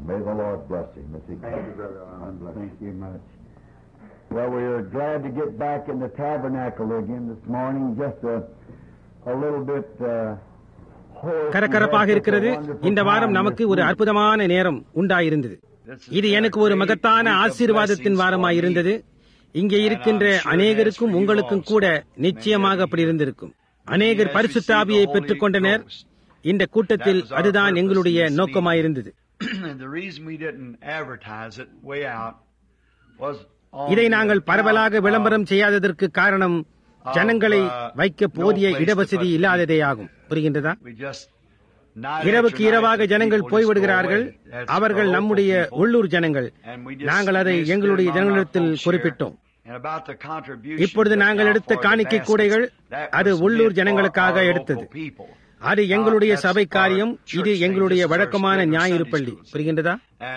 May the Lord bless him. Thank you, Brother Arnold. Thank you much. Well, we are glad to get back in the tabernacle again this morning. Just a little bit கரகரப்பாக இருக்கிறது. இந்த வாரம் நமக்கு ஒரு அற்புதமான நேரம் உண்டாயிருந்தது. இது எனக்கு ஒரு மகத்தான ஆசீர்வாதத்தின் வாரமாய் இருந்தது. இங்கே இருக்கின்ற அநேகருக்கும் உங்களுக்கும் கூட நிச்சயமாக அப்படி இருந்திருக்கும். அநேகர் பரிசுத்த ஆவியை பெற்றுக் கொண்டனர். இந்த கூட்டத்தில் அதுதான் எங்களுடைய நோக்கமாயிருந்தது. இதை நாங்கள் பரவலாக விளம்பரம் செய்யாததற்கு காரணம் ஜனங்களை வைக்க போதிய இடவசதி இல்லாததே ஆகும். புரிகின்றதா? இரவுக்கு இரவாக ஜனங்கள் போய்விடுகிறார்கள். அவர்கள் நம்முடைய உள்ளூர் ஜனங்கள். நாங்கள் அதை எங்களுடைய ஜனங்களிடத்தில் குறிப்பிட்டோம். இப்பொழுது நாங்கள் எடுத்த காணிக்கை கூடைகள் அது உள்ளூர் ஜனங்களுக்காக எடுத்தது. அது எங்களுடைய சபை காரியம். இது எங்களுடைய வழக்கமான ஞாயிறு பள்ளி. புரிகின்றதா?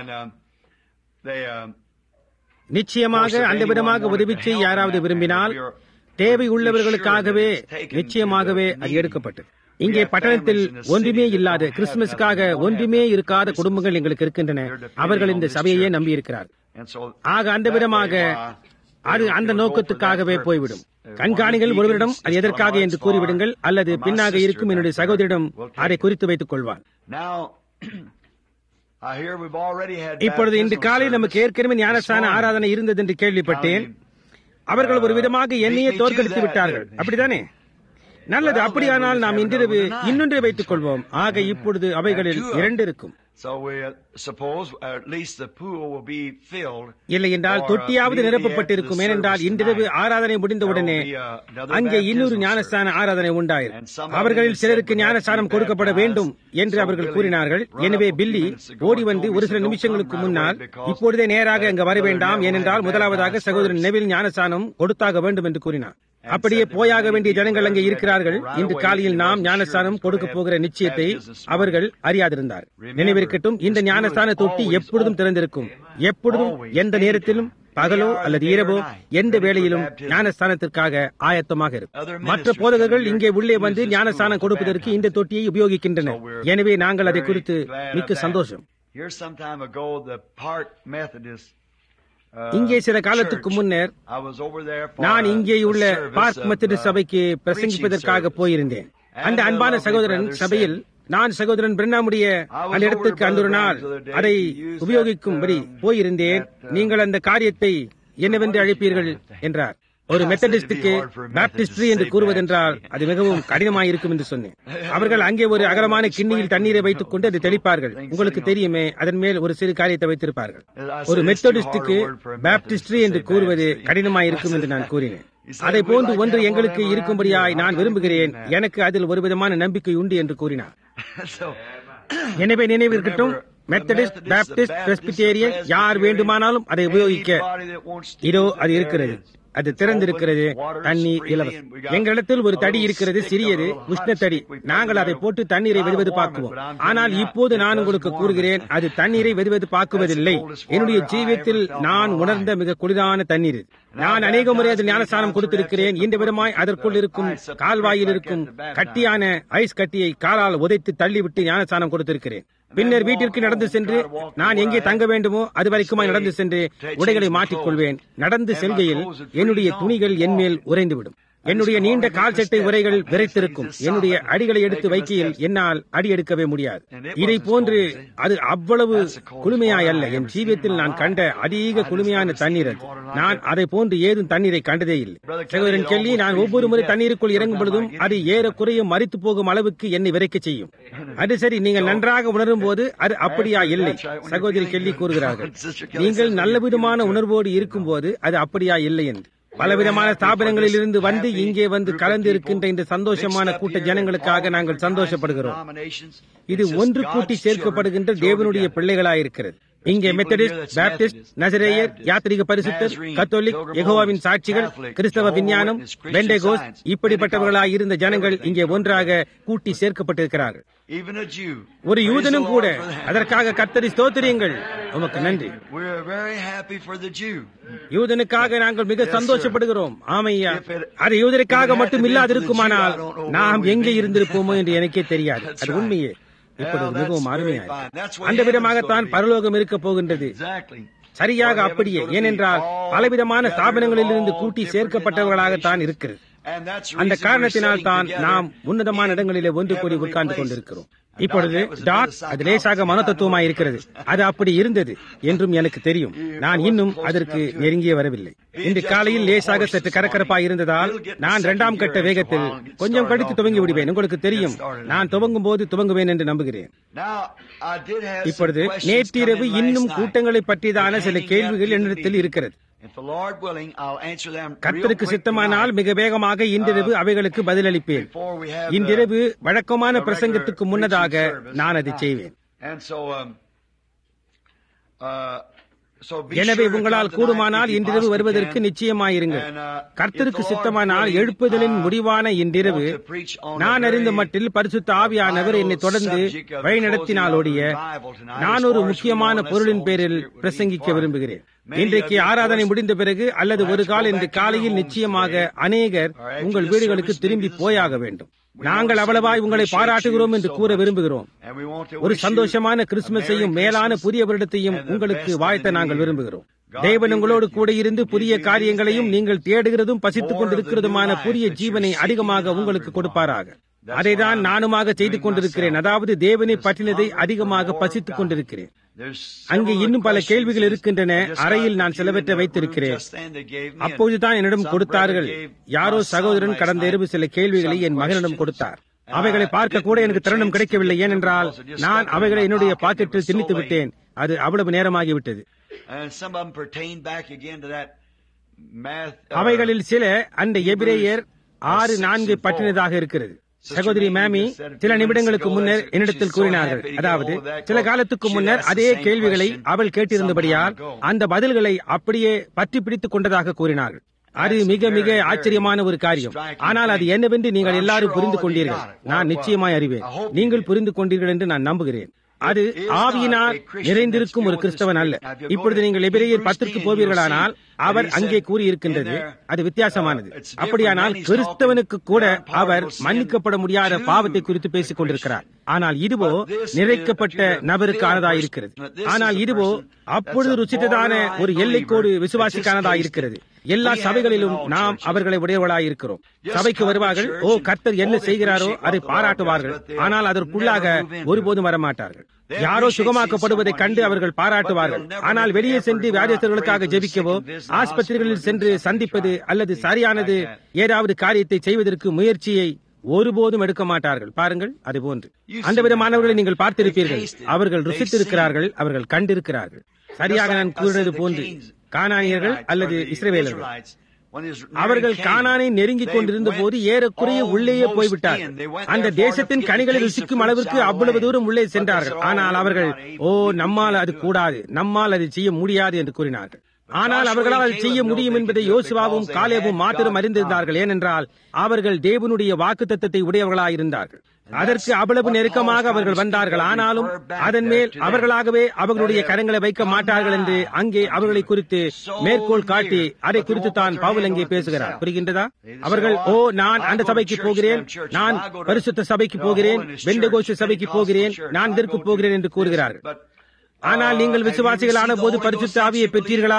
நிச்சயமாக அந்த விதமாக உதவி செய்ய யாராவது விரும்பினால் தேவை உள்ளவர்களுக்காகவே நிச்சயமாகவே அது எடுக்கப்பட்டது. இங்கே பட்டணத்தில் ஒன்றுமே இல்லாத, கிறிஸ்துமஸுக்காக ஒன்றுமே இருக்காத குடும்பங்கள் எங்களுக்கு இருக்கின்றன. அவர்கள் இந்த சபையையே நம்பியிருக்கிறார். ஆக அந்த விதமாக அது அந்த நோக்கத்துக்காகவே போய்விடும். கண்காணிகள் ஒருவரிடம் அது எதற்காக என்று கூறிவிடுங்கள், அல்லது பின்னாக இருக்கும் என்னுடைய சகோதரிடம் அதை குறித்து வைத்துக் கொள்வார். இப்பொழுது இன்று காலை நமக்கு ஏற்கனவே ஞானஸ்தான ஆராதனை இருந்தது என்று கேள்விப்பட்டேன். அவர்கள் ஒரு விதமாக என்னையே தோற்கடித்து விட்டார்கள். அப்படித்தானே? நல்லது. அப்படியானால் நாம் இன்றிரவு இன்னொன்றை வைத்துக் கொள்வோம். ஆக இப்பொழுது அவைகளில் 2 இருக்கும். இல்லை என்றால் தொட்டியாவது நிரப்பப்பட்டிருக்கும். ஏனென்றால் இன்றிரவு ஆராதனை முடிந்தவுடனே அங்கே இன்னொரு ஞானஸ்தான ஆராதனை உண்டாயிரும். அவர்களில் சிலருக்கு ஞானஸ்தானம் கொடுக்கப்பட வேண்டும் என்று அவர்கள் கூறினார்கள். எனவே பில்லி ஓடி வந்து ஒரு சில நிமிஷங்களுக்கு முன்னால் இப்பொழுதே நேராக அங்கு வர வேண்டாம், ஏனென்றால் முதலாவதாக சகோதரன் நெவில் ஞானஸ்தானம் கொடுத்தாக வேண்டும் என்று கூறினார். அப்படியே போயாக வேண்டிய ஜனங்கள் அங்கே இருக்கிறார்கள். இன்று காலையில் நாம் ஞானஸ்தானம் கொடுக்க போகிற நிச்சயத்தை அவர்கள் அறியாதிருந்தார். நினைவிருக்கட்டும், இந்த ஞானஸ்தான தொட்டி எப்பொழுதும் திறந்திருக்கும். எப்பொழுதும், எந்த நேரத்திலும், பகலோ அல்லது இரவோ, எந்த வேளையிலும் ஞானஸ்தானத்திற்காக ஆயத்தமாக இருக்கும். மற்ற போதகர்கள் இங்கே உள்ளே வந்து ஞானஸ்தானம் கொடுப்பதற்கு இந்த தொட்டியை உபயோகிக்கின்றனர். எனவே நாங்கள் அதை குறித்து மிக்க சந்தோஷம். இங்கே சில காலத்துக்கு முன்னர் நான் இங்கே உள்ள பார்க் மெத்தடிஸ்ட் சபைக்கு பிரசங்கிப்பதற்காக போயிருந்தேன். அந்த அன்பான சகோதரன் சபையில் நான் சகோதரன் பிரண்ணாமுடைய அந்த இடத்துக்கு அந்த ஒரு நாள் அதை உபயோகிக்கும்படி போயிருந்தேன். நீங்கள் அந்த காரியத்தை என்னவென்று அழைப்பீர்கள் என்றார். ஒரு மெத்தடிஸ்டுக்கு பாப்டிஸ்ட்ரி என்று கூறுவதென்றால் அது மிகவும் கடினமாயிருக்கும் என்று சொன்னேன். அவர்கள் அங்கே ஒரு அகலமான கிண்ணியில் தண்ணீரை வைத்துக் கொண்டு அதை தெளிப்பார்கள். உங்களுக்கு தெரியுமே, அதன் மேல் ஒரு சிறு காரியத்தை வைத்திருப்பார்கள். ஒரு மெத்தடிஸ்டுக்கு பாப்டிஸ்ட்ரி என்று கூறுவது கடினமாயிருக்கும் என்று நான் கூறினேன். அதை போன்று ஒன்று எங்களுக்கு இருக்கும்படியாய் நான் விரும்புகிறேன். எனக்கு அதில் ஒரு விதமான நம்பிக்கை உண்டு என்று கூறினார். எனவே நினைவிருக்கட்டும், மெத்தடிஸ்ட், பாப்டிஸ்ட், பிரெஸ்பிட்டேரியன் யார் வேண்டுமானாலும் அதை உபயோகிக்க இதோ அது இருக்கிறது. அது திறந்திருக்கிறது. தண்ணீர் இலவசம். எங்களிடத்தில் ஒரு தடி இருக்கிறது, சிறியது, உஷ்ண தடி. நாங்கள் அதை போட்டு தண்ணீரை வெதுவெது பார்க்குவோம். ஆனால் இப்போது நான் உங்களுக்கு கூறுகிறேன், அது தண்ணீரை வெதுவெது பார்க்குவதில்லை. என்னுடைய ஜீவியத்தில் நான் உணர்ந்த மிக குளிரான தண்ணீர். நான் அநேக முறை அதில் ஞானஸ்தானம் கொடுத்திருக்கிறேன். இந்த விதமாய் அதற்குள் இருக்கும் கால்வாயில் இருக்கும் கட்டியான ஐஸ் கட்டியை காலால் உதைத்து தள்ளிவிட்டு ஞானஸ்தானம் கொடுத்திருக்கிறேன். பின்னர் வீட்டிற்கு நடந்து சென்று நான் எங்கே தங்க வேண்டுமோ அது வரைக்குமாய் நடந்து சென்று உடைகளை மாற்றிக்கொள்வேன். நடந்து செல்கையில் என்னுடைய துணிகள் என்மேல் உறைந்துவிடும். என்னுடைய நீண்ட கால் சட்டை உரைகள் விரைத்திருக்கும். என்னுடைய அடிகளை எடுத்து வைக்கையில் என்னால் அடி எடுக்கவே முடியாது. இதை போன்று அது அவ்வளவு குளுமையாய் அல்ல. என் ஜீவியத்தில் நான் கண்ட அதிக குளுமையான தண்ணீர் அது. நான் அதை போன்று ஏதும் தண்ணீரை கண்டதே இல்லை. சகோதரன் கெல்லி, நான் ஒவ்வொரு முறை தண்ணீருக்குள் இறங்கும் பொழுதும் அது ஏறக்குறைய மரித்து போகும் அளவுக்கு என்னை விரைக்க செய்யும். அது சரி, நீங்கள் நன்றாக உணரும் போது அது அப்படியா இல்லை. சகோதரி கெல்லி கூறுகிறார்கள், நீங்கள் நல்லவிதமான உணர்வோடு இருக்கும் போது அது அப்படியா இல்லை என்று. பலவிதமான ஸ்தாபனங்களில் இருந்து வந்து இங்கே வந்து கலந்து இருக்கின்ற இந்த சந்தோஷமான கூட்ட ஜனங்களுக்காக நாங்கள் சந்தோஷப்படுகிறோம். இது ஒன்று கூட்டி சேர்க்கப்படுகின்ற தேவனுடைய பிள்ளைகளாயிருக்கிறது. இங்கே மெத்தடிஸ்ட், பாப்டிஸ்ட், நசரேயர், யாத்ரீக பரிசுத்தர், கத்தோலிக், யெகோவாவின் சாட்சிகள், கிறிஸ்தவ விஞ்ஞானம், பெண்டேகோஸ்ட் இப்படிப்பட்டவர்களாய் இருந்த ஜனங்கள் இங்கே ஒன்றாக கூட்டி சேர்க்கப்பட்டிருக்கிறார்கள். ஒரு யூதனும் கூட. அதற்காக கர்த்தரை ஸ்தோத்திரியுங்கள். உமக்கு நன்றி. யூதனுக்காக நாங்கள் மிக சந்தோஷப்படுகிறோம். ஆமையா, அது யூதனுக்காக மட்டும் இல்லாதிருக்குமானால் நாம் எங்கே இருந்திருப்போமோ என்று எனக்கே தெரியாது. அது உண்மையே. இப்பொழுது மிகவும் அருமையாக அந்த விதமாகத்தான் பரலோகம் இருக்கப் போகின்றது. சரியாக அப்படியே. ஏனென்றால் பலவிதமான ஸ்தாபனங்களிலிருந்து கூட்டி சேர்க்கப்பட்டவர்களாகத்தான் இருக்கிறது. அந்த காரணத்தினால் தான் நாம் உன்னதமான இடங்களிலே ஒன்று கூடி உட்கார்ந்து கொண்டிருக்கிறோம். இப்பொழுது அது லேசாக மனோதத்துவமாய் இருக்கிறது. அது அப்படி இருந்தது என்றும் எனக்கு தெரியும். நான் இன்னும் அதற்கு நெருங்கியே வரவில்லை. இன்று காலையில் லேசாக சற்று கரகரப்பாய் இருந்ததால் நான் 2ஆம் கட்ட வேகத்தில் கொஞ்சம் கடித்து துவங்கி விடுவேன். உங்களுக்கு தெரியும், நான் துவங்கும் போது துவங்குவேன் என்று நம்புகிறேன். இப்பொழுது நேற்றிரவு இன்னும் கூட்டங்களை பற்றியதான சில கேள்விகள் என்னிடத்தில் இருக்கிறது. கர்த்தருக்கு சித்தமானால் மிக வேகமாக இன்றிரவு அவைகளுக்கு பதிலளிப்பேன். இன்றிரவு வழக்கமான பிரசங்கத்துக்கு முன்னதாக நான் அதை செய்வேன். எனவே உங்களால் கூடுமானால் இன்றிரவு வருவதற்கு நிச்சயமாயிருங்கள். கர்த்தருக்கு சித்தமானால் எழுப்புதலின் முடிவான இன்றிரவு நான் அறிந்த மட்டில் பரிசுத்த ஆவியானவர் என்னை தொடர்ந்து வழிநடத்தினாலோடைய நான் ஒரு முக்கியமான பொருளின் பேரில் பிரசங்கிக்க விரும்புகிறேன். இன்றைக்கு ஆராதனை முடிந்த பிறகு அல்லது ஒரு கால் இன்று காலையில் நிச்சயமாக அநேகர் உங்கள் வீடுகளுக்கு திரும்பி போயாக வேண்டும். நாங்கள் அவ்வளவாய் உங்களை பாராட்டுகிறோம் என்று கூற விரும்புகிறோம். ஒரு சந்தோஷமான கிறிஸ்துமஸையும் மேலான புதிய வருடத்தையும் உங்களுக்கு வாழ்த்த நாங்கள் விரும்புகிறோம். தேவன் உங்களோடு கூட இருந்து புதிய காரியங்களையும் நீங்கள் தேடுகிறதும் பசித்துக் கொண்டிருக்கிறதுமான புதிய ஜீவனை அதிகமாக உங்களுக்கு கொடுப்பாராக. அதைதான் நானுமாக செய்து கொண்டிருக்கிறேன். அதாவது தேவனை பற்றினதை அதிகமாக பசித்துக் கொண்டிருக்கிறேன். அங்கே இன்னும் பல கேள்விகள் இருக்கின்றன. அறையில் நான் சிலவற்றை வைத்திருக்கிறேன். அப்போதுதான் என்னிடம் கொடுத்தார்கள். யாரோ சகோதரன் கடந்த இரவு சில கேள்விகளை என் மகனிடம் கொடுத்தார். அவைகளை பார்க்க கூட எனக்கு தருணம் கிடைக்கவில்லை. ஏனென்றால் நான் அவைகளை என்னுடைய பாக்கெட்டில் திணித்து விட்டேன். அது அவ்வளவு நேரமாகிவிட்டது. அவைகளில் சில அந்த எபிரேயர் 6:4 பற்றினதாக இருக்கிறது. சகோதரி மேமி சில நிமிடங்களுக்கு முன்னர் என்னிடத்தில் கூறினார்கள். அதாவது சில காலத்துக்கு முன்னர் அதே கேள்விகளை அவள் கேட்டிருந்தபடியால் அந்த பதில்களை அப்படியே பற்றி பிடித்துக் கொண்டதாக கூறினார்கள். அது மிக மிக ஆச்சரியமான ஒரு காரியம். ஆனால் அது என்னவென்று நீங்கள் எல்லாரும் புரிந்து கொண்டீர்கள். நான் நிச்சயமாய் அறிவேன். நீங்கள் புரிந்து கொண்டீர்கள் என்று நான் நம்புகிறேன். அது ஆவியினால் நிறைந்திருக்கும் ஒரு கிறிஸ்தவன் அல்ல. இப்பொழுது நீங்கள் எபிரேயர் 10க்கு போவீர்களானால் அவர் அங்கே கூறியிருக்கின்றது. அது வித்தியாசமானது. அப்படியானால் கிறிஸ்தவனுக்கு கூட அவர் மன்னிக்கப்பட முடியாத பாவத்தை குறித்து பேசிக் கொண்டிருக்கிறார். ஆனால் இதுவோ நிறைக்கப்பட்ட நபருக்கு ஆனதாயிருக்கிறது. ஆனால் இதுவோ அப்பொழுது ருசித்ததான ஒரு எல்லைக்கோடு விசுவாசிக்கானதாயிருக்கிறது. எல்லா சபைகளிலும் நாம் அவர்களை உடையவர்களாயிருக்கிறோம். சபைக்கு வருவார்கள். ஓ, கர்த்தர் என்ன செய்கிறாரோ அதை பாராட்டுவார்கள். ஆனால் அதற்குள்ளாக ஒருபோதும் வரமாட்டார்கள். யாரோ சுகமாக்கப்படுவதை கண்டு அவர்கள் பாராட்டுவார்கள். ஆனால் வெளியே சென்று வியாதியஸ்தர்களுக்காக ஜெபிக்கவோ ஆஸ்பத்திரிகளில் சென்று சந்திப்பது அல்லது சரியானது ஏதாவது காரியத்தை செய்வதற்கு முயற்சியை ஒருபோதும் எடுக்க மாட்டார்கள். பாருங்கள், அது போன்று அந்த விதமானவர்களை நீங்கள் பார்த்திருப்பீர்கள். அவர்கள் ருசித்திருக்கிறார்கள், அவர்கள் கண்டிருக்கிறார்கள். சரியாக நான் கூறினது போன்று கானானியர்கள் அல்லது இஸ்ரவேலர்கள் அவர்கள் கானானை நெருங்கிக் கொண்டிருந்த போது ஏறக்குறைய உள்ளேயே போய்விட்டார். அந்த தேசத்தின் கனிகளை ருசிக்கும் அளவிற்கு அவ்வளவு தூரம் உள்ளே சென்றார்கள். ஆனால் அவர்கள் நம்மால் அது கூடாது, நம்மால் அதை செய்ய முடியாது என்று கூறினார்கள். ஆனால் அவர்களால் அதை செய்ய முடியும் என்பதை யோசுவாவும் காலேபும் மாத்திரம் அறிந்திருந்தார்கள். ஏனென்றால் அவர்கள் தேவனுடைய வாக்குத்தத்தத்தை உடையவர்களாயிருந்தார்கள். அதற்கு அவ்வளவு நெருக்கமாக அவர்கள் வந்தார்கள். ஆனாலும் அதன் மேல் அவர்களாகவே அவர்களுடைய கரங்களை வைக்க மாட்டார்கள் என்று அங்கே அவர்களை குறித்து மேற்கோள் காட்டி அதை குறித்து தான் பவுல் அங்கே பேசுகிறார். புரிகின்றதா? அவர்கள் நான் அந்த சபைக்கு போகிறேன், நான் பரிசுத்த சபைக்கு போகிறேன், பெந்தெகோஸ்து சபைக்கு போகிறேன், நான் இதற்கு போகிறேன் என்று கூறுகிறார்கள். ஆனால் நீங்கள் விசுவாசிகளான போது பரிசுத்த ஆவியை பெற்றீர்களா?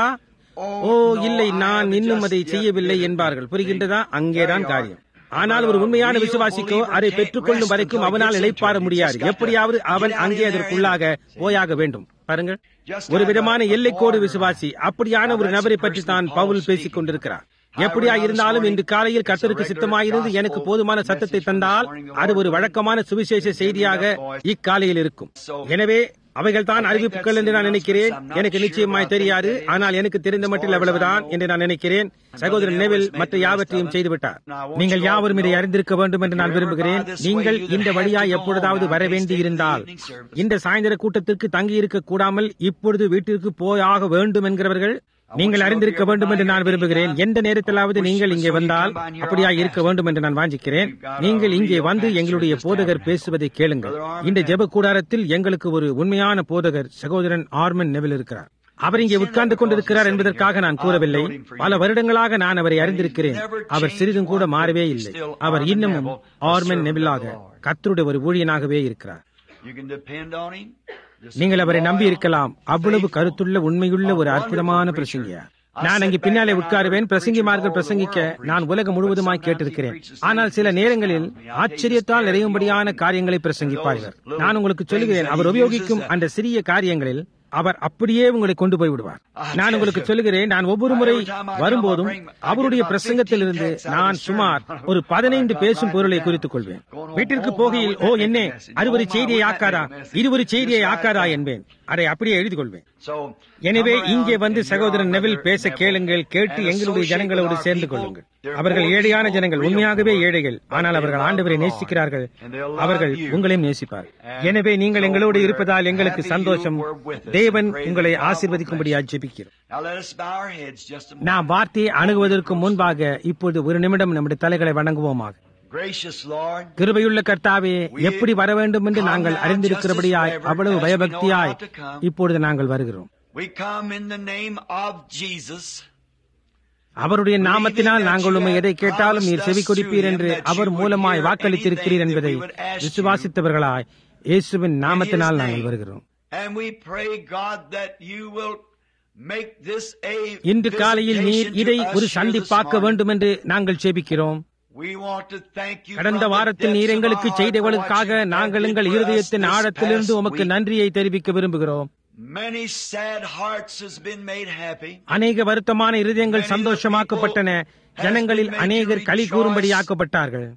இல்லை, நான் இன்னும் அதை செய்யவில்லை என்பார்கள். புரிகின்றதா? அங்கேதான் காரியம். ஆனால் ஒரு உண்மையான விசுவாசிக்கோ அதை பெற்றுக் கொள்ளும் வரைக்கும் அவனால் இளைப்பாற முடியாது. எப்படியாவது அவன் அங்கே அதற்குள்ளாக போயாக வேண்டும். பாருங்கள், ஒரு விதமான எல்லைக்கோடு விசுவாசி. அப்படியான ஒரு நபரை பற்றி தான் பவுல் பேசிக் கொண்டிருக்கிறார். எப்படியா இருந்தாலும் இன்று காலையில் கர்த்தருக்கு சித்தமாயிருந்து எனக்கு போதுமான சத்தத்தை தந்தால் அது ஒரு வழக்கமான சுவிசேஷ செய்தியாக இக்காலையில் இருக்கும். எனவே அவைகள் தான் அறிவிப்புகள் என்று நான் நினைக்கிறேன். எனக்கு நிச்சயமாய் தெரியாது, ஆனால் எனக்கு தெரிந்த மட்டில் அவ்வளவுதான் என்று நான் நினைக்கிறேன். சகோதரன் நெவில் மற்ற யாவற்றையும் செய்துவிட்டார். நீங்கள் யாவரும் இதை அறிந்திருக்க வேண்டும் என்று நான் விரும்புகிறேன். நீங்கள் இந்த வழியாய் எப்பொழுதாவது வர வேண்டி இருந்தால் இந்த சாயந்தர கூட்டத்திற்கு தங்கியிருக்க கூடாமல் இப்பொழுது வீட்டிற்கு போயாக வேண்டும் என்கிறவர்கள் நீங்கள் அறிந்திருக்க வேண்டும் என்று நான் விரும்புகிறேன். எந்த நேரத்திலாவது நீங்கள் இங்கே வந்தால் அப்படியா இருக்க வேண்டும் என்று நான் வாஞ்சிக்கிறேன். நீங்கள் இங்கே வந்து எங்களுடைய போதகர் பேசுவதை கேளுங்கள். இந்த ஜெப கூடாரத்தில் எங்களுக்கு ஒரு உண்மையான போதகர் சகோதரன் ஆர்மன் நெவில் இருக்கிறார். அவர் இங்கே உட்கார்ந்து கொண்டிருக்கிறார் என்பதற்காக நான் கூறவில்லை. பல வருடங்களாக நான் அவரை அறிந்திருக்கிறேன். அவர் சிறிதும் கூட மாறவே இல்லை. அவர் இன்னமும் ஆர்மன் நெவிலாக கர்த்தருடைய ஒரு ஊழியனாகவே இருக்கிறார். நீங்கள் அவரை நம்பி இருக்கலாம். அவ்வளவு கருத்துள்ள உண்மையுள்ள ஒரு அற்புதமான பிரசங்கியார். நான் அங்கே பின்னாலே உட்காருவேன். பிரசங்கிமார்கள் பிரசங்கிக்க நான் உலகம் முழுவதுமாய் கேட்டிருக்கிறேன். ஆனால் சில நேரங்களில் ஆச்சரியத்தால் நிறையும்படியான காரியங்களை பிரசங்கிப்பார்கள். நான் உங்களுக்கு சொல்லுகிறேன், அவர் உபயோகிக்கும் அந்த சிறிய காரியங்களில் அவர் அப்படியே உங்களை கொண்டு போய் விடுவார். நான் உங்களுக்கு சொல்லுகிறேன், நான் ஒவ்வொரு முறை வரும்போதும் அவருடைய பிரசங்கத்திலிருந்து நான் சுமார் ஒரு 15 பேசும் பொருளை குறித்துக் கொள்வேன். வீட்டிற்கு போகையில் ஓ என்ன அது ஒரு செய்தியை ஆக்காதா, இது ஒரு செய்தியை ஆக்காதா என்பேன். அதை அப்படியே எழுதி கொள்வேன். எனவே இங்கே வந்து சகோதரன் நெவில் பேச கேளுங்கள். கேட்டு எங்களுடைய ஜனங்களோடு சேர்ந்து கொள்ளுங்கள். அவர்கள் ஏழையான ஜனங்கள், உண்மையாகவே ஏழைகள். ஆனால் அவர்கள் ஆண்டவரை நேசிக்கிறார்கள். அவர்கள் உங்களையும் நேசிப்பார். எனவே நீங்கள் எங்களோடு இருப்பதால் எங்களுக்கு சந்தோஷம். தேவன் உங்களை ஆசீர்வதிக்கும்படியாக ஜெபிக்கிறோம். நாம் வார்த்தையை அணுகுவதற்கு முன்பாக இப்போது ஒரு நிமிடம் நம்முடைய தலைகளை வணங்குவோமாக. கிருபையுள்ள கர்த்தாவே, எப்படி வர வேண்டும் என்று நாங்கள் அறிந்திருக்கிறபடியாய் அவ்வளவு பயபக்தியாய் இப்பொழுது நாங்கள் வருகிறோம். அவருடைய நாமத்தினால் நாங்கள் உம்மை எதை கேட்டாலும் நீர் செவி கொடுப்பீர் என்று அவர் மூலமாய் வாக்களித்திருக்கிறீர் என்பதை விசுவாசித்தவர்களாய் இயேசுவின் நாமத்தினால் நாங்கள் வருகிறோம். இன்று காலையில் நீர் இதை ஒரு சந்திப்பாக்க வேண்டும் என்று நாங்கள் ஜெபிக்கிறோம். கடந்த வாரத்தில் நீர் எங்களுக்கு செய்தவர்களுக்காக நாங்கள் எங்கள் இருதயத்தின் ஆழத்திலிருந்து உமக்கு நன்றியை தெரிவிக்க விரும்புகிறோம். அநேக வருத்தமான இருதயங்கள் சந்தோஷமாக்கப்பட்டன. ஜனங்களில் அநேகர் களி கூறும்படியாக்கப்பட்டார்கள்.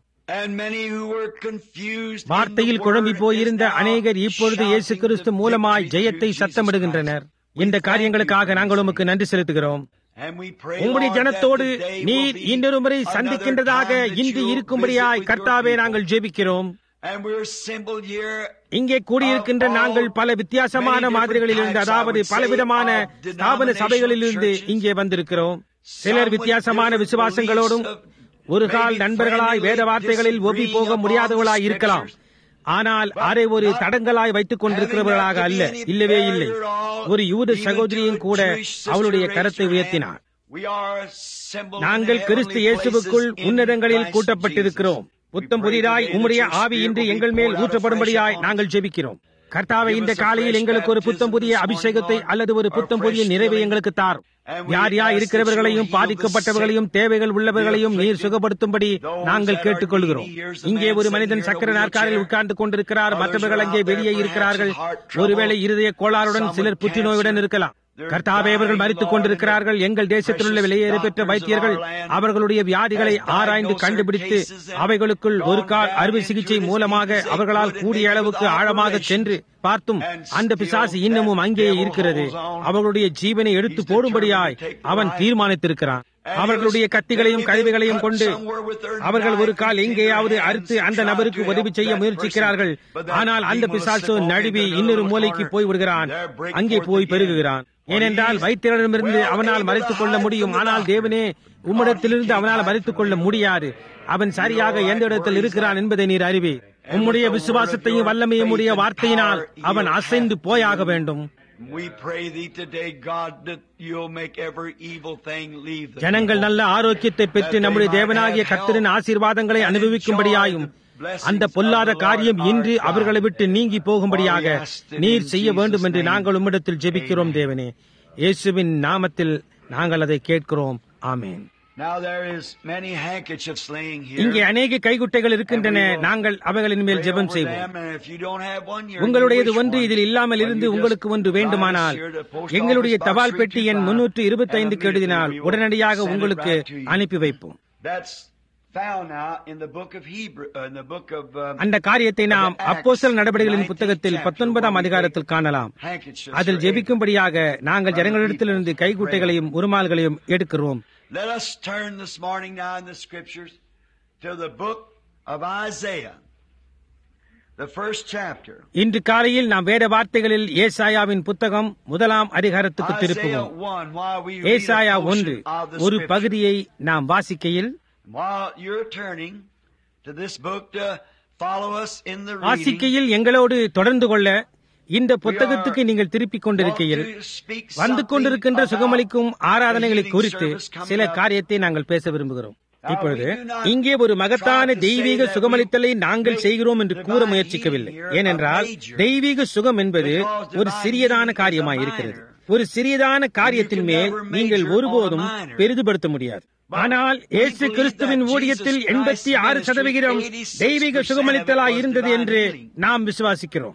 வார்த்தையில் குழம்பி போயிருந்த அநேகர் இப்பொழுது இயேசு கிறிஸ்து மூலமாய் ஜெயத்தை சத்தமிடுகின்றனர். இந்த காரியங்களுக்காக நாங்கள் உமக்கு நன்றி செலுத்துகிறோம். உங்களுடைய ஜனத்தோடு நீர் இன்னொரு முறை சந்திக்கின்றதாக இன்று இருக்கும்படியாய் கர்த்தாவே நாங்கள் ஜெபிக்கிறோம். இங்கே கூடியிருக்கின்ற நாங்கள் பல வித்தியாசமான மாதிரிகளிலிருந்து, அதாவது பலவிதமான ஸ்தாபன சபைகளிலிருந்து இங்கே வந்திருக்கிறோம். சிலர் வித்தியாசமான விசுவாசங்களோடும் ஒரு கால் நண்பர்களாய் வேத வார்த்தைகளில் ஒப்பி போக முடியாதவர்களாய் இருக்கலாம். ஆனால் அதை ஒரு தடங்கலாய் வைத்துக் கொண்டிருக்கிறவர்களாக அல்ல, இல்லவே இல்லை. ஒரு யூத சகோதரியும் கூட அவளுடைய கரத்தை உயர்த்தினார். நாங்கள் கிறிஸ்து இயேசுவுக்குள் உன்னதங்களில் கூட்டப்பட்டிருக்கிறோம். புத்தம் புதிதாய் உம்முடைய ஆவி இன்று எங்கள் மேல் ஊற்றப்படும்படியாய் நாங்கள் ஜெபிக்கிறோம். கர்த்தாவே, இந்த காலையில் எங்களுக்கு ஒரு புத்தம் புதிய அபிஷேகத்தை அல்லது ஒரு புத்தம் புதிய நிறைவை எங்களுக்கு தாரும். யார் யார் இருக்கிறவர்களையும் பாதிக்கப்பட்டவர்களையும் தேவைகள் உள்ளவர்களையும் நீர் சுகப்படுத்தும்படி நாங்கள் கேட்டுக்கொள்கிறோம். இங்கே ஒரு மனிதன் சக்கர நாற்காலில் உட்கார்ந்து கொண்டிருக்கிறார். மற்றவர்கள் அங்கே வெளியே இருக்கிறார்கள். ஒருவேளை இருதய கோளாறுடன், சிலர் புற்றுநோயுடன் இருக்கலாம். கர்த்தாவே, அவர்கள் மரித்துக் கொண்டிருக்கிறார்கள். எங்கள் தேசத்தில் உள்ள வெளியேற பெற்ற வைத்தியர்கள் அவர்களுடைய வியாதிகளை ஆராய்ந்து கண்டுபிடித்து அவைகளுக்குள் ஒரு கால் அறுவை சிகிச்சை மூலமாக அவர்களால் கூடிய அளவுக்கு ஆழமாக சென்று பார்த்தும் அந்த பிசாசு இன்னமும் அங்கேயே இருக்கிறது. அவர்களுடைய ஜீவனை எடுத்து போடும்படியாய் அவன் தீர்மானித்திருக்கிறான். அவர்களுடைய கத்திகளையும் கருவிகளையும் கொண்டு அவர்கள் ஒரு கால் எங்கேயாவது அறுத்து அந்த நபருக்கு உதவி செய்ய முயற்சிக்கிறார்கள். ஆனால் அந்த பிசாசு நழுவி இன்னொரு மூலைக்கு போய் விடுகிறான், அங்கே போய் பெருகுகிறான். ஏனென்றால் வைத்தியரிடமிருந்து அவனால் மறைத்துக் கொள்ள முடியும். ஆனால் தேவனே, உம்மிடத்திலிருந்து அவனால் மறைத்துக் கொள்ள முடியாது. அவன் சரியாக எந்த இடத்தில் இருக்கிறான் என்பதை நீர் அறிவே. உம்முடைய விசுவாசத்தையும் வல்லமையும் உடைய வார்த்தையினால் அவன் அசைந்து போயாக வேண்டும். ஜனங்கள் நல்ல ஆரோக்கியத்தை பெற்று நம்முடைய தேவனாகிய கர்த்தரின் ஆசீர்வாதங்களை அனுபவிக்கும்படியாயும் அந்த பொல்லாத காரியம் இன்று அவர்களை விட்டு நீங்கி போகும்படியாக நீர் செய்ய வேண்டும் என்று நாங்கள் உம்மிடத்தில் ஜெபிக்கிறோம். தேவனே, இயேசுவின் நாமத்தில் நாங்கள் அதை கேட்கிறோம். ஆமென். இங்கே அநேக கைகுட்டைகள் இருக்கின்றன. நாங்கள் அவைகளின் மேல் ஜெபம் செய்வோம். உங்களுடையது ஒன்று இதில் இல்லாமல் இருந்து உங்களுக்கு ஒன்று வேண்டுமானால் எங்களுடைய தபால் பெட்டி எண் 325 எழுதினால் உடனடியாக உங்களுக்கு அனுப்பி வைப்போம். அந்த காரியத்தை நாம் அப்போஸ்தலர் நடபடிகளின் புத்தகத்தில் 19ஆம் அதிகாரத்தில் காணலாம். அதில் ஜெபிக்கும்படியாக நாங்கள் ஜனங்களிடத்திலிருந்து கைகுட்டைகளையும் உருமால்களையும் எடுக்கிறோம். Let us turn this morning now in the scriptures to the book of Isaiah, the first chapter. இன்று காலையில் நாம் வேத வார்த்தைகளில் ஏசாயாவின் புத்தகம் 1ஆம் அதிகாரத்துக்கு திருப்புவோம். ஏசாயா 1 ஒரு பகுதியை நாம் வாசிக்கையில், while you're turning to this book to follow us in the reading, வாசிக்கையில் எங்களோடு தொடர்ந்து கொள்ள இந்த புத்தகத்துக்கு நீங்கள் திருப்பிக் கொண்டிருக்கையில் வந்து கொண்டிருக்கின்ற சுகமளிக்கும் ஆராதனைகளை குறித்து சில காரியத்தை நாங்கள் பேச விரும்புகிறோம். இப்பொழுது இங்கே ஒரு மகத்தான தெய்வீக சுகமளித்தலை நாங்கள் செய்கிறோம் என்று கூற முயற்சிக்கவில்லை. ஏனென்றால் தெய்வீக சுகம் என்பது ஒரு சிறியதான காரியமாய் இருக்கிறது. ஒரு சிறியதான காரியத்தின் மேல் நீங்கள் ஒருபோதும் பெரிதுபடுத்த முடியாது. ஆனால் இயேசு கிறிஸ்துவின் ஊழியத்தில் 86% தெய்வீக சுகமளித்தலாய் இருந்தது என்று நாம் விசுவாசிக்கிறோம்.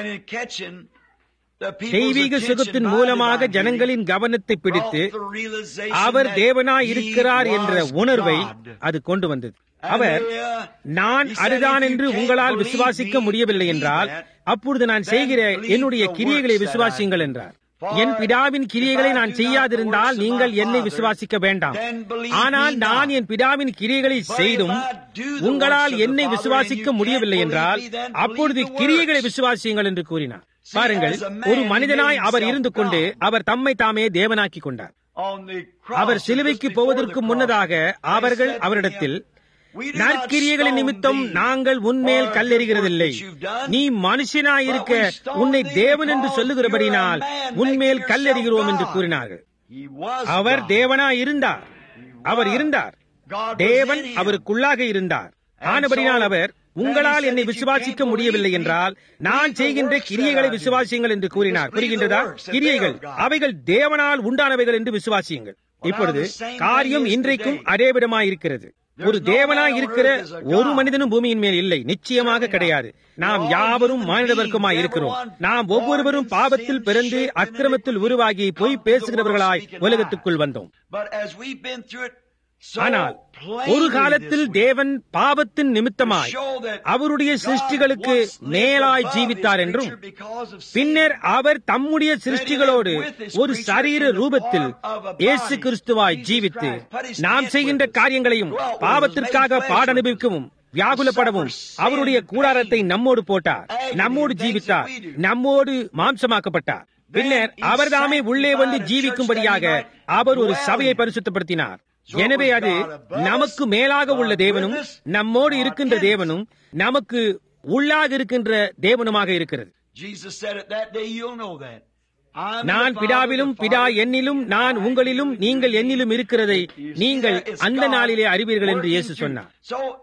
தெய்வீக சுகத்தின் மூலமாக ஜனங்களின் கவனத்தை பிடித்து அவர் தேவனாய் இருக்கிறார் என்ற உணர்வை அது கொண்டு வந்தது. அவர், நான் அதுதான் என்று உங்களால் விசுவாசிக்க முடியவில்லை என்றால் அப்பொழுது நான் செய்கிற என்னுடைய கிரியைகளை விசுவாசியுங்கள் என்றார். என் பிதாவின் கிரியைகளை நான் செய்யாதிருந்தால் நீங்கள் என்னை விசுவாசிக்க வேண்டாம். ஆனால் நான் என் பிதாவின் கிரியைகளை செய்தும் உங்களால் என்னை விசுவாசிக்க முடியவில்லை என்றால் அப்பொழுது கிரியைகளை விசுவாசியுங்கள் என்று கூறினார். பாருங்கள், ஒரு மனிதனாய் அவர் இருந்து கொண்டு அவர் தம்மை தாமே தேவனாக்கி கொண்டார். அவர் சிலுவைக்கு போவதற்கு முன்னதாக அவர்கள் அவரிடத்தில், நற்கிரியைகளின் நிமித்தம் நாங்கள் உன்மேல் கல்லெறிகிறதில்லை, நீ மனுஷனாயிருக்க உன்னை தேவன் என்று சொல்லுகிறபடினால் உன்மேல் கல்லெறிகிறோம் என்று கூறினார்கள். அவர் தேவனாய் இருந்தார். அவர் இருந்தார். தேவன் அவருக்குள்ளாக இருந்தார். ஆனபடினால் அவர், உங்களால் என்னை விசுவாசிக்க முடியவில்லை என்றால் நான் செய்கின்ற கிரியைகளை விசுவாசியுங்கள் என்று கூறினார். புரிகின்றதா? கிரியைகள் அவைகள் தேவனால் உண்டானவைகள் என்று விசுவாசியுங்கள். இப்பொழுது காரியம் இன்றைக்கும் அதே விதமாயிருக்கிறது. ஒரு தேவனாய் இருக்கிற ஒரு மனிதனும் பூமியின் மேல் இல்லை, நிச்சயமாக கிடையாது. நாம் யாவரும் மானிட வர்க்கமாய் இருக்கிறோம். நாம் ஒவ்வொருவரும் பாவத்தில் பிறந்து அக்கிரமத்தில் உருவாகி பொய் பேசுகிறவர்களாய் உலகத்துக்குள் வந்தோம். ஆனால் ஒரு காலத்தில் தேவன் பாவத்தின் நிமித்தமாய் அவருடைய சிருஷ்டிகளுக்கு மேலாய் ஜீவித்தார் என்றும், பின்னர் அவர் தம்முடைய சிருஷ்டிகளோடு ஒரு சரீர ரூபத்தில் இயேசு கிறிஸ்துவாய் ஜீவித்து நாம் செய்கின்ற காரியங்களையும் பாவத்திற்காக பாடனுபவிக்கவும் வியாகுலப்படவும் அவருடைய கூடாரத்தை நம்மோடு போட்டார், நம்மோடு ஜீவித்தார், நம்மோடு மாம்சமாக்கப்பட்டார். பின்னர் அவர் தாமே உள்ளே வந்து ஜீவிக்கும்படியாக அவர் ஒரு சபையை பரிசுத்தப்படுத்தினார். எனவே அது நமக்கு மேலாக உள்ள தேவனும் நம்மோடு இருக்கின்ற தேவனும் நமக்கு உள்ளாக இருக்கின்ற தேவனுமாக இருக்கிறது. நான் பிதாவிலும் பிதா என்னிலும் நான் உங்களிலும் நீங்கள் என்னிலும் இருக்கிறதை நீங்கள் அந்த நாளிலே அறிவீர்கள் என்று இயேசு சொன்னார்.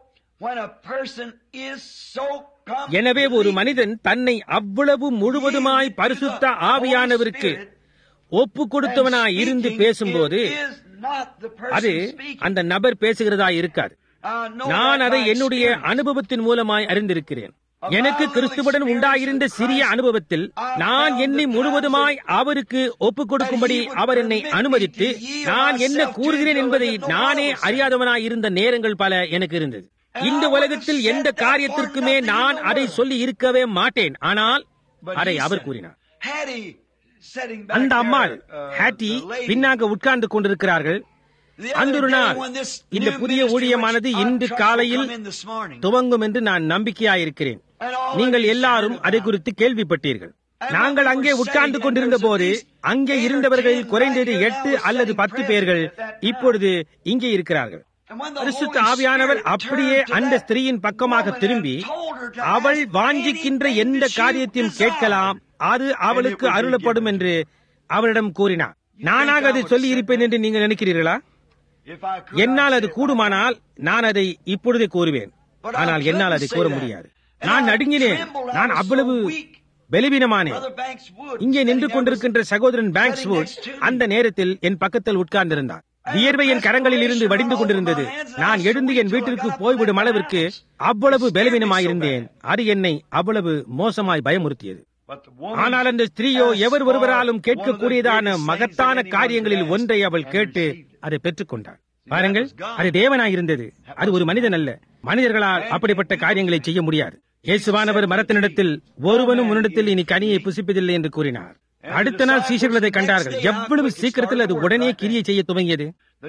எனவே ஒரு மனிதன் தன்னை அவ்வளவு முழுவதுமாய் பரிசுத்த ஆவியானவருக்கு ஒப்பு கொடுத்தவனாய் இருந்து பேசும்போது அது அந்த நபர் பேசுகிறதா இருக்காது. நான் அதை என்னுடைய அனுபவத்தின் மூலமாய் அறிந்திருக்கிறேன். எனக்கு கிறிஸ்துவுடன் உண்டாயிருந்த சிறிய அனுபவத்தில் நான் என்னை முழுவதுமாய் அவருக்கு ஒப்புக் கொடுக்கும்படி அவர் என்னை அனுமதித்து நான் என்ன கூறுகிறேன் என்பதை நானே அறியாதவனாய் இருந்த நேரங்கள் பல எனக்கு இருந்தது. இந்த உலகத்தில் எந்த காரியத்திற்குமே நான் அதை சொல்லி இருக்கவே மாட்டேன். ஆனால் அதை அவர் கூறினார். அந்த அம்மாள் ஹேட்டி பின்னாக உட்கார்ந்து கொண்டிருக்கிறார்கள். அந்த ஒரு நாள் இந்த புதிய ஊழியமானது இன்று காலையில் துவங்கும் என்று நான் நம்பிக்கையாயிருக்கிறேன். நீங்கள் எல்லாரும் அதை குறித்து கேள்விப்பட்டீர்கள். நாங்கள் அங்கே உட்கார்ந்து கொண்டிருந்த போது அங்கே இருந்தவர்களில் குறைந்தது 8 அல்லது 10 பேர்கள் இப்பொழுது இங்கே இருக்கிறார்கள். பரிசுத்த ஆவியானவர் அப்படியே அந்த ஸ்திரீயின் பக்கமாக திரும்பி, அவள் வாஞ்சிக்கின்ற எந்த காரியத்தையும் கேட்கலாம், அது அவளுக்கு அருளப்படும் என்று அவளிடம் கூறினார். நானாக அதை சொல்லி இருப்பேன் என்று நீங்கள் நினைக்கிறீர்களா? என்னால் அது கூடுமானால் நான் அதை இப்பொழுதே கூறுவேன். ஆனால் என்னால் அதை கூற முடியாது. நான் நடுங்கினேன். நான் அவ்வளவு பலவீனமானேன். இங்கே நின்று கொண்டிருக்கின்ற சகோதரன் பேங்க்ஸ்வுட் அந்த நேரத்தில் என் பக்கத்தில் உட்கார்ந்திருந்தார். வியர்வை என் கரங்களில் இருந்து வடிந்து கொண்டிருந்தது. நான் எழுந்து என் வீட்டிற்கு போய்விடும் அளவிற்கு அவ்வளவு பலவீனமாயிருந்தேன். அது என்னை அவ்வளவு மோசமாய் பயமுறுத்தியது. ஆனால் அந்த ஸ்திரீயோ எவர் ஒருவராலும் கேட்கக்கூடியதான மகத்தான காரியங்களில் ஒன்றை அவள் கேட்டு அதை பெற்றுக் கொண்டாள். பாருங்கள், அது தேவனாயிருந்தது. அது ஒரு மனிதன் அல்ல. மனிதர்களால் அப்படிப்பட்ட காரியங்களை செய்ய முடியாது. இயேசுவானவர் மரத்தினிடத்தில், ஒருவனும் உன்னிடத்தில் இனி கனியை புசிப்பதில்லை என்று கூறினார். அடுத்த நாள் சீஷர்கள் அதை கண்டார்கள். எவ்வளவு சீக்கிரத்தில் அது உடனே கிரியை செய்ய துவங்கியது.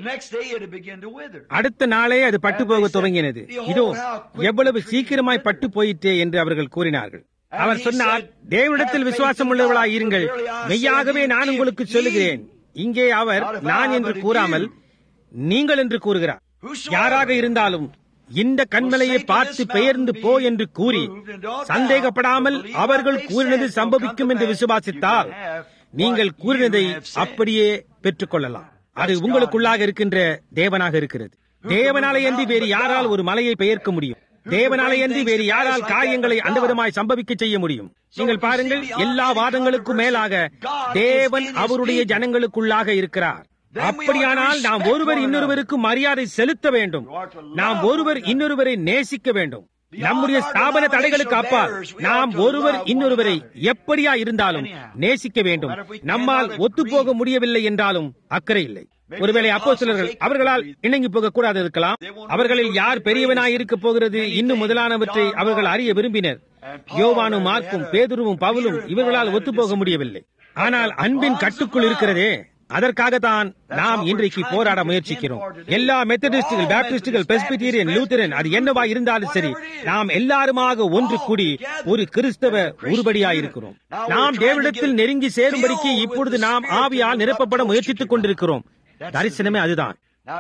அடுத்த நாளே அது பட்டு போக துவங்கினது. இதோ எவ்வளவு சீக்கிரமாய் பட்டு போயிற்றே என்று அவர்கள் கூறினார்கள். அவர் சொன்னார், தேவனிடத்தில் விசுவாசம் உள்ளவர்களாய் இருங்கள். மெய்யாகவே நான் உங்களுக்கு சொல்லுகிறேன். இங்கே அவர் நான் என்று கூறாமல் நீங்கள் என்று கூறுகிறார். யாராக இருந்தாலும் இந்த கண்மலையை பார்த்து பெயர்ந்து போ என்று கூறி சந்தேகப்படாமல் அவர்கள் கூறினது சம்பவிக்கும் என்று விசுவாசித்தால் நீங்கள் கூறினதை அப்படியே பெற்றுக் கொள்ளலாம். அது உங்களுக்குள்ளாக இருக்கின்ற தேவனாக இருக்கிறது. தேவனாலே அன்றி வேறு யாரால் ஒரு மலையை பெயர்க்க முடியும்? தேவனாலே அன்றி வேறு யாரால் காரியங்களை அந்த விதமாய் சம்பவிக்க செய்ய முடியும்? நீங்கள் பாருங்கள், எல்லா வாதங்களுக்கும் மேலாக தேவன் அவருடைய ஜனங்களுக்குள்ளாக இருக்கிறார். அப்படியானால் நாம் ஒருவர் இன்னொருவருக்கு மரியாதை செலுத்த வேண்டும். நாம் ஒருவர் இன்னொருவரை நேசிக்க வேண்டும். நம்முடைய ஸ்தாபன தடைகளுக்கு அப்பால் நாம் ஒருவர் இன்னொருவரை எப்படியா இருந்தாலும் நேசிக்க வேண்டும். நம்மால் ஒத்துப்போக முடியவில்லை என்றாலும் அக்கறை இல்லை. ஒருவேளை அப்போஸ்தலர்கள் அவர்களால் இணங்கி போக கூடாது இருக்கலாம். அவர்களில் யார் பெரியவனாய் இருக்க போகிறது இன்னும் முதலானவற்றை அவர்கள் அறிய விரும்பினர். யோவானும் மார்க்கும் பேதுருவும் பவுலும் இவர்களால் ஒத்துப்போக முடியவில்லை. ஆனால் அன்பின் கட்டுக்குள் இருக்கிறதே, அதற்காகத்தான் நாம் இன்றைக்கு போராட முயற்சிக்கிறோம். எல்லா மெத்தடிஸ்டுகள், பாப்டிஸ்டுகள், பெஸ்பிட்டீரியன், லூத்தரன், அது என்னவா இருந்தாலும் சரி, நாம் எல்லாருமாக ஒன்று கூடி ஒரு கிறிஸ்தவ உருப்படியாயிருக்கிறோம். நாம் தேவனிடத்தில் நெருங்கி சேரும்படிக்கு இப்பொழுது நாம் ஆவியால் நிரப்பப்பட முயற்சித்துக் கொண்டிருக்கிறோம். தரிசனமே அதுதான்.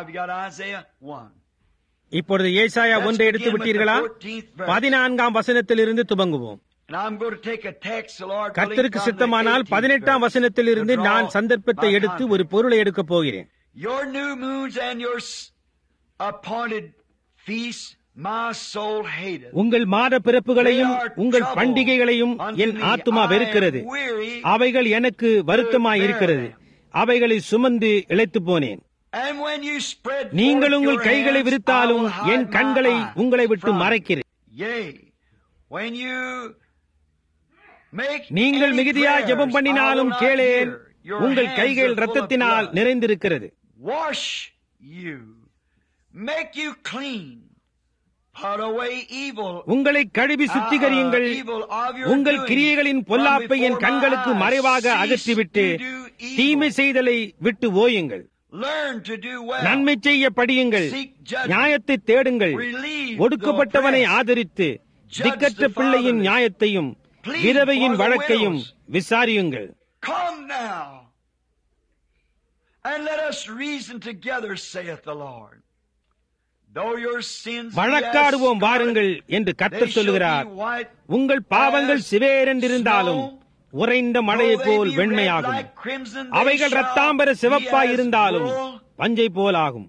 இப்பொழுது ஏசாயா 1 எடுத்து விட்டீர்களா? 14ஆம் வசனத்திலிருந்து துவங்குவோம். கர்த்தருக்கு சித்தமானால் 18ஆம் வசனத்திலிருந்து நான் சந்தர்ப்பத்தை எடுத்து ஒரு பொருளை எடுக்கப் போகிறேன். உங்கள் மாத பிறப்புகளையும் உங்கள் பண்டிகைகளையும் என் ஆத்துமா வெறுக்கிறது. அவைகள் எனக்கு வருத்தமாயிருக்கிறது. அவைகளை சுமந்து இளைத்து போனேன். நீங்கள் உங்கள் கைகளை விரித்தாலும் என் கண்களை உங்களை விட்டு மறைக்கிறேன். நீங்கள் மிகுதியா ஜெபம் பண்ணினாலும் கேளேன். உங்கள் கைகள் இரத்தத்தினால் நிறைந்திருக்கிறது. உங்களை கழுவி சுத்திகரியுங்கள். உங்கள் கிரியைகளின் பொல்லாப்பை என் கண்களுக்கு மறைவாக அகற்றிவிட்டு தீமை செய்தலை விட்டு ஓயுங்கள். நன்மை செய்ய படியுங்கள். நியாயத்தை தேடுங்கள். ஒடுக்கப்பட்டவனை ஆதரித்து திக்கற்ற பிள்ளையின் நியாயத்தையும் விதவையின் வழக்கையும் விசாரியுங்கள். வழக்காடுவோம் வாருங்கள் என்று கர்த்தர் சொல்லுகிறார். உங்கள் பாவங்கள் சிவேரென்றிருந்தாலும் உறைந்த மழையை போல் வெண்மையாகும். அவைகள் இரத்தாம்பர சிவப்பாய் இருந்தாலும் பஞ்சை போலாகும்.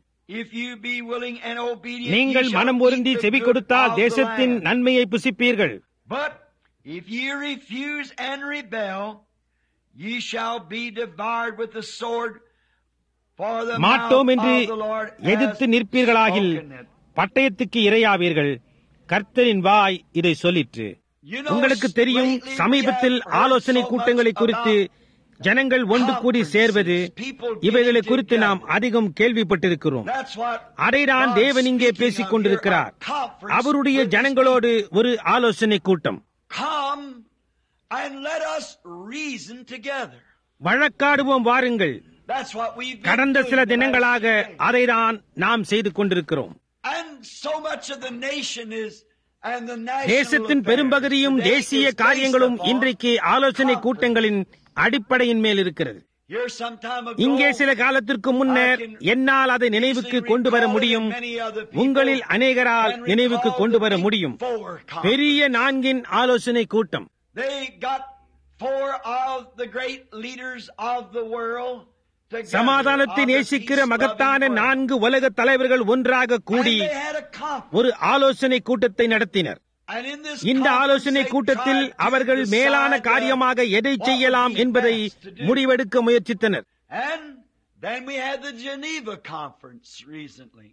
நீங்கள் மனம் பொருந்தி செவி கொடுத்தால் தேசத்தின் நன்மையை புசிப்பீர்கள். If ye refuse and rebel, ye shall be devoured with the sword. For the மாட்டோம் என்று mouth of the Lord எதிர்த்து நிற்பீர்களாகில் பட்டயத்துக்கு இரையாவீர்கள். கர்த்தரின் வாய் இதை சொல்லிற்று. உங்களுக்கு தெரியும், சமீபத்தில் ஆலோசனை கூட்டங்களை குறித்து ஜனங்கள் ஒன்று கூடி சேர்வது, இவைகளை குறித்து நாம் அதிகம் கேள்விப்பட்டிருக்கிறோம். அதைதான் தேவன் இங்கே பேசிக் கொண்டிருக்கிறார். அவருடைய ஜனங்களோடு ஒரு ஆலோசனை கூட்டம். Come and let us reason together. வழக்காடுவோம் வாருங்கள். That's what we've been கடந்த சில doing தினங்களாக the last few days. அதைதான் நாம் செய்து கொண்டிருக்கிறோம். And so much of the nation is and the national தேசத்தின் பெரும்பகுதியும் affairs தேசிய today is காரியங்களும் based upon இன்றைக்கு ஆலோசனை conference. கூட்டங்களின் அடிப்படையின் மேல் இருக்கிறது. Here some time ago, இங்கே சில காலத்திற்கு முன்னர் என்னால் அதை நினைவுக்கு கொண்டு வர முடியும். உங்களில் அநேகரால் நினைவுக்கு கொண்டு வர முடியும். பெரிய 4 ஆலோசனை கூட்டம். They got 4 of the great leaders of the world together. சமாதானத்தை நேசிக்கிற மகத்தான 4 உலக தலைவர்கள் ஒன்றாக கூடி And they had a conference. ஒரு ஆலோசனை கூட்டத்தை நடத்தினர். And in this இந்த conference, ஆலோசனை they கூட்டத்தில் tried to அவர்கள் decide மேலான காரியமாக எதை what செய்யலாம் would be என்பதை best to do. முடிவெடுக்க முயற்சித்தனர். And then we had the Geneva conference recently.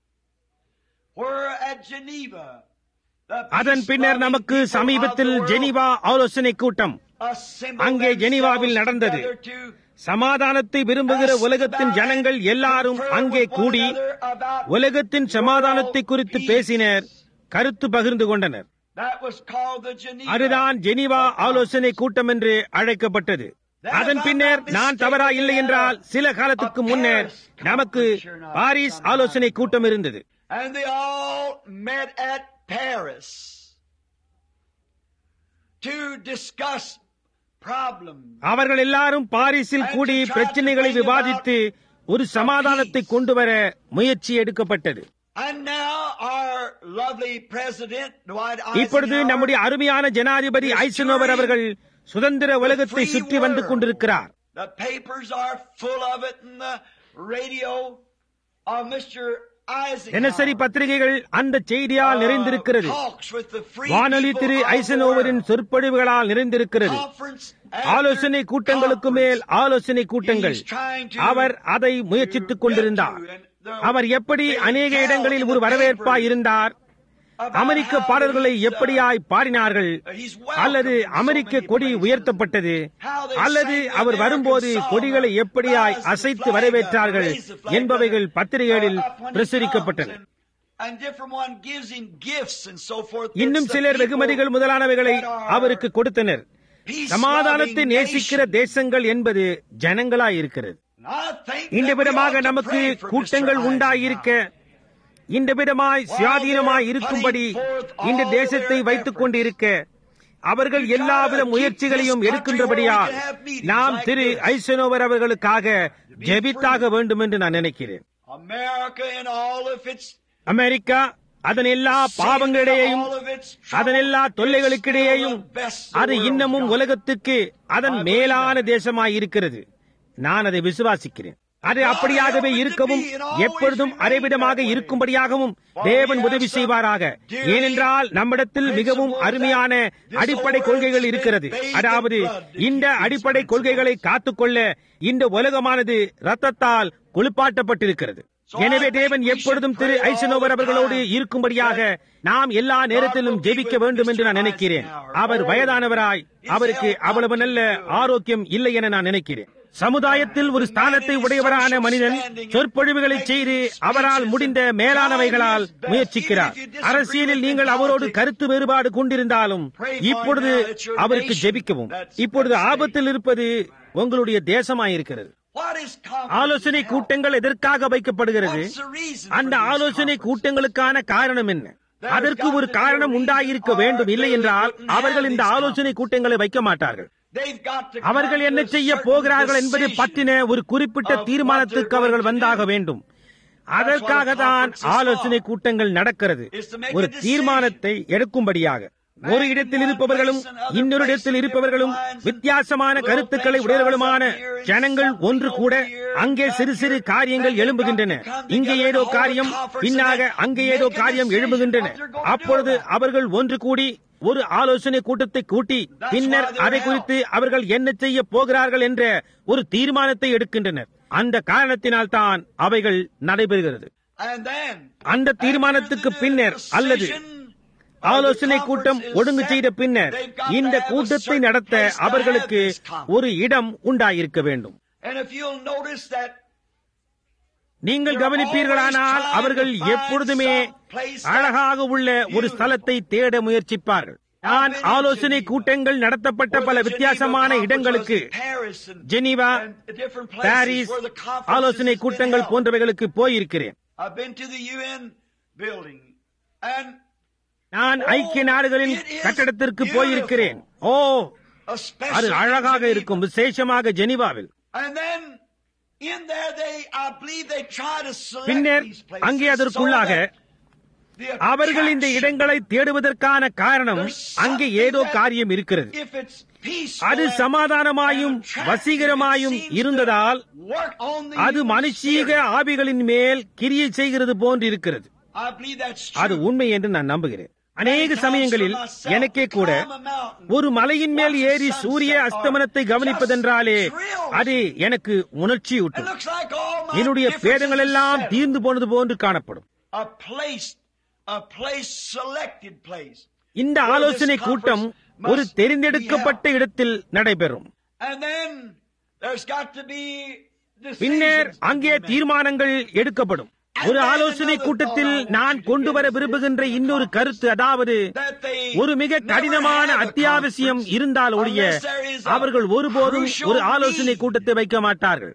Where at Geneva, the அதன் பின்னர் நமக்கு peace-loving சமீபத்தில் people of the world Geneva ஆலோசனை கூட்டம் assembled அங்கே ஜெனீவாவில் themselves நடந்தது. together to சமாதானத்தை விரும்புகிற உலகத்தின் ஜனங்கள் எல்லாரும் அங்கே கூடி உலகத்தின் சமாதானத்தை குறித்து பேசினர், கருத்து பகிர்ந்து கொண்டனர். That was called the Geneva. அதுதான் ஜெனீவா ஆலோசனை கூட்டம் என்று அழைக்கப்பட்டது. அதன் பின்னர் நான் தவறா இல்லை என்றால் சில காலத்துக்கு முன்னர் நமக்கு பாரிஸ் ஆலோசனை கூட்டம் இருந்தது. And they all met at Paris to discuss problems. அவர்கள் எல்லாரும் பாரிஸில் கூடி பிரச்சனைகளை விவாதித்து ஒரு சமாதானத்தை கொண்டு வர முயற்சி எடுக்கப்பட்டது. And now our lovely president Dwight இப்பொழுது நம்முடைய அருமையான ஜனாதிபதி ஐசனோவர் அவர்கள் சுதந்திர உலகத்தை சுற்றி வந்து கொண்டிருக்கிறார். The papers are full of it, and the radio of Mr. தினசரி பத்திரிகைகள் அந்த செய்தியால் நிறைந்திருக்கிறது. வானொலி திரு ஐசனோவரின் சொற்பொழிவுகளால் நிறைந்திருக்கிறது. ஆலோசனை கூட்டங்களுக்கு மேல் ஆலோசனை கூட்டங்கள். அவர் அதை முயற்சித்துக் கொண்டிருந்தார். அவர் எப்படி அநேக இடங்களில் ஒரு வரவேற்பாய் இருந்தார், அமெரிக்க பாடல்களை எப்படியாய் பாடினார்கள், அல்லது அமெரிக்க கொடி உயர்த்தப்பட்டது, அல்லது அவர் வரும்போது கொடிகளை எப்படியாய் அசைத்து வரவேற்றார்கள் என்பவைகள் பத்திரிகைகளில் பிரசுரிக்கப்பட்டன. இன்னும் சிலர் வெகுமதிகள் முதலானவைகளை அவருக்கு கொடுத்தனர். சமாதானத்தை நேசிக்கிற தேசங்கள் என்பது ஜனங்களாயிருக்கிறது. இந்த விதமாக நமக்கு கூட்டங்கள் உண்டாயிருக்க, இந்த விதமாய் சுயாதீனமாய் இருக்கும்படி இந்த தேசத்தை வைத்துக் கொண்டிருக்க அவர்கள் எல்லாவித முயற்சிகளையும் எடுக்கின்றபடியால் நாம் திரு ஐசனோவர் அவர்களுக்காக ஜெபித்தாக வேண்டும் என்று நான் நினைக்கிறேன். அமெரிக்கா அதன் எல்லா பாவங்களிடையேயும் அதன் எல்லா தொல்லைகளுக்கிடையேயும் அது இன்னமும் உலகத்துக்கு அதன் மேலான தேசமாயிருக்கிறது. நான் அதை விசுவாசிக்கிறேன். அது அப்படியாகவே இருக்கவும் எப்பொழுதும் அரைவிடமாக இருக்கும்படியாகவும் தேவன் உதவி செய்வாராக. ஏனென்றால் நம்மிடத்தில் மிகவும் அருமையான அடிப்படை கொள்கைகள் இருக்கிறது. அதாவது இந்த அடிப்படை கொள்கைகளை காத்துக்கொள்ள இந்த உலகமானது இரத்தத்தால் குளிப்பாட்டப்பட்டிருக்கிறது. எனவே தேவன் எப்பொழுதும் திரு ஐசனோவர் அவர்களோடு இருக்கும்படியாக நாம் எல்லா நேரத்திலும் ஜெபிக்க வேண்டும் என்று நான் நினைக்கிறேன். அவர் வயதானவராய், அவருக்கு அவ்வளவு நல்ல ஆரோக்கியம் இல்லை என நான் நினைக்கிறேன். சமுதாயத்தில் ஒரு ஸ்தானத்தை உடையவரான மனிதன் சொற்பொழிவுகளை செய்து அவரால் முடிந்த மேலானவைகளால் முயற்சிக்கிறார். அரசியலில் நீங்கள் அவரோடு கருத்து வேறுபாடு கொண்டிருந்தாலும் இப்பொழுது அவருக்கு ஜெபிக்கவும். இப்பொழுது ஆபத்தில் இருப்பது உங்களுடைய தேசமாயிருக்கிறது. ஆலோசனை கூட்டங்கள் எதற்காக வைக்கப்படுகிறது? அந்த ஆலோசனை கூட்டங்களுக்கான காரணம் என்ன? அதற்கு ஒரு காரணம் உண்டாயிருக்க வேண்டும். இல்லை என்றால் அவர்கள் இந்த ஆலோசனை கூட்டங்களை வைக்க மாட்டார்கள். அவர்கள் என்ன செய்ய போகிறார்கள் என்பதை பற்றின ஒரு குறிப்பிட்ட தீர்மானத்துக்கு அவர்கள் வந்தாக வேண்டும். அதற்காக தான் ஆலோசனை கூட்டங்கள் நடக்கிறது, ஒரு தீர்மானத்தை எடுக்கும்படியாக. ஒரு இடத்தில் இருப்பவர்களும் இன்னொரு இடத்தில் இருப்பவர்களும் வித்தியாசமான கருத்துக்களை உடையவர்களுமான ஜனங்கள் ஒன்று கூட அங்கே சிறு சிறு காரியங்கள் எழும்புகின்றன. இங்கே ஏதோ காரியம், பின்னாக அங்கே ஏதோ காரியம் எழும்புகின்றன. அப்பொழுது அவர்கள் ஒன்று கூடி ஒரு ஆலோசனை கூட்டத்தை கூட்டி பின்னர் அதை குறித்து அவர்கள் என்ன செய்ய போகிறார்கள் என்ற ஒரு தீர்மானத்தை எடுக்கின்றனர். அந்த காரணத்தினால் தான் அவைகள் நடைபெறுகிறது. அந்த தீர்மானத்துக்கு பின்னர் அல்லது ஆலோசனை கூட்டம் ஒழுங்கு செய்த பின்னர் இந்த கூட்டத்தை நடத்த அவர்களுக்கு ஒரு இடம் உண்டாயிருக்க வேண்டும். நீங்கள் கவனிப்பீர்களானால் அவர்கள் எப்பொழுதுமே அழகாக உள்ள ஒரு ஸ்தலத்தை தேட முயற்சிப்பார்கள். நான் ஆலோசனை கூட்டங்கள் நடத்தப்பட்ட பல வித்தியாசமான இடங்களுக்கு, ஜெனீவா, பாரிஸ் ஆலோசனை கூட்டங்கள் போன்றவைகளுக்கு போயிருக்கிறேன். நான் ஐக்கிய நாடுகளின் கட்டடத்திற்கு போயிருக்கிறேன். ஓ, அது அழகாக இருக்கும், விசேஷமாக ஜெனீவாவில். பின்னர் அங்கே அதற்குள்ளாக அவர்கள் இந்த இடங்களை தேடுவதற்கான காரணம் அங்கே ஏதோ காரியம் இருக்கிறது. அது சமாதானமாயும் வசீகரமாயும் இருந்ததால் அது மனுஷீக ஆவிகளின் மேல் கிரியை செய்கிறது போன்று இருக்கிறது. அது உண்மை என்று நான் நம்புகிறேன். அநேக சமயங்களில் எனக்கே கூட ஒரு மலையின் மேல் ஏறி சூரிய அஸ்தமனத்தை கவனிப்பதென்றாலே அது எனக்கு உணர்ச்சியூட்டும். என்னுடைய பேதங்கள் எல்லாம் தீர்ந்து போனது போன்று காணப்படும். இந்த ஆலோசனை கூட்டம் ஒரு தெரிந்தெடுக்கப்பட்ட இடத்தில் நடைபெறும். பின்னர் அங்கே தீர்மானங்கள் எடுக்கப்படும். ஒரு ஆலோசனை கூட்டத்தில் நான் கொண்டு வர விரும்புகின்ற இன்னொரு கருத்து, அதாவது ஒரு மிக கடினமான அத்தியாவசியம் இருந்தால் ஒழிய அவர்கள் ஒருபோதும் ஒரு ஆலோசனை கூட்டத்தை வைக்க மாட்டார்கள்.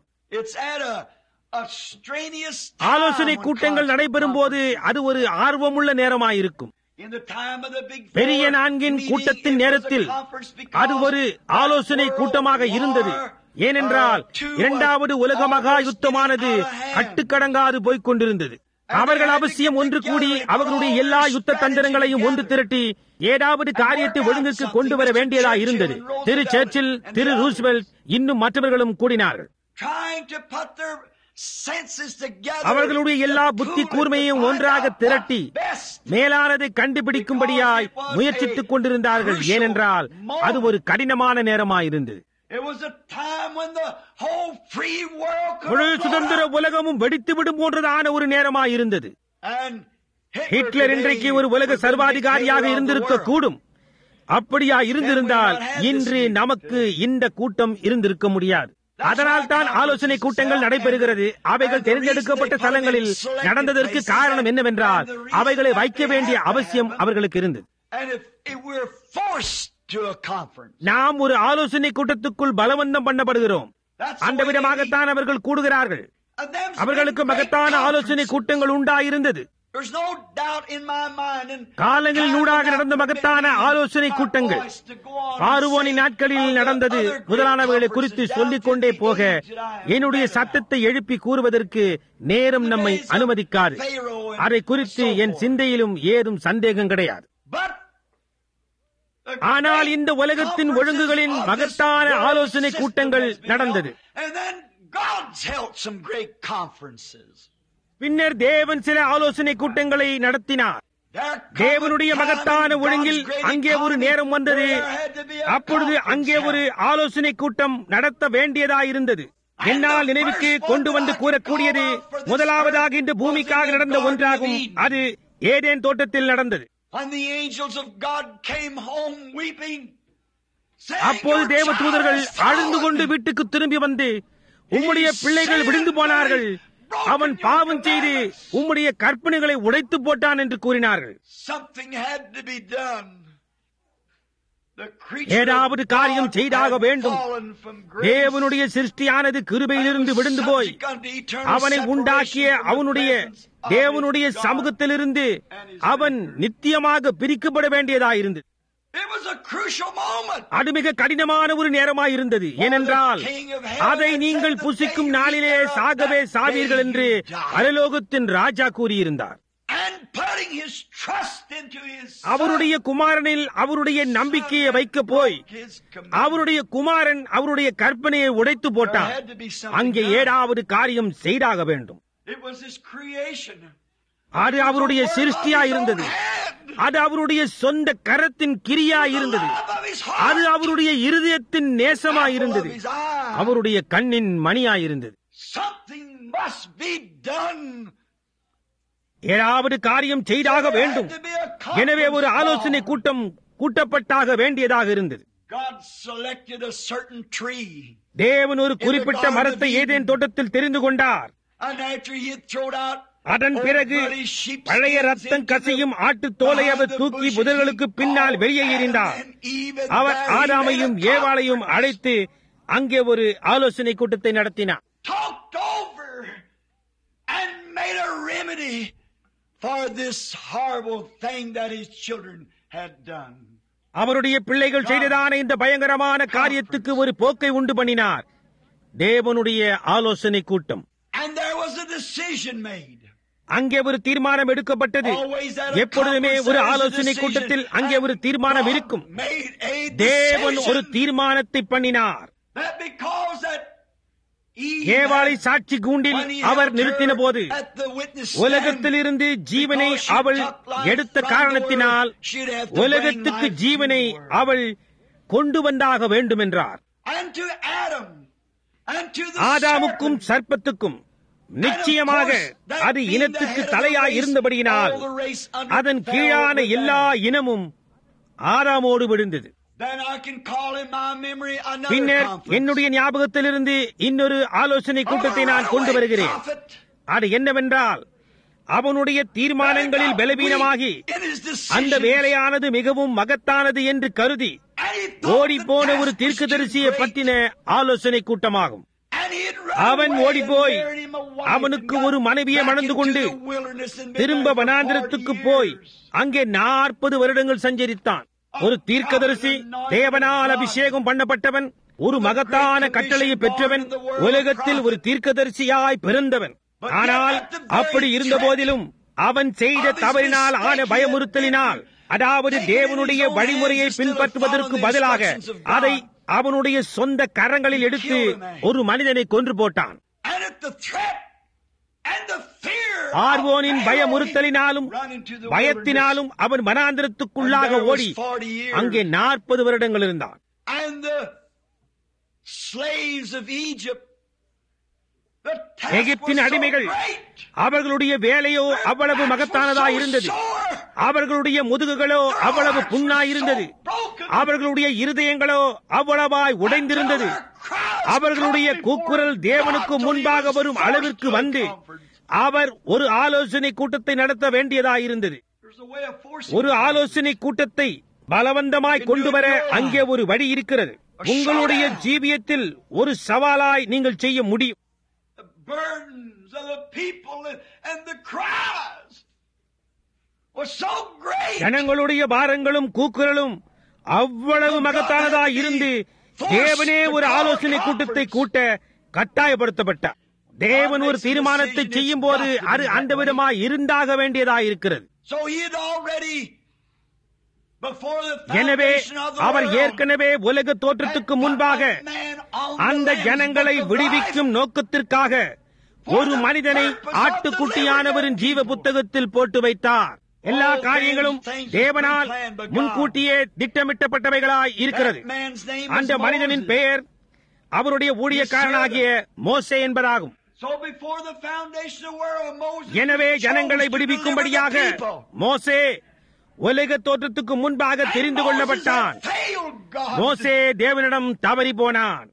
ஆலோசனை கூட்டங்கள் நடைபெறும் போது அது ஒரு ஆர்வமுள்ள நேரமாயிருக்கும். பெரிய நான்கின் கூட்டத்தின் நேரத்தில் அது ஒரு ஆலோசனை கூட்டமாக இருந்தது. ஏனென்றால் இரண்டாவது உலக மகா யுத்தமானது கட்டுக்கடங்காது போய்க் கொண்டிருந்தது. அவர்கள் அவசியம் ஒன்று கூடி அவர்களுடைய எல்லா யுத்த தந்திரங்களையும் ஒன்று திரட்டி ஏதாவது காரியத்தை ஒழுங்குக்கு கொண்டு வர வேண்டியதா இருந்தது. திரு சர்ச்சில், திரு ரூஸ்வெல்ட், இன்னும் மற்றவர்களும் கூடினார்கள். அவர்களுடைய எல்லா புத்தி கூர்மையும் ஒன்றாக திரட்டி மேலானதை கண்டுபிடிக்கும்படியாய் முயற்சித்துக் கொண்டிருந்தார்கள். ஏனென்றால் அது ஒரு கடினமான நேரமாயிருந்தது. முழு சுதந்திர உலகமும் வெடித்துவிடும் போன்றதான ஒரு நேரமாயிருந்தது. ஹிட்லர் இன்றைக்கு ஒரு உலக சர்வாதிகாரியாக இருந்திருக்க கூடும். அப்படியா இருந்திருந்தால் இன்று நமக்கு இந்த கூட்டம் இருந்திருக்க முடியாது. அதனால் தான் ஆலோசனை கூட்டங்கள் நடைபெறுகிறது. அவைகள் தேர்ந்தெடுக்கப்பட்ட ஸ்தலங்களில் நடந்ததற்கு காரணம் என்னவென்றால் அவைகளை வைக்க வேண்டிய அவசியம் அவர்களுக்கு இருந்தது. நாம் ஒரு ஆலோசனை கூட்டத்துக்குள் பலவந்தம் பண்ணப்படுகிறோம். அந்த விதமாகத்தான் அவர்கள் கூடுகிறார்கள். அவர்களுக்கு மகத்தான ஆலோசனை கூட்டங்கள் உண்டாயிருந்தது. காலங்களில் ஊடாக நடந்த மகத்தான ஆலோசனை கூட்டங்கள், பார்வோனின் நாட்களில் நடந்தது முதலானவைகளை குறித்து சொல்லிக் கொண்டே போக என்னுடைய சத்தத்தை எழுப்பி கூறுவதற்கு நேரம் நம்மை அனுமதிக்காது. அதை குறித்து என் சிந்தையிலும் ஏதும் சந்தேகம் கிடையாது. ஆனால் இந்த உலகத்தின் ஒழுங்குகளின் மகத்தான ஆலோசனை கூட்டங்கள் நடந்தது. பின்னர் தேவன் சில ஆலோசனை கூட்டங்களை நடத்தினார். தேவனுடைய மகத்தான ஒழுங்கில் அங்கே ஒரு நேரம் வந்தது. அப்பொழுது அங்கே ஒரு ஆலோசனை கூட்டம் நடத்த வேண்டியதாயிருந்தது. என்னால் நினைவுக்கு கொண்டு வந்து கூறக்கூடியது முதலாவதாக இந்த பூமிக்காக நடந்த ஒன்றாகும். அது ஏதேன் தோட்டத்தில் நடந்தது. அப்போது தேவ தூதர்கள் அழுந்து கொண்டு வீட்டுக்கு திரும்பி வந்து, உம்முடைய பிள்ளைகள் விழுந்து போனார்கள், அவன் பாவம் செய்து உம்முடைய கற்பனைகளை உடைத்து போட்டான் என்று கூறினார்கள். ஏதாவது காரியம் செய்தாக வேண்டும். தேவனுடைய சிருஷ்டியானது கிருபையிலிருந்து விழுந்து போய் அவனை உண்டாக்கிய அவனுடைய தேவனுடைய சமூகத்திலிருந்து அவன் நித்தியமாக பிரிக்கப்பட வேண்டியதாயிருந்தது. அது மிக கடினமான ஒரு நேரமாயிருந்தது. ஏனென்றால் அதை நீங்கள் புசிக்கும் நாளிலே சாகவே சாவீர்கள் என்று பரலோகத்தின் ராஜா கூறியிருந்தார். அவருடைய குமாரனில் அவருடைய நம்பிக்கையை வைக்க போய் அவருடைய குமாரன் அவருடைய கற்பனையை உடைத்து போட்டார். அங்கே ஏதாவது காரியம் செய்தாக வேண்டும். அது அவருடைய சிருஷ்டியா இருந்தது. அது அவருடைய சொந்த கரத்தின் கிரியா இருந்தது. அது அவருடைய இருதயத்தின் நேசமாயிருந்தது. அவருடைய கண்ணின் மணியாயிருந்தது. ஏதாவது காரியம் செய்தாக வேண்டும். எனவே ஒரு ஆலோசனை கூட்டம் கூட்டப்பட்டாக வேண்டியதாக இருந்தது. தேவன் ஒரு குறிப்பிட்ட மரத்தை ஏதேன் தோட்டத்தில் தெரிந்து கொண்டார். அதன் பிறகு பழைய ரத்தம் கசியும் ஆட்டு தோலை அவர் தூக்கி புதர்களுக்கு பின்னால் வெளியே எறிந்தார். அவர் ஆதாமையும் ஏவாளையும் அழைத்து அங்கே ஒரு ஆலோசனை கூட்டத்தை நடத்தினார். அவருடைய பிள்ளைகள் செய்ததான இந்த பயங்கரமான காரியத்துக்கு ஒரு போக்கை உண்டு பண்ணினார். தேவனுடைய ஆலோசனை கூட்டம். அங்கே ஒரு தீர்மானம் எடுக்கப்பட்டது. எப்பொழுதுமே ஒரு ஆலோசனை கூட்டத்தில் அங்கே ஒரு தீர்மானம் இருக்கும். தேவன் ஒரு தீர்மானத்தை பண்ணினார். ஏவாளை சாட்சி கூண்டில் அவர் நிறுத்தின போது உலகத்திலிருந்து ஜீவனை அவள் எடுத்த காரணத்தினால் உலகத்துக்கு ஜீவனை அவள் கொண்டு வந்தாக வேண்டும் என்றார். ஆதாமுக்கும் சர்ப்பத்துக்கும் நிச்சயமாக அது இனத்துக்கு தலையாய் இருந்தபடியினால் அதன் கீழான எல்லா இனமும் ஆதாமோடு விழுந்தது. பின்னர் என்னுடைய ஞாபகத்திலிருந்து இன்னொரு ஆலோசனை கூட்டத்தை நான் கொண்டு வருகிறேன். அது என்னவென்றால், அவனுடைய தீர்மானங்களில் பலவீனமாகி அந்த வேலையானது மிகவும் மகத்தானது என்று கருதி ஓடிப்போன ஒரு தீர்க்கதரிசியை பற்றின ஆலோசனை கூட்டமாகும். அவன் ஓடிப்போய் அவனுக்கு ஒரு மனைவியை மணந்து கொண்டு திரும்ப வனாந்திரத்துக்கு போய் அங்கே 40 வருடங்கள் சஞ்சரித்தான். ஒரு தீர்க்கதரிசி, தேவனால் அபிஷேகம் பண்ணப்பட்டவன், ஒரு மகத்தான கட்டளையை பெற்றவன், உலகத்தில் ஒரு தீர்க்கதரிசியாய் பிறந்தவன். ஆனால் அப்படி இருந்த போதிலும் அவன் செய்த தவறினால் ஆன பயமுறுத்தலினால், அதாவது தேவனுடைய வழிமுறையை பின்பற்றுவதற்கு பதிலாக அதை அவனுடைய சொந்த கரங்களில் எடுத்து ஒரு மனிதனை கொன்று போட்டான். பார்வோனின் பயமுறுத்தலினாலும் பயத்தினாலும் அவன் வனாந்திரத்துக்குள்ளாக ஓடி அங்கே 40 வருடங்கள் இருந்தான். எகிப்தின் அடிமைகள், அவர்களுடைய வேலையோ அவ்வளவு மகத்தானதாய் இருந்தது. அவர்களுடைய முதுகுகளோ அவ்வளவு புண்ணாயிருந்தது. அவர்களுடைய இருதயங்களோ அவ்வளவாய் உடைந்திருந்தது. அவர்களுடைய கூக்குரல் தேவனுக்கு முன்பாக வரும் அளவிற்கு வந்து அவர் ஒரு ஆலோசனை கூட்டத்தை நடத்த வேண்டியதாயிருந்தது. ஒரு ஆலோசனை கூட்டத்தை பலவந்தமாய் கொண்டு வர அங்கே ஒரு வழி இருக்கிறது. உங்களுடைய ஜீவியத்தில் ஒரு சவாலாய் நீங்கள் செய்ய முடியும். ஜனங்களுடைய பாரங்களும் கூக்குரலும் அவ்வளவு மகத்தானதாய் இருந்து தேவனே ஒரு ஆலோசனை கூட்டத்தை கூட்ட கட்டாயப்படுத்தப்பட்டார். தேவன் ஒரு தீர்மானத்தை செய்யும் போது அது அந்த விதமாய் இருந்தாக வேண்டியதாய் இருக்கிறது. எனவே அவர் ஏற்கனவே உலக தோற்றத்துக்கு முன்பாக அந்த ஜனங்களை விடுவிக்கும் நோக்கத்திற்காக ஒரு மனிதனை ஆட்டுக்குட்டியானவரின் ஜீவ புத்தகத்தில் போட்டு வைத்தார். எல்லா காரியங்களும் தேவனால் முன்கூட்டியே திட்டமிட்டப்பட்டவைகளாய் இருக்கிறது. அந்த மனிதனின் பெயர் அவருடைய ஊழியக்காரனாகிய மோசே என்பதாகும். எனவே ஜனங்களை விடுவிக்கும்படியாக மோசே உலக தோற்றத்துக்கு முன்பாக தெரிந்து கொள்ளப்பட்டான். மோசே தேவனிடம் தவறி போனான்.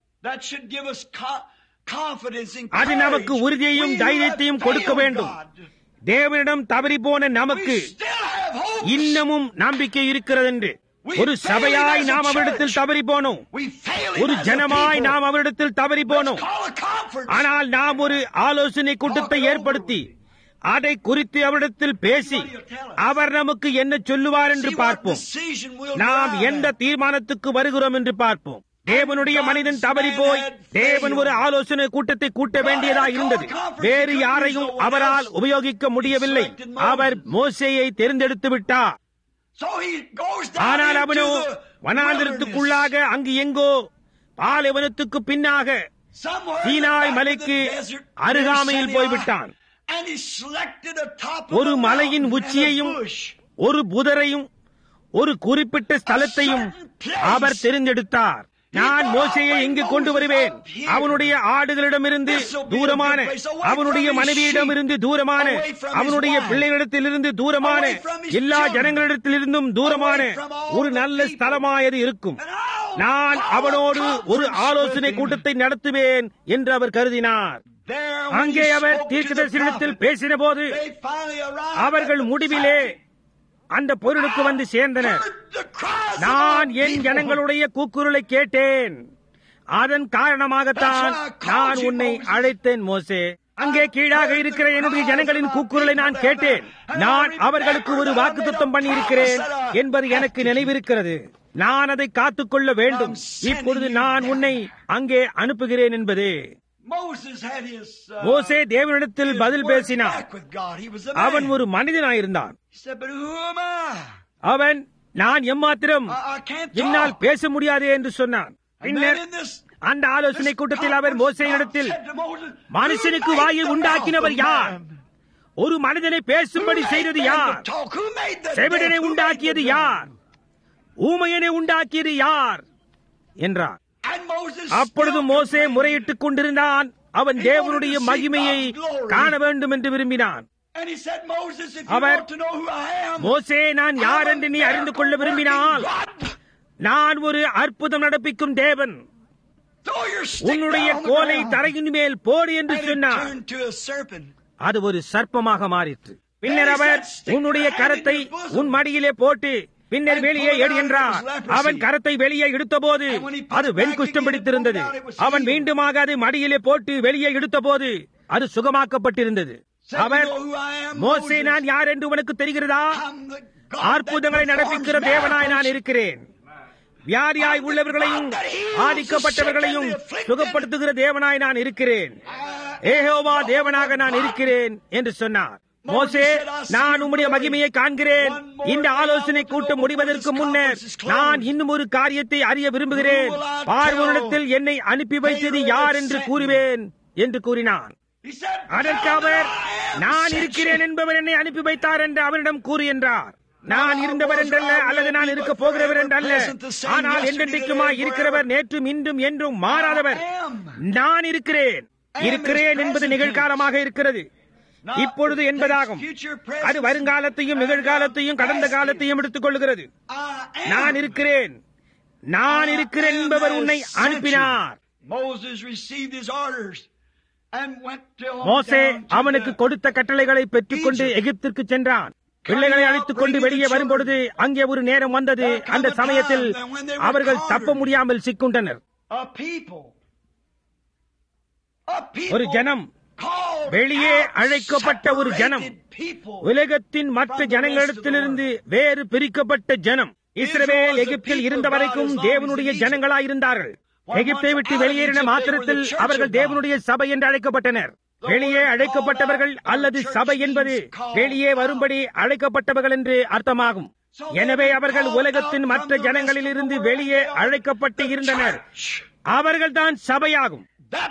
அது நமக்கு உறுதியையும் தைரியத்தையும் கொடுக்க வேண்டும். தேவனிடம் தவறி போன நமக்கு இன்னமும் நம்பிக்கை இருக்கிறது என்று. ஒரு சபையாய் நாம் அவரிடத்தில் தவறி போனோம். ஒரு ஜனமாய் நாம் அவரிடத்தில் தவறி போனோம். ஆனால் நாம் ஒரு ஆலோசனை கூட்டத்தை ஏற்படுத்தி அதை குறித்து அவரிடத்தில் பேசி அவர் நமக்கு என்ன சொல்லுவார் என்று பார்ப்போம். நாம் எந்த தீர்மானத்துக்கு வருகிறோம் என்று பார்ப்போம். தேவனுடைய மனிதன் தவறி போய் தேவன் ஒரு ஆலோசனை கூட்டத்தை கூட்ட வேண்டியதாக இருந்தது. வேறு யாரையும் அவரால் உபயோகிக்க முடியவில்லை. அவர் மோசேயை தேர்ந்தெடுத்து விட்டார். ஆனால் அவனோ வனாந்திரத்துக்குள்ளாக அங்கு எங்கோ பாலைவனத்துக்கு பின்னாக சீனாய் மலைக்கு அருகாமையில் போய்விட்டான். ஒரு மலையின் உச்சியையும் ஒரு புதரையும் ஒரு குறிப்பிட்ட ஸ்தலத்தையும் அவர் தெரிந்தெடுத்தார். நான் மோசேயை இங்கு கொண்டு வருவேன். அவனுடைய ஆடுகளிடமிருந்து தூரமான, அவனுடைய மனைவியிடமிருந்து தூரமான, அவனுடைய பிள்ளைகளிடத்திலிருந்து தூரமான, எல்லா ஜனங்களிடத்திலிருந்தும் தூரமான ஒரு நல்ல ஸ்தலமாயது இருக்கும். நான் அவனோடு ஒரு ஆலோசனை கூட்டத்தை நடத்துவேன் என்று அவர் கருதினார். அங்கே அவர் தீர்க்கதரிசனத்தில் பேசின போது அவர்கள் முடிவிலே அந்த பொருளுக்கு வந்து சேர்ந்தனர். நான் என் ஜனங்களுடைய கூக்குரலை கேட்டேன். அதன் காரணமாகத்தான் நான் உன்னை அழைத்தேன் மோசே. அங்கே கீழாக இருக்கிற என்னுடைய ஜனங்களின் கூக்குரலை நான் கேட்டேன். நான் அவர்களுக்கு ஒரு வாக்குத்தத்தம் பண்ணியிருக்கிறேன் என்பது எனக்கு நினைவிருக்கிறது. நான் அதை காத்துக்கொள்ள வேண்டும். இப்பொழுது நான் உன்னை அங்கே அனுப்புகிறேன் என்பதே. மோசே தேவனிடத்தில் பதில் பேசினார். அவன் ஒரு மனிதனாயிருந்தான். அவன் நான் எம்மாத்திரம் என்னால் பேச முடியாது என்று சொன்னான். பின்னர் அந்த ஆலோசனை கூட்டத்தில் அவர் மோசேயிடத்தில், மனுஷனுக்கு வாயை உண்டாக்கினவர் யார்? ஒரு மனிதனை பேசும்படி செய்தது யார்? செவிடனை உண்டாக்கியது யார்? ஊமையனை உண்டாக்கியது யார் என்றார். அப்பொழுது மோசே முறையிட்டுக் கொண்டிருந்தான். அவன் தேவனுடைய மகிமையை காண வேண்டும் என்று விரும்பினான். அவர், மோசே, நான் யார் என்று நீ அறிந்து கொள்ள விரும்பினால் நான் ஒரு அற்புதம் நடப்பிக்கும் தேவன். உன்னுடைய கோலை தரையின் மேல் போடு என்று சொன்னார். அது ஒரு சர்ப்பமாக மாறிற்று. பின்னர் அவர், உன்னுடைய கரத்தை உன் மடியிலே போட்டு பின்னர் வெளியே எடு என்றார். அவன் கரத்தை வெளியே எடுத்த போது அது வெண்குஷ்டம் பிடித்திருந்தது. அவன் மீண்டுமாக அதை மடியிலே போட்டு வெளியே எடுத்த போது அது சுகமாக்கப்பட்டிருந்தது. அவர், மோசே, நான் யார் என்று உனக்கு தெரிகிறதா? அற்புதங்களை நடப்பிக்கிற தேவனாய் நான் இருக்கிறேன். வியாதியாய் உள்ளவர்களையும் ஆதிக்கப்பட்டவர்களையும் சுகப்படுத்துகிற தேவனாய் நான் இருக்கிறேன். யெகோவா தேவனாக நான் இருக்கிறேன் என்று சொன்னார். மோசே, நான் உம்முடைய மகிமையை காண்கிறேன். இந்த ஆலோசனை கூட்டம் முடிவதற்கு முன்னர் நான் இன்னும் ஒரு காரியத்தை அறிய விரும்புகிறேன். பார்வோனிடத்தில் என்னை அனுப்பி வைத்தது யார் என்று கூறுவேன் என்று கூறினான். அதற்கு அவர், நான் இருக்கிறேன் என்பவர் என்னை அனுப்பி வைத்தார் என்று அவரிடம் கூறு என்றார். நான் இருந்தவர் என்றல்ல, அல்லது நான் இருக்க போகிறவர் என்றல்ல, ஆனால் என்றென்றைக்குமாய் இருக்கிறவர், நேற்றும் இன்றும் என்றும் மாறாதவர். நான் இருக்கிறேன். இருக்கிறேன் என்பது நிகழ்காலமாக இருக்கிறது, இப்பொழுது என்பதாகும். அது வருங்காலத்தையும் நிகழ்காலத்தையும் கடந்த காலத்தையும் எடுத்துக் கொள்கிறது. நான் இருக்கிறேன், நான் இருக்கிறேன் என்பவர் உன்னை அனுப்பினார். மோசே அவனுக்கு கொடுத்த கட்டளைகளை பெற்றுக்கொண்டு எகிப்திற்கு சென்றான். பிள்ளைகளை அழைத்துக் கொண்டு வெளியே வரும்பொழுது அங்கே ஒரு நேரம் வந்தது. அந்த சமயத்தில் அவர்கள் தப்ப முடியாமல் சிக்குண்டனர். ஒரு ஜனம், வெளியே அழைக்கப்பட்ட ஒரு ஜனம், உலகத்தின் மற்ற ஜனங்களிடத்திலிருந்து வேறு பிரிக்கப்பட்ட ஜனம். இஸ்ரவேல் எகிப்தில் இருந்த வரைக்கும் தேவனுடைய ஜனங்களாயிருந்தார்கள். எகிப்தை விட்டு வெளியேறின மாத்திரத்தில் அவர்கள் தேவனுடைய சபை என்று அழைக்கப்பட்டனர். வெளியே அழைக்கப்பட்டவர்கள் அல்லது சபை என்பது வெளியே வரும்படி அழைக்கப்பட்டவர்கள் என்று அர்த்தமாகும். எனவே அவர்கள் உலகத்தின் மற்ற ஜனங்களில் இருந்து வெளியே அழைக்கப்பட்டு இருந்தனர். அவர்கள்தான் சபையாகும்.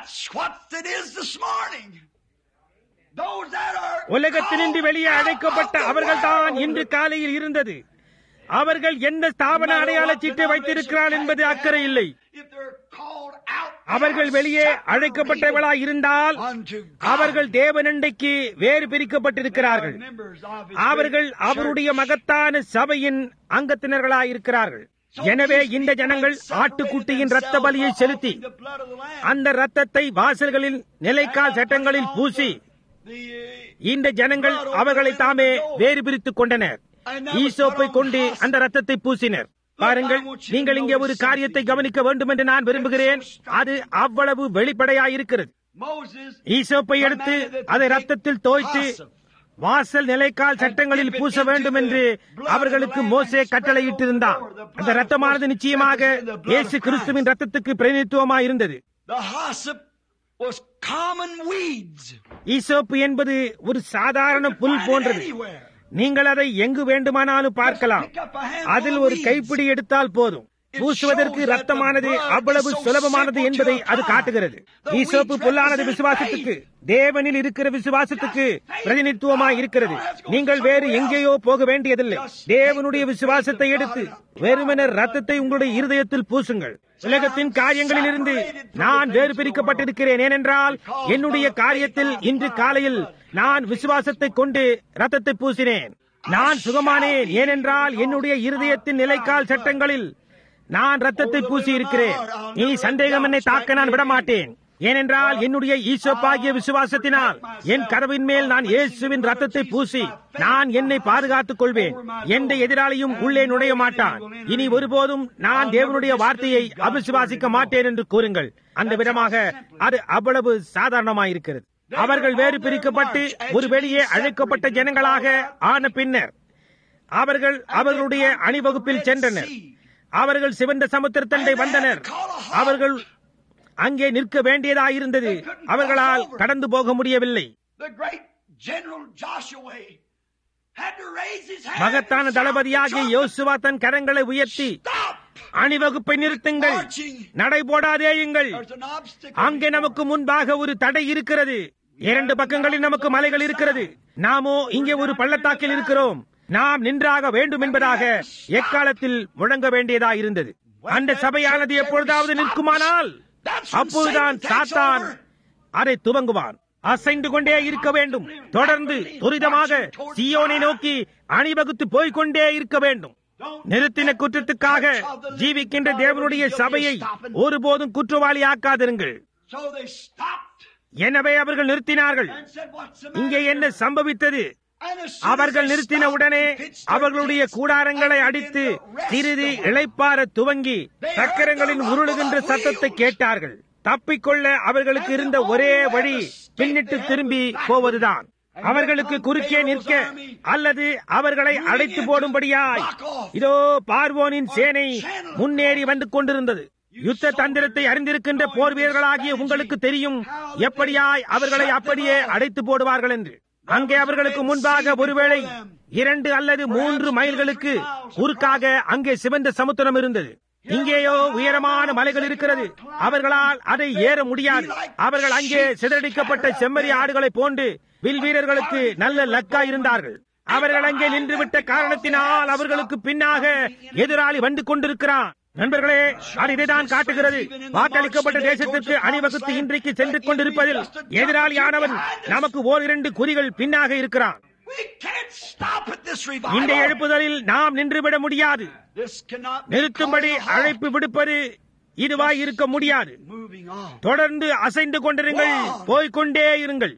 உலகத்தினின்று வெளியே அழைக்கப்பட்ட அவர்கள்தான் இன்று காலையில் இருந்தது. அவர்கள் எந்த ஸ்தாபன அடையாள சீட்டை வைத்திருக்கிறார் என்பது அக்கறை இல்லை. அவர்கள் வெளியே அழைக்கப்பட்டவர்களாய் இருந்தால் அவர்கள் தேவனண்டைக்கு வேறு பிரிக்கப்பட்டிருக்கிறார்கள். அவர்கள் அவருடைய மகத்தான சபையின் அங்கத்தினர்களாயிருக்கிறார்கள். எனவே இந்த ஜனங்கள் ஆட்டுக்குட்டியின் இரத்த பலியை செலுத்தி அந்த இரத்தத்தை வாசல்களில் நிலைக்கால் சட்டங்களில் பூசி இந்த ஜனங்கள் அவர்களை தாமே வேறு பிரித்துக் கொண்டனர். ஈசோப்பை கொண்டு அந்த இரத்தத்தை பூசினர். பாருங்கள், நீங்கள் இங்கே ஒரு காரியத்தை கவனிக்க வேண்டும் என்று நான் விரும்புகிறேன். அது அவ்வளவு வெளிப்படையாயிருக்கிறது. ஈசோப்பை எடுத்து அதை ரத்தத்தில் தோய்த்து வாசல் நிலைக்கால் சட்டங்களில் பூச வேண்டும் என்று அவர்களுக்கு மோசே கட்டளையிட்டிருந்தார். அந்த ரத்தமானது நிச்சயமாக இயேசு கிறிஸ்துவின் ரத்தத்துக்கு பிரதிநிதித்துவமாயிருந்தது. ஈசோப்பு என்பது ஒரு சாதாரண புல் போன்றது. நீங்கள் அதை எங்கு வேண்டுமானாலும் பார்க்கலாம். அதில் ஒரு கைப்பிடி எடுத்தால் போதும். பூசுவதற்கு ரத்தமானது அவ்வளவு சுலபமானது என்பதை அது காட்டுகிறது. ஈசோப்பு புல்லானது விசுவாசத்துக்கு, தேவனில் இருக்கிற விசுவாசத்துக்கு பிரதிநிதித்துவமாய் இருக்கிறது. நீங்கள் வேறு எங்கேயோ போக வேண்டியதில்லை. தேவனுடைய விசுவாசத்தை எடுத்து வெறுமன ரத்தத்தை உங்களுடைய இருதயத்தில் பூசுங்கள். உலகத்தின் காரியங்களில் இருந்து நான் வேறு பிரிக்கப்பட்டிருக்கிறேன். ஏனென்றால் என்னுடைய காரியத்தில் இன்று காலையில் நான் விசுவாசத்தை கொண்டு ரத்தத்தை பூசினேன். நான் சுகமானேன். ஏனென்றால் என்னுடைய இருதயத்தின் நிலைக்கால் சட்டங்களில் நான் ரத்தத்தை பூசி இருக்கிறேன். இனி சந்தேகம் என்னை தாக்க நான் விடமாட்டேன். ஏனென்றால் என்னுடைய ஈசோப்பாகிய விசுவாசத்தினால் என் கதவின் மேல் நான் இயேசுவின் ரத்தத்தை பூசி நான் என்னை பாதுகாத்துக் கொள்வேன். எந்த எதிராளியும் உள்ளே நுழைய மாட்டான். இனி ஒருபோதும் நான் தேவனுடைய வார்த்தையை அவிசுவாசிக்க மாட்டேன் என்று கூறுங்கள். அந்த விதமாக அது அவ்வளவு சாதாரணமாயிருக்கிறது. அவர்கள் வேறு பிரிக்கப்பட்டு ஒரு வெளியே அழைக்கப்பட்ட ஜனங்களாக ஆன பின்னர் அவர்கள் அவர்களுடைய அணிவகுப்பில் சென்றனர். அவர்கள் சிவந்த சமுத்திரத்தண்டை வந்தனர். அவர்கள் அங்கே நிற்க வேண்டியதாயிருந்தது. அவர்களால் கடந்து போக முடியவில்லை. மகத்தான தளபதியாகிய யோசுவா தன் கரங்களை உயர்த்தி, அணிவகுப்பை நிறுத்துங்கள், நடைபோடாதேயுங்கள், அங்கே நமக்கு முன்பாக ஒரு தடை இருக்கிறது. இரண்டு பக்கங்களில் நமக்கு மலைகள் இருக்கிறது. நாமோ இங்கே ஒரு பள்ளத்தாக்கில் இருக்கிறோம். நாம் நின்றாக வேண்டும் என்பதாக எக்காலத்தில் முழங்க வேண்டியதாயிருந்தது. அந்த சபையானது எப்பொழுதாவது நிற்குமானால் அப்பொழுதுதான் சாத்தான் அதை துவங்குவான். அசைந்து கொண்டே இருக்க வேண்டும். தொடர்ந்து துரிதமாக சீயோனை நோக்கி அணிவகுத்து போய்கொண்டே இருக்க வேண்டும். நிறுத்தின குற்றத்துக்காக ஜீவிக்கின்ற தேவனுடைய சபையை ஒருபோதும் குற்றவாளி ஆக்காதிருங்கள். எனவே அவர்கள் நிறுத்தினார்கள். இங்கே என்ன சம்பவித்தது? அவர்கள் நிறுத்தின உடனே அவர்களுடைய கூடாரங்களை அடித்து சிறிது இளைப்பாற துவங்கி சக்கரங்களின் உருளுகின்ற சத்தத்தை கேட்டார்கள். தப்பிக்கொள்ள அவர்களுக்கு இருந்த ஒரே வழி பின்னிட்டு திரும்பி போவதுதான். அவர்களுக்கு குறுக்கே நிற்க அல்லது அவர்களை அடைத்து போடும்படியாய் இதோ பார்வோனின் சேனை முன்னேறி வந்து கொண்டிருந்தது. யுத்த தந்திரத்தை அறிந்திருக்கின்ற போர் வீரர்களாகிய உங்களுக்கு தெரியும் எப்படியாய் அவர்களை அப்படியே அடைத்து போடுவார்கள் என்று. அங்கே அவர்களுக்கு முன்பாக ஒருவேளை 2 அல்லது 3 மைல்களுக்கு குறுக்காக அங்கே சிவந்த சமுத்திரம் இருந்தது. இங்கேயோ உயரமான மலைகள் இருக்கிறது. அவர்களால் அதை ஏற முடியாது. அவர்கள் அங்கே சிதறடிக்கப்பட்ட செம்மறி ஆடுகளை போன்று வில் வீரர்களுக்கு நல்ல லக்கா இருந்தார்கள். அவர்கள் அங்கே நின்றுவிட்ட காரணத்தினால் அவர்களுக்கு பின்னாக எதிராளி வந்து கொண்டிருக்கிறான். நண்பர்களே, அது இதைதான் காட்டுகிறது. வாக்களிக்கப்பட்ட தேசத்திற்கு அணிவகுத்து இன்றைக்கு சென்று கொண்டிருப்பதில் எதிராளியானவன் நமக்கு ஓரிரண்டு குறிகள் பின்னாக இருக்கிறான். இந்த எழுப்புதலில் நாம் நின்றுவிட முடியாது. நிறுத்தும்படி அழைப்பு விடுப்பது இதுவாய் இருக்க முடியாது. தொடர்ந்து அசைந்து கொண்டிருங்கள், போய்கொண்டே இருங்கள்.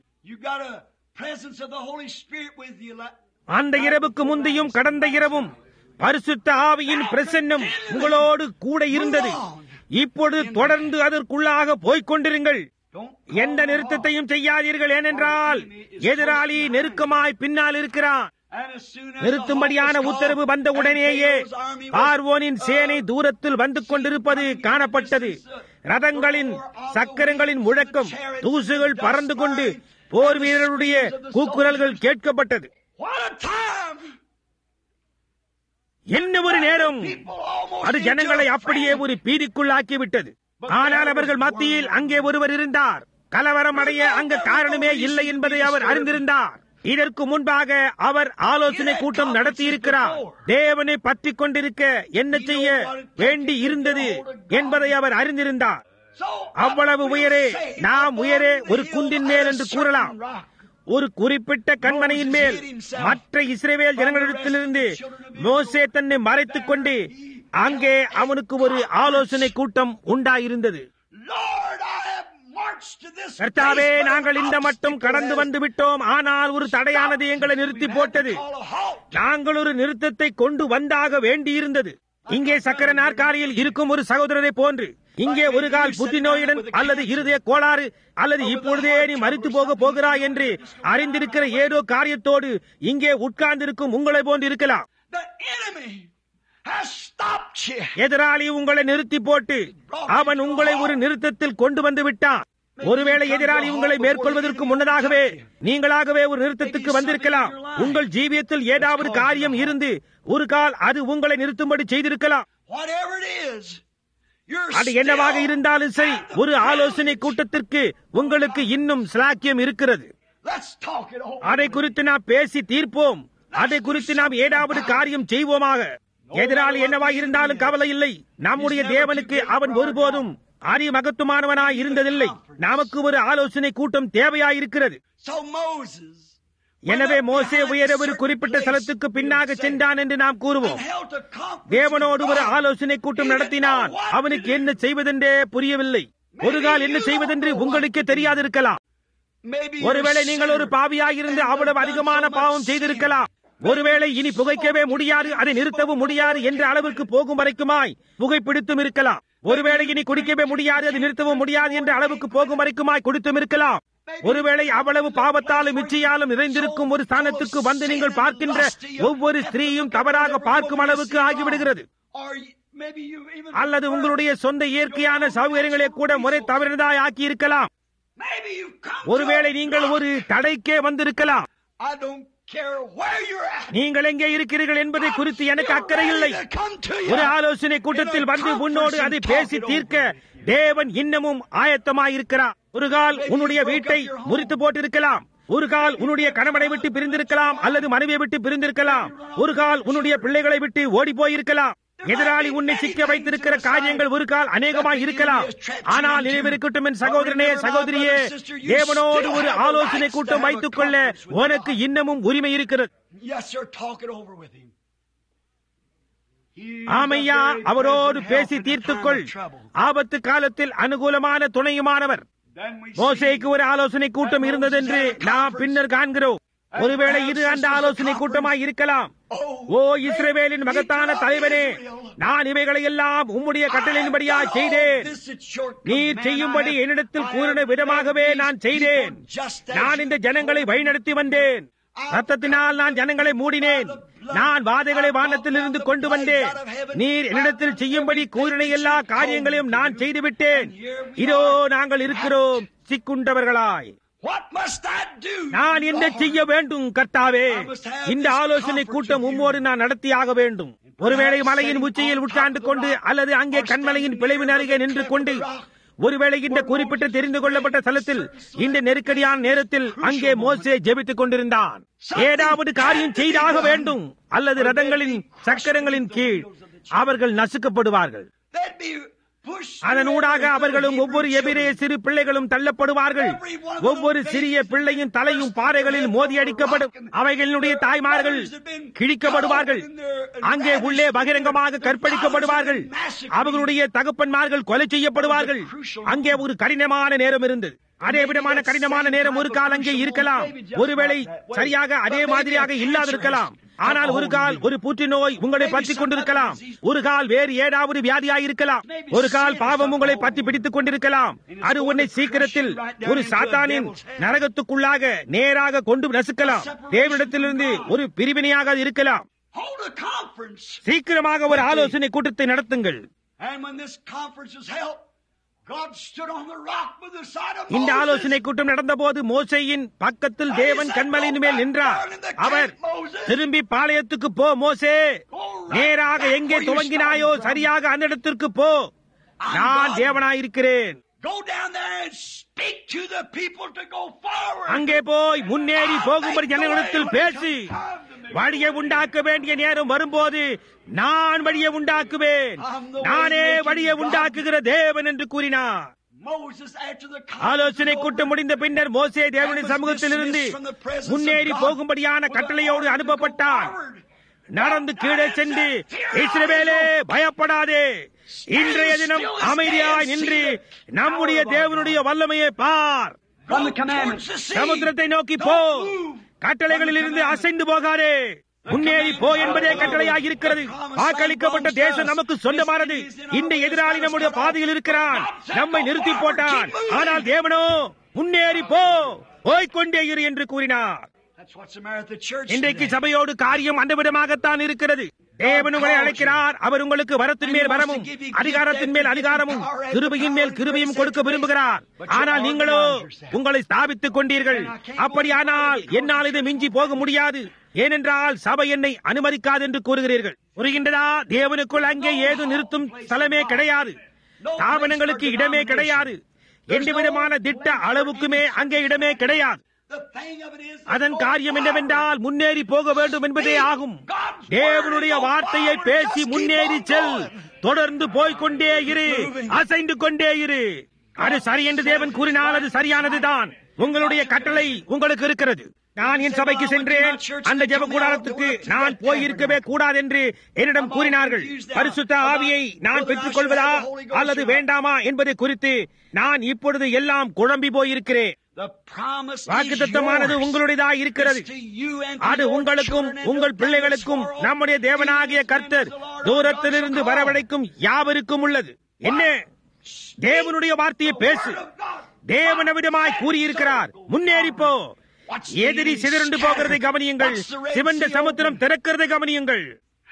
அந்த இரவுக்கு முந்தையும் கடந்த இரவும் பரிசுத்த ஆவியின் பிரசன்னம் உங்களோடு கூட இருந்தது. இப்பொழுது தொடர்ந்து அதற்குள்ளாக போய்கொண்டிருங்கள். எந்த நிறுத்தத்தையும் செய்யாதீர்கள். ஏனென்றால் எதிராளி நெருக்கமாய் பின்னால் இருக்கிறான். நிறுத்தும்படியான உத்தரவு வந்த உடனேயே பார்வோனின் சேனை தூரத்தில் வந்து கொண்டிருப்பது காணப்பட்டது. ரதங்களின் சக்கரங்களின் முழக்கம், தூசுகள் பறந்து கொண்டு போர் வீரருடைய கூக்குரல்கள் கேட்கப்பட்டது. என்ன ஒரு நேரம்! அது ஜனங்களை அப்படியே ஒரு பீதிக்குள்ளாக்கிவிட்டது. ஆனால் அவர்கள் மத்தியில் அங்கே ஒருவர் இருந்தார். கலவரம் அடைய அங்கு காரணமே இல்லை என்பதை அவர் அறிந்திருந்தார். இதற்கு முன்பாக அவர் ஆலோசனை கூட்டம் நடத்தியிருக்கிறார். தேவனை பற்றி கொண்டிருக்க என்ன செய்ய வேண்டி இருந்தது என்பதை அவர் அறிந்திருந்தார். அவ்வளவு உயரே, நாம் உயரே ஒரு குன்றின் மேல் என்று கூறலாம். ஒரு குறிப்பிட்ட கண்மனையின் மேல் மற்ற இஸ்ரவேல் ஜனங்களிடத்திலிருந்து மோசே தன்னை மறைத்துக் கொண்டு அங்கே அவனுக்கு ஒரு ஆலோசனை கூட்டம் உண்டாயிருந்தது. கர்த்தாவே, நாங்கள் இந்த மட்டும் கடந்து வந்து விட்டோம். ஆனால் ஒரு தடையானது எங்களை நிறுத்தி போட்டது. நாங்கள் ஒரு நிறுத்தத்தை கொண்டு வந்தாக வேண்டியிருந்தது. இங்கே சக்கர நாற்காலியில் இருக்கும் ஒரு சகோதரரை போன்று, இங்கே ஒரு கால் புத்தி நோயுடன் அல்லது இருதய கோளாறு அல்லது இப்பொழுதே நீ மரித்து போக போகிறாய் என்று அறிந்திருக்கிற ஏதோ காரியத்தோடு இங்கே உட்கார்ந்திருக்கும் உங்களை போன்று இருக்கலாம். எதிராளி உங்களை நிறுத்தி போட்டு அவன் உங்களை ஒரு நிறுத்தத்தில் கொண்டு வந்து விட்டான். ஒருவேளை எதிராளி உங்களை மேற்கொள்வதற்கு முன்னதாகவே நீங்களாகவே ஒரு நிறுத்தத்துக்கு வந்திருக்கலாம். உங்கள் ஜீவியத்தில் ஏதாவது காரியம் இருந்து ஒரு கால் அது உங்களை நிறுத்தும்படி செய்திருக்கலாம். அது என்னவாக இருந்தாலும் சரி, ஒரு ஆலோசனை கூட்டத்திற்கு உங்களுக்கு இன்னும் ஸ்லாக்கியம் இருக்கிறது. அதை குறித்து நாம் பேசி தீர்ப்போம். அதை குறித்து நாம் ஏதாவது காரியம் செய்வோமாக. எதிராளி என்னவாக இருந்தாலும் கவலை இல்லை. நம்முடைய தேவனுக்கு அவன் ஒருபோதும் அரி மகத்துவமானவனாய் இருந்ததில்லை. நமக்கு ஒரு ஆலோசனை கூட்டம் தேவையாயிருக்கிறது. எனவே மோசே உயர ஒரு குறிப்பிட்ட ஸ்தலத்துக்கு பின்னாக சென்றான் என்று நாம் கூறுவோம். தேவனோடு ஒரு ஆலோசனை கூட்டம் நடத்தினான். அவனுக்கு என்ன செய்வதென்றே புரியவில்லை. ஒரு கால் என்ன செய்வதென்று உங்களுக்கு தெரியாதிருக்கலாம். ஒருவேளை நீங்கள் ஒரு பாவியாயிருந்து அவ்வளவு அதிகமான பாவம் செய்திருக்கலாம். ஒருவேளை இனி புகைக்கவே முடியாது, அதை நிறுத்தவும் முடியாது என்ற அளவுக்கு போகும் வரைக்குமாய் புகைப்பிடித்தும் இருக்கலாம். ஒருவேளை இனி குடிக்கவே முடியாது, அதை நிறுத்தவும் முடியாது என்ற அளவுக்கு போகும் வரைக்குமாய் குடித்தும் இருக்கலாம். ஒருவேளை அவ்வளவு பாவத்தாலும் இச்சையாலும் நிறைந்திருக்கும் ஒரு ஸ்தானத்துக்கு வந்து நீங்கள் பார்க்கின்ற ஒவ்வொரு ஸ்திரீயும் தவறாக பார்க்கும் அளவுக்கு ஆகிவிடுகிறது. அல்லது உங்களுடைய சொந்த இயற்கையான சௌகரியங்களை கூட முறை தவறினதாய் ஆக்கி இருக்கலாம். ஒருவேளை நீங்கள் ஒரு தடைக்கே வந்திருக்கலாம். நீங்கள் எங்கே இருக்கிறீர்கள் என்பதை குறித்து எனக்கு அக்கறை இல்லை. ஒரு ஆலோசனை கூட்டத்தில் வந்து உன்னோடு அதை பேசி தீர்க்க தேவன் இன்னமும் ஆயத்தமாயிருக்கிறார். ஒரு கால் உன்னுடைய வீட்டை முறித்து போட்டிருக்கலாம். ஒரு கால் உன்னுடைய கணவனை விட்டு பிரிந்திருக்கலாம் அல்லது மனைவியை விட்டு பிரிந்திருக்கலாம். ஒரு கால் உன்னுடைய பிள்ளைகளை விட்டு ஓடி போயிருக்கலாம். எதிராளி உன்னை சிக்க வைத்திருக்கிற காரியங்கள் ஒரு கால் அநேகமாக இருக்கலாம். ஆனால் நினைவிருக்கட்டும் என் சகோதரனே, சகோதரியே, தேவனோடு ஒரு ஆலோசனை கூட்டம் வைத்துக் கொள்ள உனக்கு இன்னமும் உரிமை இருக்கிறது. ஆமையா, அவரோடு பேசி தீர்த்துக்கொள். ஆபத்து காலத்தில் அனுகூலமான துணையுமானவர். மோசேக்கு ஒரு ஆலோசனை கூட்டம் இருந்தது என்று நாம் பின்னர் காண்கிறோம். ஒருவேளை இது அந்த ஆலோசனை கூட்டமாய் இருக்கலாம். ஓ இஸ்ரவேலின் மகத்தான தலைவனே, நான் இவைகளை எல்லாம் உம்முடைய கட்டளையின்படியா செய்தேன். நீர் செய்யும்படி என்னிடத்தில் கூறின விதமாகவே நான் செய்தேன். நான் இந்த ஜனங்களை வழிநடத்தி வந்தேன். ரத்தத்தினால் நான் ஜனங்களை மூடினேன். நான் வாதைகளை வானத்திலிருந்து கொண்டு வந்தேன். நீர் என்னிடத்தில் செய்யும்படி கூறின எல்லா காரியங்களையும் நான் செய்துவிட்டேன். இதோ நாங்கள் இருக்கிறோம் சிக்குண்டவர்களாய். நான் என்ன செய்ய வேண்டும் கர்த்தாவே? இந்த ஆலோசனை கூட்டம் உம்மோடு நான் நடத்தியாக வேண்டும். ஒருவேளை மலையின் உச்சியில் உட்கார்ந்து கொண்டு அல்லது அங்கே கண்மலையின் பிளவின் அருகே நின்று கொண்டு, ஒருவேளை இந்த குறிப்பிட்ட தெரிந்து கொள்ளப்பட்ட ஸ்தலத்தில் இந்த நெருக்கடியான நேரத்தில் அங்கே மோசே ஜெபித்துக் கொண்டிருந்தான். ஏதாவது காரியம் செய்தாக வேண்டும், அல்லது ரதங்களின் சக்கரங்களின் கீழ் அவர்கள் நசுக்கப்படுவார்கள். அதனூடாக அவர்களும் ஒவ்வொரு எபிரேய சிறு பிள்ளைகளும் தள்ளப்படுவார்கள். ஒவ்வொரு சிறிய பிள்ளையின் தலையும் பாறைகளில் மோதி அடிக்கப்படும். அவைகளுடைய தாய்மார்கள் கிழிக்கப்படுவார்கள். அங்கே உள்ளே பகிரங்கமாக கற்பழிக்கப்படுவார்கள். அவர்களுடைய தகப்பன்மார்கள் கொலை செய்யப்படுவார்கள். அங்கே ஒரு கடினமான நேரம் இருந்தது. அதே விதமான கடினமான நேரம் ஒரு கால் அங்கே இருக்கலாம். ஒருவேளை சரியாக அதே மாதிரியாக இல்லாதிருக்கலாம். ஆனால் ஒரு கால் ஒரு புற்றுநோய் உங்களை பற்றிக் கொண்டிருக்கலாம். ஒரு கால் வேறு ஏதாவது வியாதியாயிருக்கலாம். ஒரு கால் பாவம் உங்களை பற்றி பிடித்துக் கொண்டிருக்கலாம். அது உன்னை சீக்கிரத்தில் ஒரு சாத்தானின் நரகத்துக்குள்ளாக நேராக கொண்டு நசுக்கலாம். தேவனிடத்திலிருந்து ஒரு பிரிவினையாக இருக்கலாம். சீக்கிரமாக ஒரு ஆலோசனை கூட்டத்தை நடத்துங்கள். இந்த ஆலோசனை கூட்டம் நடந்த போது மோசேயின் பக்கத்தில் தேவன் கண்மலையின் மேல் நின்றார். அவர் திரும்பி பாளையத்துக்கு போ மோசே, நேராக எங்கே துவங்கினாயோ சரியாக அந்த இடத்திற்கு போ, நான் தேவனாயிருக்கிறேன். அங்கே போய் முன்னேறி போகும்படி ஜனங்களிடத்தில் பேசி, வழியை உண்டாக்க வேண்டிய நேரம் வரும்போது நான் வழியை உண்டாக்குவேன், நானே வழியை உண்டாக்குகிற தேவன் என்று கூறினார். ஆலோசனை கூட்டம் முடிந்த பின்னர் மோசே தேவனுடைய சமூகத்திலிருந்து முன்னேறி போகும்படியான கட்டளையோடு அனுப்பப்பட்டார். நடந்து கீழே சென்று, இஸ்ரவேலே பயப்படாதே, இன்றைய தினம் அமைதியாய் நின்று நம்முடைய தேவனுடைய வல்லமையை பார். சமுத்திரத்தை நோக்கி போ, கட்டளைகளில் இருந்து அசைந்து போகாதே, முன்னேறி போ என்பதே கட்டளையாக இருக்கிறது. வாக்களிக்கப்பட்ட தேசம் நமக்கு சொந்தமானது. இந்த எதிராளி நம்முடைய பாதையில் இருக்கிறான், நம்மை நிறுத்தி போட்டான். ஆனால் தேவனோ முன்னேறி போ, போய்கொண்டே இரு என்று கூறினார். இன்றைக்கு சபையோடு காரியம் அந்த விதமாகத்தான் இருக்கிறது. தேவன் உங்களை அழைக்கிறார். அவர் உங்களுக்கு வரத்தின் மேல் வரமும் அதிகாரத்தின் மேல் அதிகாரமும் கிருபையின் மேல் கிருபையும் கொடுக்க விரும்புகிறார். ஆனால் நீங்களோ உங்களை ஸ்தாபித்துக் கொண்டீர்கள். அப்படியானால் என்னால் இது மிஞ்சி போக முடியாது, ஏனென்றால் சபை என்னை அனுமதிக்காது என்று கூறுகிறீர்கள். புரிகின்றதா? தேவனுக்குள் அங்கே ஏது நிறுத்தும் ஸ்தலமே கிடையாது. ஸ்தாபனங்களுக்கு இடமே கிடையாது. எந்த விதமான திட்ட அளவுக்குமே அங்கே இடமே கிடையாது. அதன் காரியம் என்னவென்றால் முன்னேறி போக வேண்டும் என்பதே ஆகும். தேவனுடைய வார்த்தையை பேசி முன்னேறி செல், தொடர்ந்து போய்கொண்டே இரு, அசைந்து கொண்டே இரு. அது சரி என்று தேவன் கூறினால் அது சரியானதுதான். உங்களுடைய கட்டளை உங்களுக்கு இருக்கிறது. நான் என் சபைக்கு சென்றேன். அந்த ஜெப கூடாரத்துக்கு நான் போயிருக்கவே கூடாது என்று என்னிடம் கூறினார்கள். பரிசுத்த ஆவியை நான் பெற்றுக் கொள்வதா அல்லது வேண்டாமா என்பதை குறித்து நான் இப்பொழுது எல்லாம் குழம்பி போயிருக்கிறேன். வாக்குத்தத்தமானது உங்களுடையதா இருக்கிறது. அது உங்களுக்கும் உங்கள் பிள்ளைகளுக்கும் நம்முடைய தேவனாகிய கர்த்தர் தூரத்திலிருந்து வரவழைக்கும் யாவருக்கும் உள்ளது. என்ன? தேவனுடைய வார்த்தையை பேசு. தேவனவிடமாய் கூறியிருக்கிறார், முன்னேறிப்போ. எதிரி சிதறண்டு போகிறதை கவனியுங்கள். சிவந்த சமுத்திரம் திறக்கிறதை கவனியுங்கள்.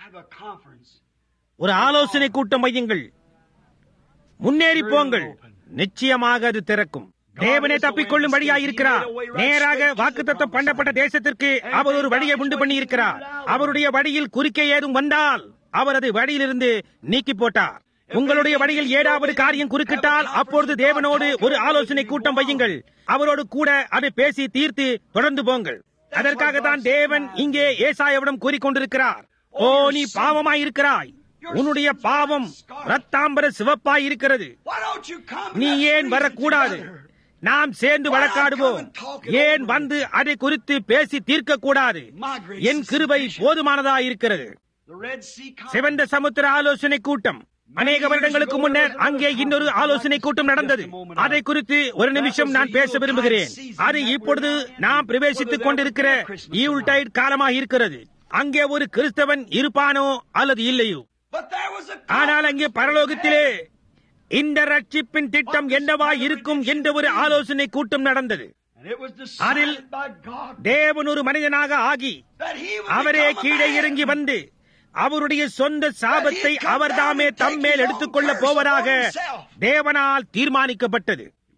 ஒரு ஆலோசனை கூட்டம் வையுங்கள். முன்னேறி போங்கள். நிச்சயமாக அது திறக்கும். தேவனே தப்பிக்கொள்ளும் வழியாயிருக்கிறார். நேராக வாக்குத்தத்தம் பண்ணப்பட்ட தேசத்திற்கு அவர் ஒரு வழியை உண்டு பண்ணி இருக்கிறார். அவருடைய வழியில் குறுக்கே ஏதும் வந்தால் அவர் அதை வழியிலிருந்து நீக்கி போட்டார். உங்களுடைய வழியில் ஏதாவது காரியம் குறுக்கிட்டால் அப்பொழுது தேவனோடு ஒரு ஆலோசனை கூட்டம் வையுங்கள். அவரோடு கூட அதை பேசி தீர்த்து தொடர்ந்து போங்கள். அதற்காகத்தான் தேவன் இங்கே ஏசாயாவிடம் கூறிக்கொண்டிருக்கிறார். ஓ, நீ பாவமாயிருக்கிறாய். உன்னுடைய பாவம் ரத்தாம்பர சிவப்பாய் இருக்கிறது. நீ ஏன் வரக்கூடாது? நாம் சேர்ந்து வழக்காடுவோம். ஏன் வந்து அதை குறித்து பேசி தீர்க்க கூடாது? என் கிருபை போதுமானதா இருக்கிறது. சிவந்த சமுத்திர ஆலோசனை கூட்டம் அநேக வருடங்களுக்கு முன்னர் அங்கே இன்னொரு ஆலோசனை கூட்டம் நடந்தது. அதை குறித்து ஒரு நிமிஷம் நான் பேச விரும்புகிறேன். அது இப்பொழுது நாம் பிரவேசித்துக் கொண்டிருக்கிற ஈவுல்டைட் காலமாக இருக்கிறது. அங்கே ஒரு கிறிஸ்தவன் இருப்பானோ அல்லது இல்லையோ, ஆனால் அங்கே பரலோகத்திலே இந்த ரட்சிப்பின் திட்டம் என்னவா இருக்கும் என்ற ஒரு ஆலோசனை கூட்டம் நடந்தது. அதில் தேவன் ஒரு மனிதனாக ஆகி அவரே கீழே இறங்கி வந்து அவருடைய சொந்த சாபத்தை அவர் தாமே தம்மேல் எடுத்துக் கொள்ள போவதாக தேவனால் தீர்மானிக்கப்பட்டது.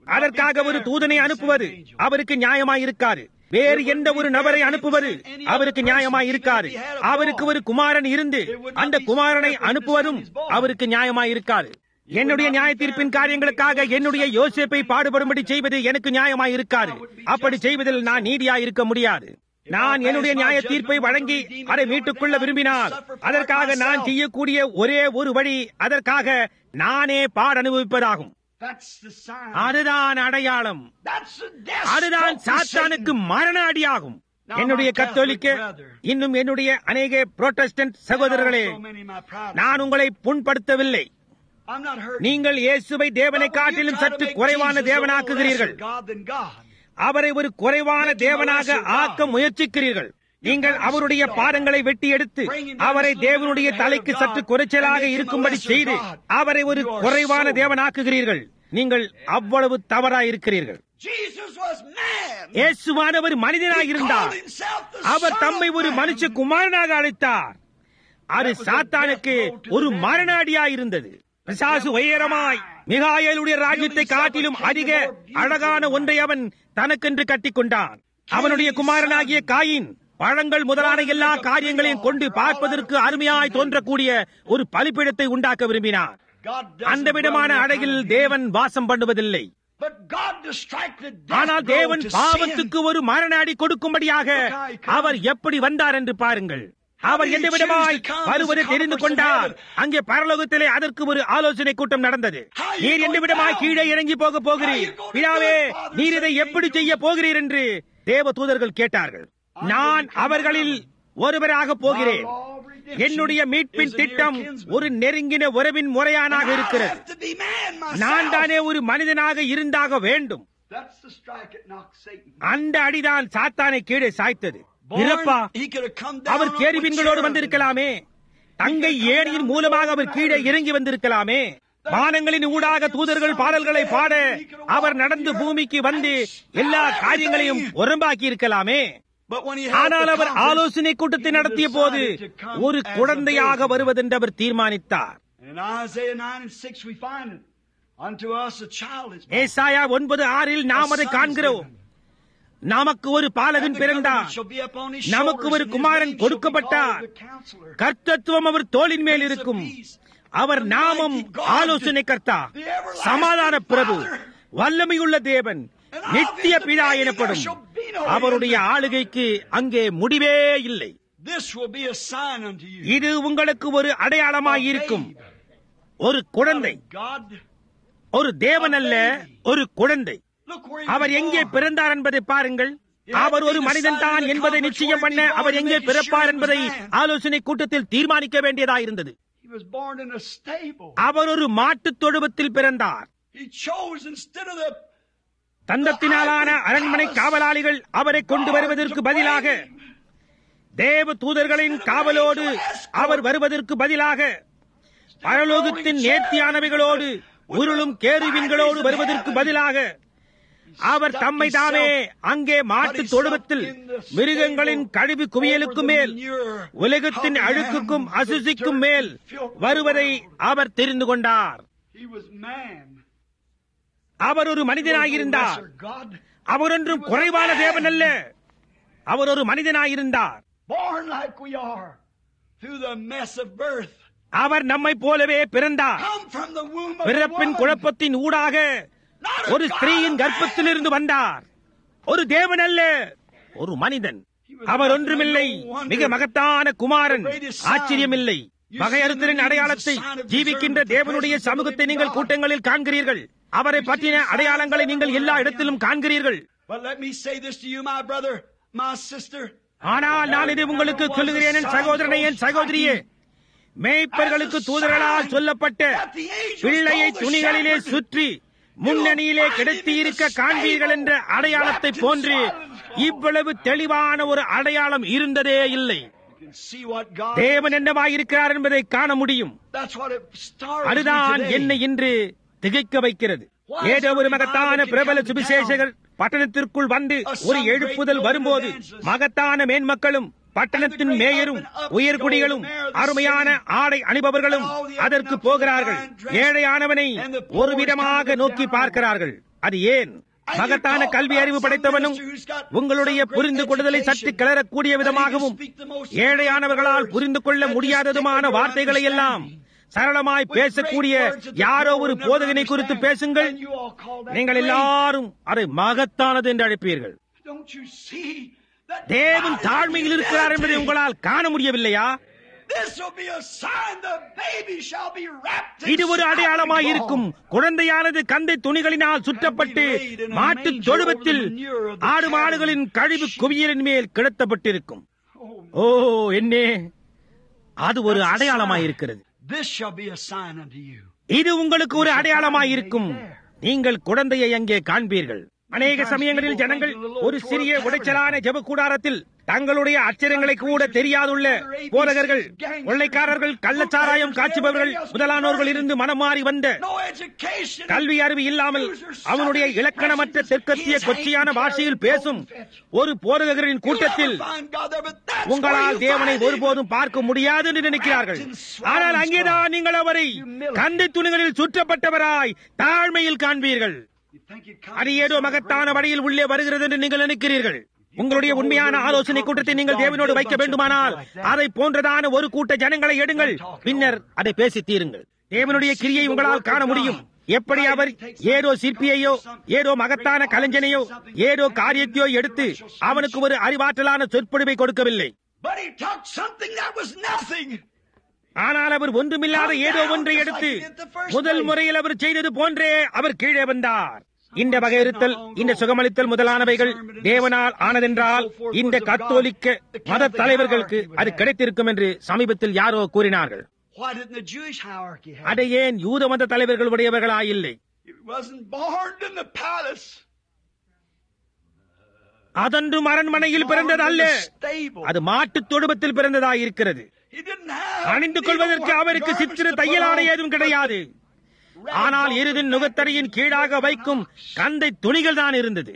அதற்காக ஒரு தூதனை அனுப்புவது அவருக்கு நியாயமாயிருக்காது. வேறு எந்த ஒரு நபரை அனுப்புவது அவருக்கு நியாயமாயிருக்காது. அவருக்கு ஒரு குமாரன் இருந்து அந்த குமாரனை அனுப்புவதும் அவருக்கு நியாயமாயிருக்காது. என்னுடைய நியாய தீர்ப்பின் காரியங்களுக்காக என்னுடைய யோசேப்பை பாடுபடும்படி செய்வது எனக்கு நியாயமாயிருக்காது. அப்படி செய்வதில் நான் நீதியாயிருக்க முடியாது. நான் என்னுடைய நியாய தீர்ப்பை வழங்கி அதை மீட்டுக்கொள்ள விரும்பினால் அதற்காக நான் செய்யக்கூடிய ஒரே ஒரு வழி அதற்காக நானே பாட அனுபவிப்பதாகும். அதுதான் அடையாளம். அதுதான் சாத்தானுக்கு மரண அடியாகும். என்னுடைய கத்தோலிக்க இன்னும் என்னுடைய அநேக புரோட்டஸ்டன்ட் சகோதரர்களே, நான் உங்களை புண்படுத்தவில்லை. நீங்கள் இயேசுவை தேவனை காட்டிலும் சற்று குறைவான தேவனாக்குகிறீர்கள். அவரை ஒரு குறைவான தேவனாக ஆக்க முயற்சிக்கிறீர்கள். நீங்கள் அவருடைய பாதங்களை வெட்டி எடுத்து அவரை தேவனுடைய தலைக்கு சற்று குறைச்சலாக இருக்கும்படி செய்து அவரை ஒரு குறைவான தேவனாக்குகிறீர்கள். நீங்கள் அவ்வளவு தவறாயிருக்கிறீர்கள். இயேசுவானவர் மனிதனாயிருந்தார். அவர் தம்மை ஒரு மனுஷ குமாரனாக அழைத்தார். அது சாத்தானுக்கு ஒரு மரண அடியாயிருந்தது. பிசாசு உயரமாய் மிகாயேலுடைய ராஜ்யத்தை காட்டிலும் அதிக அழகான ஒன்றை அவன் தனக்கென்று கட்டிக் கொண்டான். அவனுடைய குமாரனாகிய காயின் பழங்கள் முதலான எல்லா காரியங்களையும் கொண்டு பார்ப்பதற்கு அருமையாய் தோன்றக்கூடிய ஒரு பலிபீடத்தை உண்டாக்க விரும்பினார். அந்த விதமான அழகில் தேவன் வாசம் பண்ணுவதில்லை. ஆனால் தேவன் பாவத்துக்கு ஒரு மரண அடி கொடுக்கும்படியாக அவர் எப்படி வந்தார் என்று பாருங்கள். அவர் எந்த விதமாய் வருவதை தெரிந்து கொண்டார். அங்கே பரலோகத்திலே அதற்கு ஒரு ஆலோசனை கூட்டம் நடந்தது. நீர் எந்த விதமாய் கீழே இறங்கி போக போகிறீர், பிதாவே நீர் இதை எப்படி செய்ய போகிறீர் என்று தேவ தூதர்கள் கேட்டார்கள். நான் அவர்களில் ஒருவராக போகிறேன். என்னுடைய மீட்பின் திட்டம் ஒரு நெருங்கின உறவின் முறையானாக இருக்கிறது. நான் தானே ஒரு மனிதனாக இருந்தாக வேண்டும். அந்த அடிதான் சாத்தானை கீழே சாய்த்தது. அவர் கேருபீன்களோடு வந்திருக்கலாமே. தங்கை ஏணியின் மூலமாக அவர் கீழே இறங்கி வந்திருக்கலாமே. வானங்களின் ஊடாக தூதர்கள் பாடல்களை பாட அவர் நடந்து பூமிக்கு வந்து எல்லா காரியங்களையும் உரம்பாக்கி இருக்கலாமே. ஆனால் அவர் ஆலோசனை கூட்டத்தை நடத்திய போது ஒரு குழந்தையாக வருவதென்று அவர் தீர்மானித்தார். ஏசாயா 9:6 நாம் அதை காண்கிறோம். நமக்கு ஒரு பாலகன் பிறந்தார், நமக்கு ஒரு குமாரன் கொடுக்கப்பட்டார், கர்த்தத்துவம் அவர் தோளின் மேல் இருக்கும். அவர் நாமம் ஆலோசனை கர்த்தா, சமாதான பிரபு, வல்லமையுள்ள தேவன், நித்திய பிதா எனப்படும். அவருடைய ஆளுகைக்கு அங்கே முடிவே இல்லை. இது உங்களுக்கு ஒரு அடையாளமாயிருக்கும். ஒரு குழந்தை, ஒரு தேவன் அல்ல, ஒரு குழந்தை. அவர் எங்கே பிறந்தார் என்பதை பாருங்கள். அவர் ஒரு மனிதன் தான் என்பதை நிச்சயம் பண்ண அவர் எங்கே பிறப்பார் என்பதை ஆலோசனை கூட்டத்தில் தீர்மானிக்க வேண்டியதாயிருந்தது. அவர் ஒரு மாட்டுத் தொழுவத்தில் பிறந்தார். தந்தத்தினாலான அரண்மனை காவலாளிகள் அவரை கொண்டு வருவதற்கு பதிலாக, தேவ தூதர்களின் காவலோடு அவர் வருவதற்கு பதிலாக, பரலோகத்தின் நேர்த்தியானவைகளோடு உருளும் கேருபீன்களோடு வருவதற்கு பதிலாக, அவர் தம்மை தாமே அங்கே மாட்டு தொழுவத்தில் மிருகங்களின் கழிவு குவியலுக்கு மேல், உலகத்தின் அழுக்குக்கும் அசுசிக்கும் மேல் வருவதை அவர் தெரிந்து கொண்டார். அவர் ஒரு மனிதனாயிருந்தார். அவர் ஒன்றும் குறைவான தேவன் அல்ல. அவர் ஒரு மனிதனாயிருந்தார். அவர் நம்மை போலவே பிறந்தார். பிறப்பின் குழப்பத்தின் ஊடாக ஒரு ஸ்திரீயின் கர்ப்பத்திலிருந்து வந்தார். ஒரு தேவன் அல்ல, ஒரு மனிதன். அவர் ஒன்றுமில்லை, மிக மகத்தான குமாரன். ஆச்சரியமில்லை. வகையறுத்தலின் அடையாளத்தை, ஜீவிக்கின்ற தேவனுடைய சமூகத்தை நீங்கள் கூட்டங்களில் காண்கிறீர்கள். அவரை பற்றின அடையாளங்களை நீங்கள் எல்லா இடத்திலும் காண்கிறீர்கள். ஆனால் நான் இதை உங்களுக்கு சொல்லுகிறேன், என் சகோதரனை, என் சகோதரியே, மேய்ப்பர்களுக்கு தூதர்களால் சொல்லப்பட்ட பிள்ளையை துணிகளிலே சுற்றி முன்னணியிலே கிடைத்து இருக்க காண்பீர்கள் என்ற அடையாளத்தை போன்று இவ்வளவு தெளிவான ஒரு அடையாளம் இருந்ததே இல்லை. தேவன் என்னவாயிருக்கிறார் என்பதை காண முடியும். அதுதான் என்னை இன்று திகைக்க வைக்கிறது. ஏதோ ஒரு மகத்தான பிரபல சுவிசேஷகர் பட்டணத்திற்குள் வந்து ஒரு எழுப்புதல் வரும்போது மகத்தான மேன்மக்களும் பட்டணத்தின் மேயரும் உயர்குடிகளும் அருமையான ஆடை அணிபவர்களும் அதற்கு போகிறார்கள். ஏழையானவனை ஒரு விதமாக நோக்கி பார்க்கிறார்கள். அது ஏன்? மகத்தான கல்வி அறிவு படைத்தவனும் உங்களுடைய புரிந்து கொள்ளுதலை சற்று கிளறக்கூடிய விதமாகவும் ஏழையானவர்களால் புரிந்து கொள்ள முடியாததுமான வார்த்தைகளை எல்லாம் சரளமாய் பேசக்கூடிய யாரோ ஒரு போதகனை குறித்து பேசுங்கள். நீங்கள் எல்லாரும் அதை மகத்தானது என்று அழைப்பீர்கள். தேவன் தாழ்மையில் இருக்கிறார் என்பதை உங்களால் காண முடியவில்லையா? இது ஒரு அடையாளமாய் இருக்கும். குழந்தையானது கந்தை துணிகளினால் சுற்றப்பட்டு மாட்டு தொழுவத்தில் ஆடு மாடுகளின் கழிவு குவியலின் மேல் கிடத்தப்பட்டிருக்கும். ஓ என்னே, அது ஒரு அடையாளமாய் இருக்கிறது. இது உங்களுக்கு ஒரு அடையாளமாய் இருக்கும். நீங்கள் குழந்தையை அங்கே காண்பீர்கள். அநேக சமயங்களில் ஜனங்கள் ஒரு சிறிய உடைச்சலான ஜெப கூடாரத்தில் தங்களுடைய அச்சரங்களை கூட தெரியாதுள்ள போதகர்கள், கொள்ளைக்காரர்கள், கள்ளச்சாராயம் காய்ச்சுபவர்கள் முதலானோர்கள் இருந்து மனம் மாறி வந்த கல்வி அறிவு இல்லாமல் அவனுடைய இலக்கணமற்ற தெற்கத்திய கொச்சியான பாஷையில் பேசும் ஒரு போதகரின் கூட்டத்தில் உங்களால் தேவனை ஒருபோதும் பார்க்க முடியாது என்று நினைக்கிறார்கள். ஆனால் அங்கேதான் நீங்கள் அவரை கந்தை துணிகளில் சுற்றப்பட்டவராய் தாழ்மையில் காண்பீர்கள். அது ஏதோ மகத்தான வழியில் உள்ளே வருகிறது என்று நீங்கள் நினைக்கிறீர்கள். உங்களுடைய உண்மையான ஆலோசனை கூட்டத்தை நீங்கள் தேவனோடு வைக்க வேண்டுமானால் அதை போன்றதான ஒரு கூட்ட ஜனங்களை எடுங்கள், பின்னர் அதை பேசி தீருங்கள். தேவனுடைய கிரியை உங்களால் காண முடியும். எப்படி அவர் ஏதோ சிற்பியையோ ஏதோ மகத்தான கலைஞனையோ ஏதோ காரியத்தையோ எடுத்து அவனுக்கு ஒரு அறிவாற்றலான சொற்பொழிவை கொடுக்கவில்லை. ஆனால் அவர் ஒன்றுமில்லாத ஏதோ ஒன்றை எடுத்து முதல் முறையில் அவர் செய்தது போன்றே அவர் கீழே வந்தார். இந்த வகையிருத்தல், இந்த சுகமளித்தல் முதலானவைகள் தேவனால் ஆனதென்றால் இந்த கத்தோலிக்க மத தலைவர்களுக்கு அது கிடைத்திருக்கும் என்று சமீபத்தில் யாரோ கூறினார்கள். அதை ஏன் யூத மத தலைவர்கள் உடையவர்களாயில்லை? அதன்று அரண்மனையில் பிறந்தது அல்ல, அது மாட்டுத் தொழுவத்தில் பிறந்ததாயிருக்கிறது. அணிந்து கொள்வதற்கு அவருக்கு சித்திர தையலாடை ஏதும் கிடையாது. ஆனால் எருதின் நுகத்தடியின் கீழாக வைக்கும் கந்தை துணிகள் தான் இருந்தது.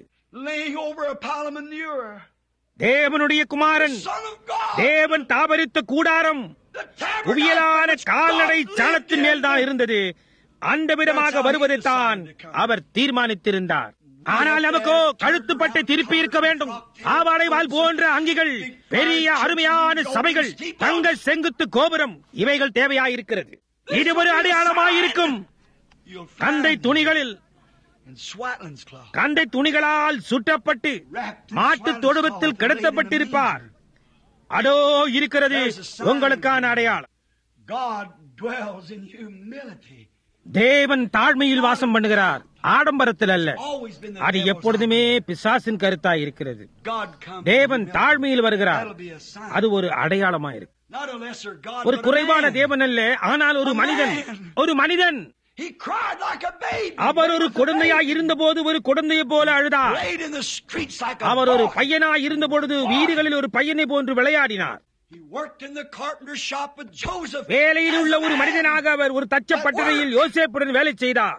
தேவனுடைய குமாரன், தேவன் தாபரித்த கூடாரம் புவியலான கால்நடை சாணத்தின் மேல் தான் இருந்தது. அந்த விதமாக வருவதைத்தான் அவர் தீர்மானித்திருந்தார். ஆனால் நமக்கோ கழுத்துப்பட்டு திருப்பி இருக்க வேண்டும். ஆவாடை வால் போன்ற அங்கிகள், பெரிய அருமையான சபைகள், தங்க செங்குத்து கோபுரம், இவைகள் தேவையாயிருக்கிறது. இது ஒரு அடையாளமாயிருக்கும். கந்தை துணிகளில், கந்தை துணிகளால் சுட்டப்பட்டு மாட்டு தொழுவத்தில் கிடத்தப்பட்டிருப்பார். அதோ இருக்கிறது உங்களுக்கான அடையாளம். தேவன் தாழ்மையில் வாசம் பண்ணுகிறார், ஆடம்பரத்தில் அல்ல. அது எப்பொழுதுமே பிசாசின் கருத்தாய் இருக்கிறது. தேவன் தாழ்மையில் வருகிறார், அது ஒரு அடையாளமாயிருக்கு. ஒரு குறைவான தேவன் அல்ல, ஆனால் ஒரு மனிதன் அவர் ஒரு குழந்தையாய் இருந்தபோது ஒரு குழந்தையை போல அழுதார். அவர் ஒரு பையனாய் இருந்தபொழுது வீடுகளில் ஒரு பையனை போன்று விளையாடினார். வேலையில் உள்ள ஒரு மனிதனாக அவர் ஒரு தச்சப்பட்டறையில் யோசேப்புடன் வேலை செய்தார்.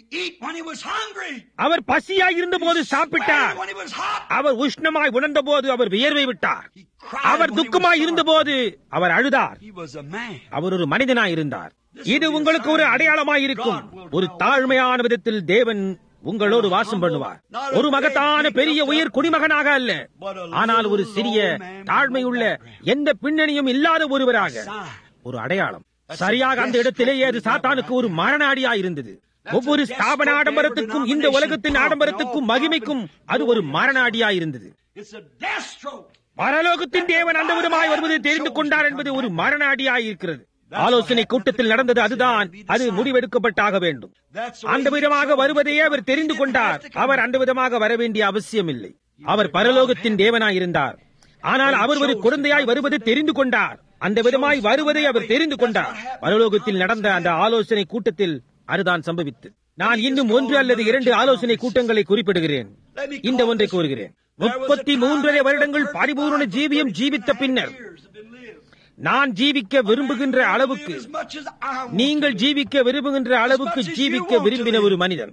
அவர் பசியாய் இருந்த போது சாப்பிட்டார். அவர் உஷ்ணமாய் உணர்ந்த போது அவர் வியர்வை விட்டார். அவர் துக்கமாய் இருந்த போது அவர் அழுதார். அவர் ஒரு மனிதனாய் இருந்தார். இது உங்களுக்கு ஒரு அடையாளமாய் இருக்கும். ஒரு தாழ்மையான விதத்தில் தேவன் உங்களோடு வாசம் பண்ணுவார். ஒரு மகத்தான பெரிய உயர் குடிமகனாக அல்ல, ஆனால் ஒரு சிறிய தாழ்மையுள்ள எந்த பின்னணியும் இல்லாத ஒருவராக, ஒரு அடையாளம். சரியாக அந்த இடத்திலேயே அது சாத்தானுக்கு ஒரு மரண அடியாய் இருந்தது. ஒவ்வொரு ஸ்தாபன ஆடம்பரத்துக்கும், இந்த உலகத்தின் ஆடம்பரத்துக்கும் மகிமைக்கும் அது ஒரு மரண அடியாய் இருந்தது. பரலோகத்தின் தேவன் அந்த விதமாய் வருவதை தெரிந்து கொண்டார் என்பது ஒரு மரண அடியாய் இருக்கிறது. ஆலோசனை கூட்டத்தில் நடந்தது அதுதான். அது முடிவெடுக்கப்பட்டாக வேண்டும். அந்த விதமாக வருவதையே அவர் தெரிந்து கொண்டார். அவர் அந்த விதமாக வர வேண்டிய அவசியம் இல்லை. அவர் பரலோகத்தின் தேவனாய் இருந்தார். ஆனால் அவர் ஒரு குழந்தையாய் வருவதை தெரிந்து கொண்டார். அந்த விதமாய் வருவதை அவர் தெரிந்து கொண்டார். பரலோகத்தில் நடந்த அந்த ஆலோசனை கூட்டத்தில் அதுதான் சம்பவித்தது. நான் இன்னும் 1 அல்லது 2 ஆலோசனை கூட்டங்களை குறிப்பிடுகிறேன். இந்த ஒன்றை கூறுகிறேன். 33 வருடங்கள் பரிபூர்ண ஜீவியம் ஜீவித்த பின்னர் நான் ஜீவிக்க விரும்புகின்ற அளவுக்கு, நீங்கள் ஜீவிக்க விரும்புகின்ற அளவுக்கு ஜீவிக்க விரும்பின ஒரு மனிதன்,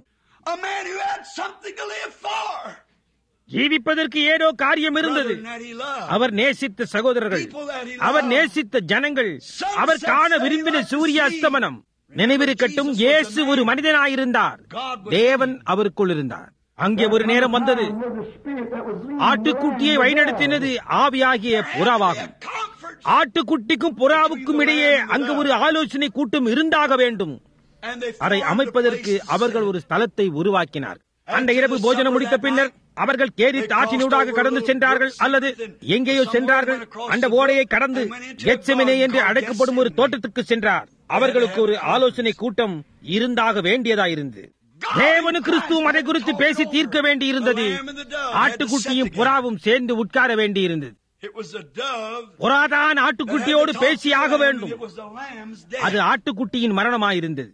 ஜீவிப்பதற்கு ஏதோ காரியம் இருந்தது. அவர் நேசித்த சகோதரர்கள், அவர் நேசித்த ஜனங்கள், அவர் காண விரும்பின சூரிய அஸ்தமனம், நினைவிருக்கட்டும், இயேசு ஒரு மனிதனாயிருந்தார், தேவன் அவருக்குள் இருந்தார். அங்கே ஒரு நேரம் வந்தது, ஆட்டுக்குட்டியை வழிநடத்தினது ஆவியாகிய புறாவாகும். ஆட்டுக்குட்டிக்கும் புறாவுக்கும் இடையே அங்கு ஒரு ஆலோசனை கூட்டம் இருந்தாக வேண்டும். அதை அமைப்பதற்கு அவர்கள் ஒரு ஸ்தலத்தை உருவாக்கினார். அந்த இரவு போஜனம் முடித்த பின்னர் அவர்கள் கேரித் ஆற்றினூடாக கடந்து சென்றார்கள், அல்லது எங்கேயோ சென்றார்கள். அந்த ஓடையை கடந்து கெத்செமனே என்று அழைக்கப்படும் ஒரு தோட்டத்துக்கு சென்றார். அவர்களுக்கு ஒரு ஆலோசனை கூட்டம் இருந்தாக வேண்டியதாயிருந்து தேவனு கிறிஸ்துவும் அதை குறித்து பேசி தீர்க்க வேண்டியிருந்தது. ஆட்டுக்குட்டியும் புறாவும் சேர்ந்து உட்கார வேண்டியிருந்தது. புறாதான் ஆட்டுக்குட்டியோடு பேசியாக வேண்டும். அது ஆட்டுக்குட்டியின் மரணமாயிருந்தது.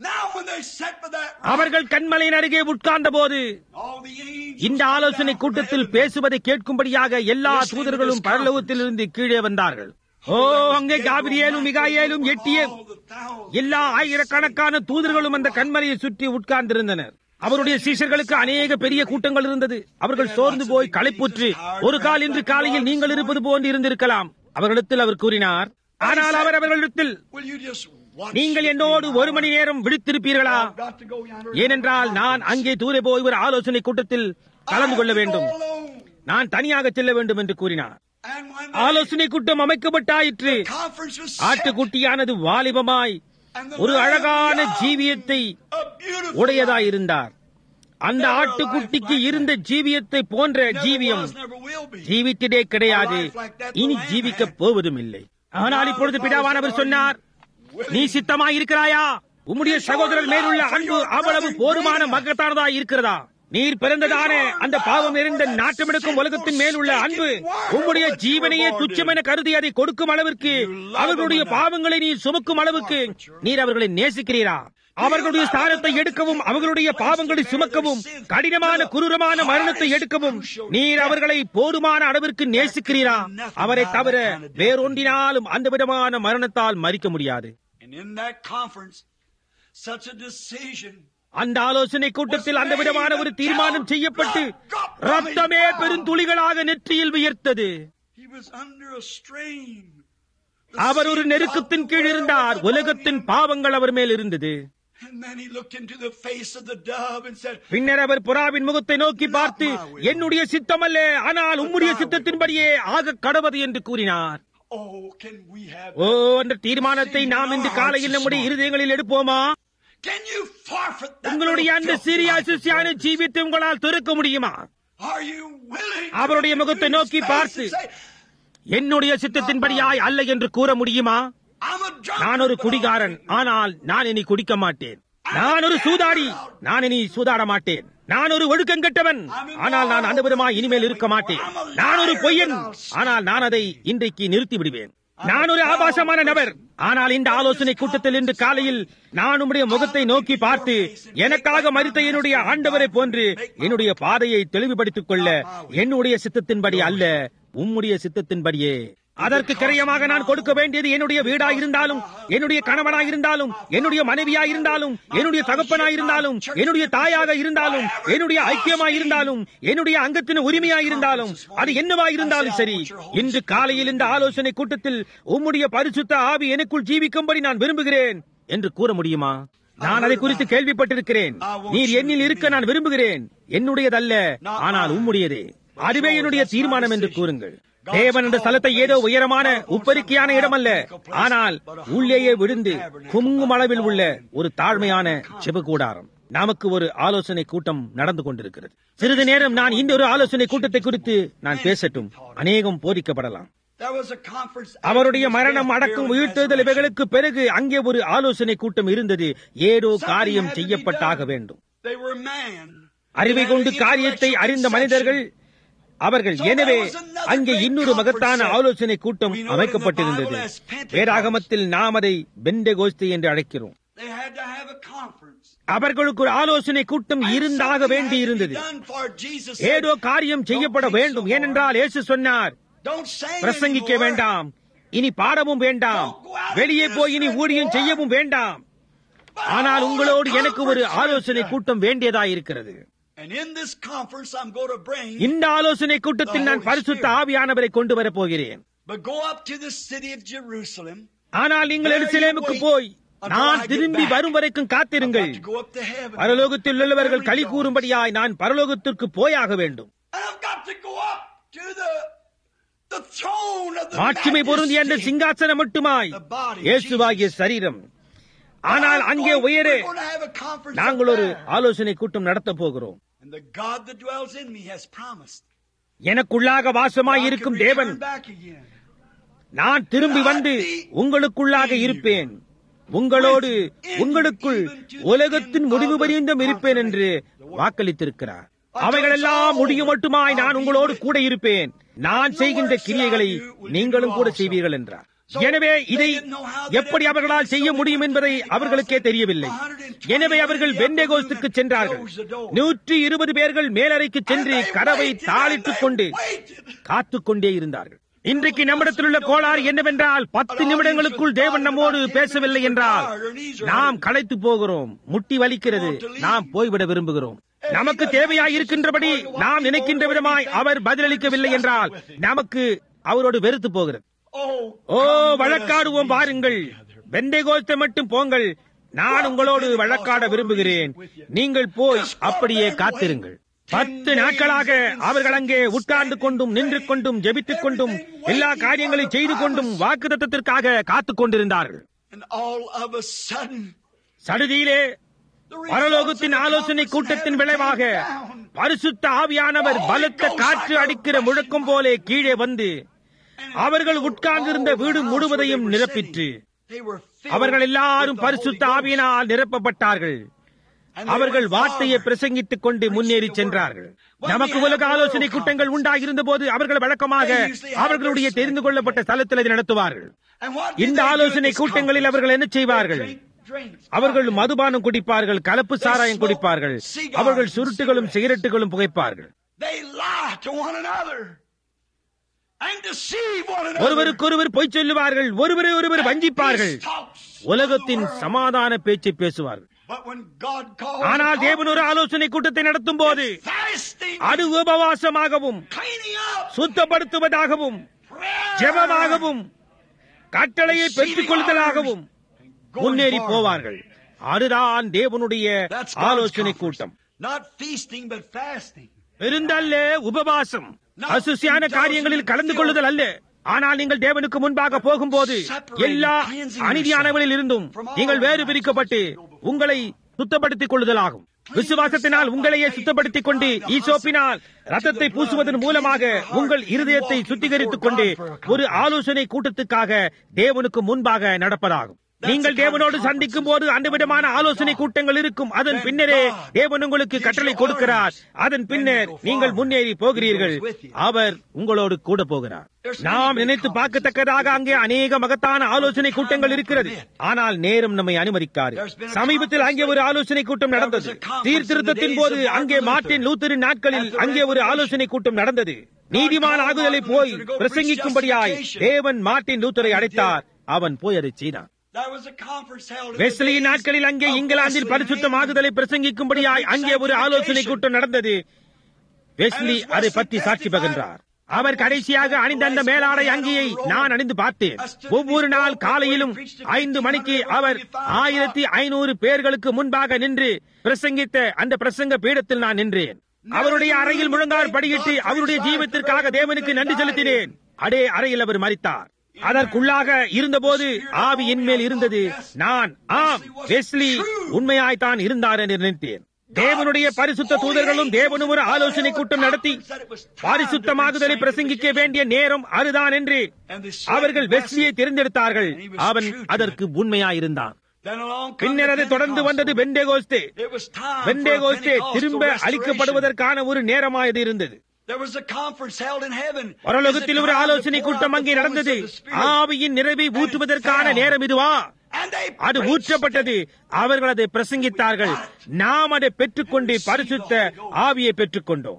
அவர்கள் கண்மலையின் அருகே உட்கார்ந்த போது இந்த ஆலோசனை கூட்டத்தில் பேசுவதை கேட்கும்படியாக எல்லா தூதர்களும் பரலோகத்திலிருந்து கீழே வந்தார்கள். ஓ, அங்கே காபிரியேலும் மிகாயேலும் எட்டிய எல்லா ஆயிரக்கணக்கான தூதர்களும் அந்த கண்மலையை சுற்றி உட்கார்ந்திருந்தனர். அவருடைய சீஷர்களுக்கு அநேக பெரிய கூட்டங்கள் இருந்தது. அவர்கள் சோர்ந்து போய் களைப்புற்று, ஒரு கால் இன்று காலையில் நீங்கள் இருப்பது போன்று இருந்திருக்கலாம். அவர்களிடத்தில் அவர் கூறினார். ஆனால் அவர் அவர்களிடத்தில், நீங்கள் என்னோடு 1 மணி நேரம் விழித்திருப்பீர்களா? ஏனென்றால் நான் அங்கே தூரே போய் ஒரு ஆலோசனை கூட்டத்தில் கலந்து கொள்ள வேண்டும், நான் தனியாக செல்ல வேண்டும் என்று கூறினார். ஆலோசனை கூட்டம் அமைக்கப்பட்டாயிற்று. ஆட்டுக்குட்டியானது வாலிபமாய் ஒரு அழகான ஜீவியத்தை உடையதாயிருந்தார். அந்த ஆட்டுக்குட்டிக்கு இருந்த ஜீவியத்தை போன்ற ஜீவியம் ஜீவித்ததே கிடையாது, இனி ஜீவிக்கப் போவதும் இல்லை. ஆனால் இப்பொழுது பிதாவானவர் சொன்னார், நீ சித்தமாயிருக்கிறாயா? உம்முடைய சகோதரர் மேலுள்ள அன்பு அவ்வளவு போதுமான மகத்தானதா இருக்கிறதா? நீர் பிறந்ததான அந்த பாவம் நிறைந்த நாட்டமெடுக்கும் உலகத்தின் மேலுள்ள அன்பு உம்முடைய ஜீவனையே துச்சமென கருதி அதை கொடுக்கும் அளவிற்கு, அவர்களுடைய பாவங்களை நீர் சுமக்கும் அளவுக்கு நீர் அவர்களை நேசிக்கிறீரா? அவர்களுடைய ஸ்தானத்தை எடுக்கவும், அவர்களுடைய பாவங்களை சுமக்கவும், கடினமான குரூரமான மரணத்தை எடுக்கவும் நீர் அவர்களை போதுமான அளவிற்கு நேசிக்கிறீரா? அவரை தவிர வேறொன்றினாலும் அந்த விதமான மரணத்தால் மரிக்க முடியாது. அந்த ஆலோசனை கூட்டத்தில் அந்த விதமான ஒரு தீர்மானம் செய்யப்பட்டு ரத்தமே பெருந்துளிகளாக நெற்றியில் வியர்த்தது. அவர் ஒரு நெருக்கத்தின் கீழ் இருந்தார். உலகத்தின் பாவங்கள் அவர் மேல் இருந்தது. பின்னர் அவர் புறாவின் முகத்தை நோக்கி பார்த்து, என்னுடைய சித்தமல்ல, ஆனால் உம்முடைய சித்தத்தின்படியே ஆக கடவது என்று கூறினார். ஓ, அந்த தீர்மானத்தை நாம் இன்று காலையில் நம்முடைய இருதயங்களில் எடுப்போமா? உங்களுடைய அந்த சிறிய சிறிய ஜீவித்தை உங்களால் துறக்க முடியுமா? அவருடைய முகத்தை நோக்கி பார்த்து, என்னுடைய சித்தத்தின்படியாய் அல்ல என்று கூற முடியுமா? நான் ஒரு குடிகாரன், ஆனால் நான் இனி குடிக்க மாட்டேன். நான் ஒரு சூதாடி, நான் இனி சூதாட மாட்டேன். நான் ஒரு ஒழுக்கங்கெட்டவன், ஆனால் நான் அந்த விதமாய் இனிமேல் இருக்க மாட்டேன். நான் ஒரு பொய்யன், ஆனால் நான் அதை இன்றைக்கு நிறுத்தி விடுவேன். நான் ஒரு ஆபாசமான நபர், ஆனால் இந்த ஆலோசனை கூட்டத்தில் இன்று காலையில் நான் உம்முடைய முகத்தை நோக்கி பார்த்து, எனக்காக மரித்த என்னுடைய ஆண்டவரை போன்று என்னுடைய பாதையை தெளிவுபடுத்திக் கொள்ள, என்னுடைய சித்தத்தின்படி அல்ல, உம்முடைய சித்தத்தின்படியே. அதற்கு கிரயமாக நான் கொடுக்க வேண்டியது என்னுடைய வீடாயிருந்தாலும், என்னுடைய கணவனாயிருந்தாலும், என்னுடைய மனைவியாயிருந்தாலும், என்னுடைய தகப்பனாயிருந்தாலும், என்னுடைய தாயாக இருந்தாலும், என்னுடைய ஐக்கியமாயிருந்தாலும், என்னுடைய அங்கத்தின் உரிமையாயிருந்தாலும், அது என்னவாயிருந்தாலும் சரி, இன்று காலையில் இந்த ஆலோசனை கூட்டத்தில் உம்முடைய பரிசுத்த ஆவி எனக்குள் ஜீவிக்கும்படி நான் விரும்புகிறேன் என்று கூற முடியுமா? நான் அதை குறித்து கேள்விப்பட்டிருக்கிறேன். நீர் என்னில் இருக்க நான் விரும்புகிறேன். என்னுடையதல்ல, ஆனால் உம்முடையதே. அதுவே என்னுடைய தீர்மானம் என்று கூறுங்கள். தேவன் என்ற ஸ்தலத்தை ஏதோ உயரமான உப்பரிக்கையான இடமல்ல, ஆனால் உள்ளேயே விழுந்து குங்கும் அளவில் உள்ள ஒரு தாழ்மையான செபக்கூடாரம். நமக்கு ஒரு ஆலோசனை கூட்டம் நடந்து கொண்டிருக்கிறது. சிறிது நேரம் நான் இந்த ஒரு ஆலோசனை கூட்டத்தை குறித்து நான் பேசட்டும். அநேகம் போதிக்கப்படலாம். அவருடைய மரணம், அடக்கம், உயிர்த்தெழுதல் இவைகளுக்கு பிறகு அங்கே ஒரு ஆலோசனை கூட்டம் இருந்தது. ஏதோ காரியம் செய்யப்பட்டாக வேண்டும். அறிவை கொண்டு காரியத்தை அறிந்த மனிதர்கள் அவர்கள். எனவே அங்கே இன்னொரு மகத்தான ஆலோசனை கூட்டம் அமைக்கப்பட்டிருந்தது. வேதாகமத்தில் நாம் அதை பெந்தெகோஸ்தே என்று அழைக்கிறோம். அவர்களுக்கு ஒரு ஆலோசனை கூட்டம் இருந்தாக வேண்டி இருந்தது. ஏதோ காரியம் செய்யப்பட வேண்டும். ஏனென்றால் இயேசு சொன்னார், பிரசங்கிக்க வேண்டாம், இனி பாடவும் வேண்டாம், வெளியே போய் இனி ஊழியம் செய்யவும் வேண்டாம். ஆனால் உங்களோடு எனக்கு ஒரு ஆலோசனை கூட்டம் வேண்டியதாயிருக்கிறது. இந்த ஆலோசனை கூட்டத்தில் நான் பரிசுத்த ஆவியானவரை கொண்டு வரப் போகிறேன். ஆனால் நீங்கள் எருசலேமுக்கு போய் நான் திரும்பி வரும் வரைக்கும் காத்திருங்கள். பரலோகத்தில் உள்ளவர்கள் களி கூறும்படியாய் நான் பரலோகத்திற்கு போயாக வேண்டும். மாட்சிமை பொருந்திய அந்த சிங்காசனம் மட்டுமாய் இயேசுவாகிய சரீரம். ஆனால் அங்கே உயரே நாங்கள் ஒரு ஆலோசனை கூட்டம் நடத்த போகிறோம். எனக்குள்ளாக வாசமாய் இருக்கும் தேவன், நான் திரும்பி வந்து உங்களுக்குள்ளாக இருப்பேன், உங்களோடு உங்களுக்குள் உலகத்தின் முடிவு பரியந்தம் இருப்பேன் என்று வாக்களித்திருக்கிறார். அவைகளெல்லாம் முடியும் மட்டுமாய் நான் உங்களோடு கூட இருப்பேன். நான் செய்கின்ற கிரியைகளை நீங்களும் கூட செய்வீர்கள் என்றார். எனவே இதை எப்படி அவர்களால் செய்ய முடியும் என்பதை அவர்களுக்கே தெரியவில்லை. எனவே அவர்கள் பெந்தேகோஸ்துக்கு சென்றார்கள். 120 பேர்கள் மேலறைக்கு சென்று கதவை தாளிட்டுக் கொண்டு காத்துக்கொண்டே இருந்தார்கள். இன்றைக்கு நம்மிடத்தில் உள்ள கோளாறு என்னவென்றால் 10 நிமிடங்களுக்குள் தேவன் நம்மோடு பேசவில்லை என்றால் நாம் களைத்து போகிறோம், முட்டி வலிக்கிறது, நாம் போய்விட விரும்புகிறோம். நமக்கு தேவையாய் இருக்கின்றபடி நாம் நினைக்கின்ற விதமாய் அவர் பதிலளிக்கவில்லை என்றால் நமக்கு அவரோடு வெறுத்து போகிறது. ஓ, வழக்காடுவோம் பாருங்கள். பெந்தேகோஸ்தே மட்டும் போங்கள், நான் உங்களோடு வழக்காட விரும்புகிறேன். நீங்கள் போய் அப்படியே காத்திருங்கள். 10 நாட்களாக அவர்கள் அங்கே உட்கார்ந்து கொண்டும் நின்று கொண்டும் ஜெபித்துக் கொண்டும் எல்லா காரியங்களையும் செய்து கொண்டும் வாக்குத்தத்தத்திற்காக காத்துக் கொண்டிருந்தார்கள். சடுதியிலே பரலோகத்தின் ஆலோசனை கூட்டத்தின் விளைவாக பரிசுத்த ஆவியானவர் பலத்த காற்று அடிக்கிற முழக்கம் போலே கீழே வந்து அவர்கள் உட்கார்ந்திருந்த வீடு முழுவதையும் நிரப்பிற்று. அவர்கள் எல்லாரும் பரிசுத்த ஆவியினால் நிரப்பப்பட்டார்கள். அவர்கள் வார்த்தையை பிரசங்கித்துக் கொண்டு முன்னேறி சென்றார்கள். நமக்கு உலக ஆலோசனை கூட்டங்கள் உண்டாகிருந்த போது அவர்கள் வழக்கமாக அவர்களுடைய தெரிந்து கொள்ளப்பட்ட ஸ்தலத்தில் அதை நடத்துவார்கள். இந்த ஆலோசனை கூட்டங்களில் அவர்கள் என்ன செய்வார்கள்? அவர்கள் மதுபானம் குடிப்பார்கள், கலப்பு சாராயம் குடிப்பார்கள், அவர்கள் சுருட்டுகளும் சிகரெட்டுகளும் புகைப்பார்கள். ஒருவருக்கொருவர் பொய் சொல்லுவார்கள், ஒருவரை ஒருவர் வஞ்சிப்பார்கள், உலகத்தின் சமாதான பேச்சை பேசுவார்கள். ஆனால் தேவன் ஒரு ஆலோசனை கூட்டத்தை நடத்தும் போது அது உபவாசமாகவும் சுத்தப்படுத்துவதாகவும் ஜெபமாகவும் கட்டளையை பெற்றுக் கொள்ளுதலாகவும் முன்னேறி போவார்கள். அதுதான் தேவனுடைய ஆலோசனை கூட்டம். விருந்தல்ல, உபவாசம். அசுசியான காரியங்களில் கலந்து கொள்ளுதல் அல்ல. ஆனால் நீங்கள் தேவனுக்கு முன்பாக போகும்போது எல்லா அநீதியானவர்களில் இருந்தும் நீங்கள் வேறு பிரிக்கப்பட்டு உங்களை சுத்தப்படுத்திக் கொள்ளுதலாகும். விசுவாசத்தினால் உங்களையே சுத்தப்படுத்திக் கொண்டு ஈசோப்பினால் ரத்தத்தை பூசுவதன் மூலமாக உங்கள் இருதயத்தை சுத்திகரித்துக் கொண்டு ஒரு ஆலோசனை கூட்டத்துக்காக தேவனுக்கு முன்பாக நடப்பதாகும். நீங்கள் தேவனோடு சந்திக்கும் போது அந்த விதமான ஆலோசனை கூட்டங்கள் இருக்கும். அதன் பின்னரே தேவன் உங்களுக்கு கட்டளை கொடுக்கிறார். அதன் பின்னர் நீங்கள் முன்னேறி போகிறீர்கள். அவர் உங்களோடு கூட போகிறார். நாம் நினைத்து பார்க்கத்தக்கதாக அங்கே அநேக மகத்தான ஆலோசனை கூட்டங்கள் இருக்கிறது. ஆனால் நேரம் நம்மை அனுமதிக்காது. சமீபத்தில் அங்கே ஒரு ஆலோசனை கூட்டம் நடந்தது. சீர்திருத்தத்தின் போது அங்கே மார்ட்டின் லூத்தரின் நாட்களில் அங்கே ஒரு ஆலோசனை கூட்டம் நடந்தது. நீதிமான் ஆகுதலை போய் பிரசங்கிக்கும்படியாய் தேவன் மார்ட்டின் லூத்தரை அழைத்தார். அவன் போய் அதை செய்தான். வெஸ்லியின் நாட்களில் அங்கே இங்கிலாந்தில் பரிசுத்தமாகுதலை பிரசங்கிக்கும்படியாய் அங்கே ஒரு ஆலோசனை கூட்டம் நடந்தது. வெஸ்லி அதை பற்றி சாட்சி பகிர்ந்தார். அவர் கடைசியாக அணிந்த அந்த மேலாடை அங்கியை நான் அணிந்து பார்த்தேன். ஒவ்வொரு நாள் காலையிலும் 5 மணிக்கு அவர் 1500 பேர்களுக்கு முன்பாக நின்று பிரசங்கித்த அந்த பிரசங்க பீடத்தில் நான் நின்றேன். அவருடைய அறையில் முழங்கால் படியிட்டு அவருடைய ஜீவத்திற்காக தேவனுக்கு நன்றி செலுத்தினேன். அதே அறையில் அவர் மரித்தார். அதற்குள்ளாக இருந்தபோது ஆவி என் மேல் இருந்தது. நான் வெஸ்லி உண்மையாய்த்தான் இருந்தார் என்று நினைத்தேன். தேவனுடைய பரிசுத்த தூதர்களும் தேவனும் ஒரு ஆலோசனை கூட்டம் நடத்தி பரிசுத்தமாகுதலை பிரசங்கிக்க வேண்டிய நேரம் அதுதான் என்று அவர்கள் வெஸ்லியை தேர்ந்தெடுத்தார்கள். அவன் அதற்கு உண்மையாயிருந்தான். பின்னர் அது தொடர்ந்து வந்தது பெந்தேகோஸ்தே. பெந்தேகோஸ்தே திரும்ப அளிக்கப்படுவதற்கான ஒரு நேரமாயது இருந்தது. பரலோகத்தில் ஒரு ஆலோசனை கூட்டம் அங்கே நடந்தது. ஆவியின் நிறைவை ஊற்றுவதற்கான நேரம் இதுவா? அது ஊற்றப்பட்டது. அவர்கள் அதை பிரசங்கித்தார்கள். நாம் அதை பெற்றுக்கொண்டு பரிசுத்த ஆவியை பெற்றுக் கொண்டோம்.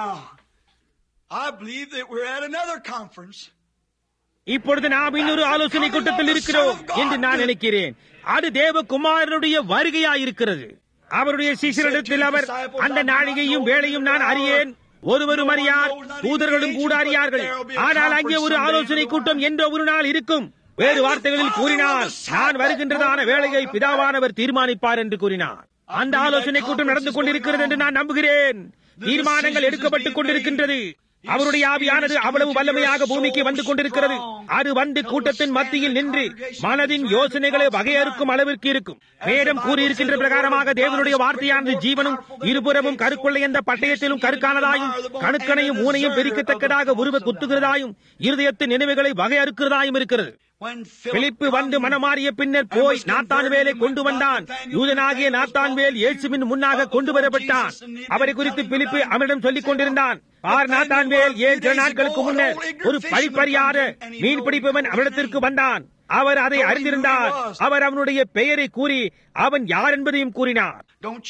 இப்பொழுது நாம் இன்னொரு ஆலோசனை கூட்டத்தில் இருக்கிறோம் என்று நான் நினைக்கிறேன். அது தேவகுமாரனுடைய வருகையாயிருக்கிறது. அவருடைய சீஷரிடத்தில் அவர், அந்த நாழிகையும் வேளையும் நான் அறியேன், ஒருவரும் அறியார், தூதர்களும் கூட அறியார்கள். ஆனால் அங்கே ஒரு ஆலோசனை கூட்டம் என்ற ஒரு நாள் இருக்கும். வேறு வார்த்தைகளில் கூறினால், நான் வருகின்றதான வேலையை பிதாவானவர் தீர்மானிப்பார் என்று கூறினார். அந்த ஆலோசனை கூட்டம் நடந்து கொண்டிருக்கிறது என்று நான் நம்புகிறேன். தீர்மானங்கள் எடுக்கப்பட்டுக் கொண்டிருக்கின்றது. அவருடைய ஆவியானது அவ்வளவு வல்லமையாக பூமிக்கு வந்து கொண்டிருக்கிறது. அது வந்து கூட்டத்தின் மத்தியில் நின்று மனதின் யோசனைகளை வகையறுக்கும் அளவிற்கு இருக்கும். வேதம் கூறியிருக்கின்ற பிரகாரமாக தேவனுடைய வார்த்தையானது ஜீவனும் இருபுறமும் கருக்குள்ள எந்த பட்டயத்திலும் கருக்கானதாயும் கணுக்கனையும் ஊனையும் பிரிக்கத்தக்கதாக உருவ குத்துகிறதாயும் இருதயத்தின் நினைவுகளை வகையறுக்கிறதாயும் இருக்கிறது. பிலிப்பு வந்து மனமாறிய பின்னர் போய் நாத்தான்வேலை கொண்டு வந்தான். யூதனாகிய நாத்தான்வேல் இயேசுவின் முன்னாக கொண்டு வரப்பட்டான். அவரை குறித்து பிலிப்பு அவனிடம் சொல்லிக் கொண்டிருந்தான். நாத்தான்வேல் 7 நாட்களுக்கு முன்னர் ஒரு படிப்பறியாத மீன் பிடிப்பவன் அவனிடத்திற்கு வந்தான். அவர் அதை அறிந்திருந்தார். அவர் அவனுடைய பெயரை கூறி அவன் யார் என்பதையும் கூறினார்.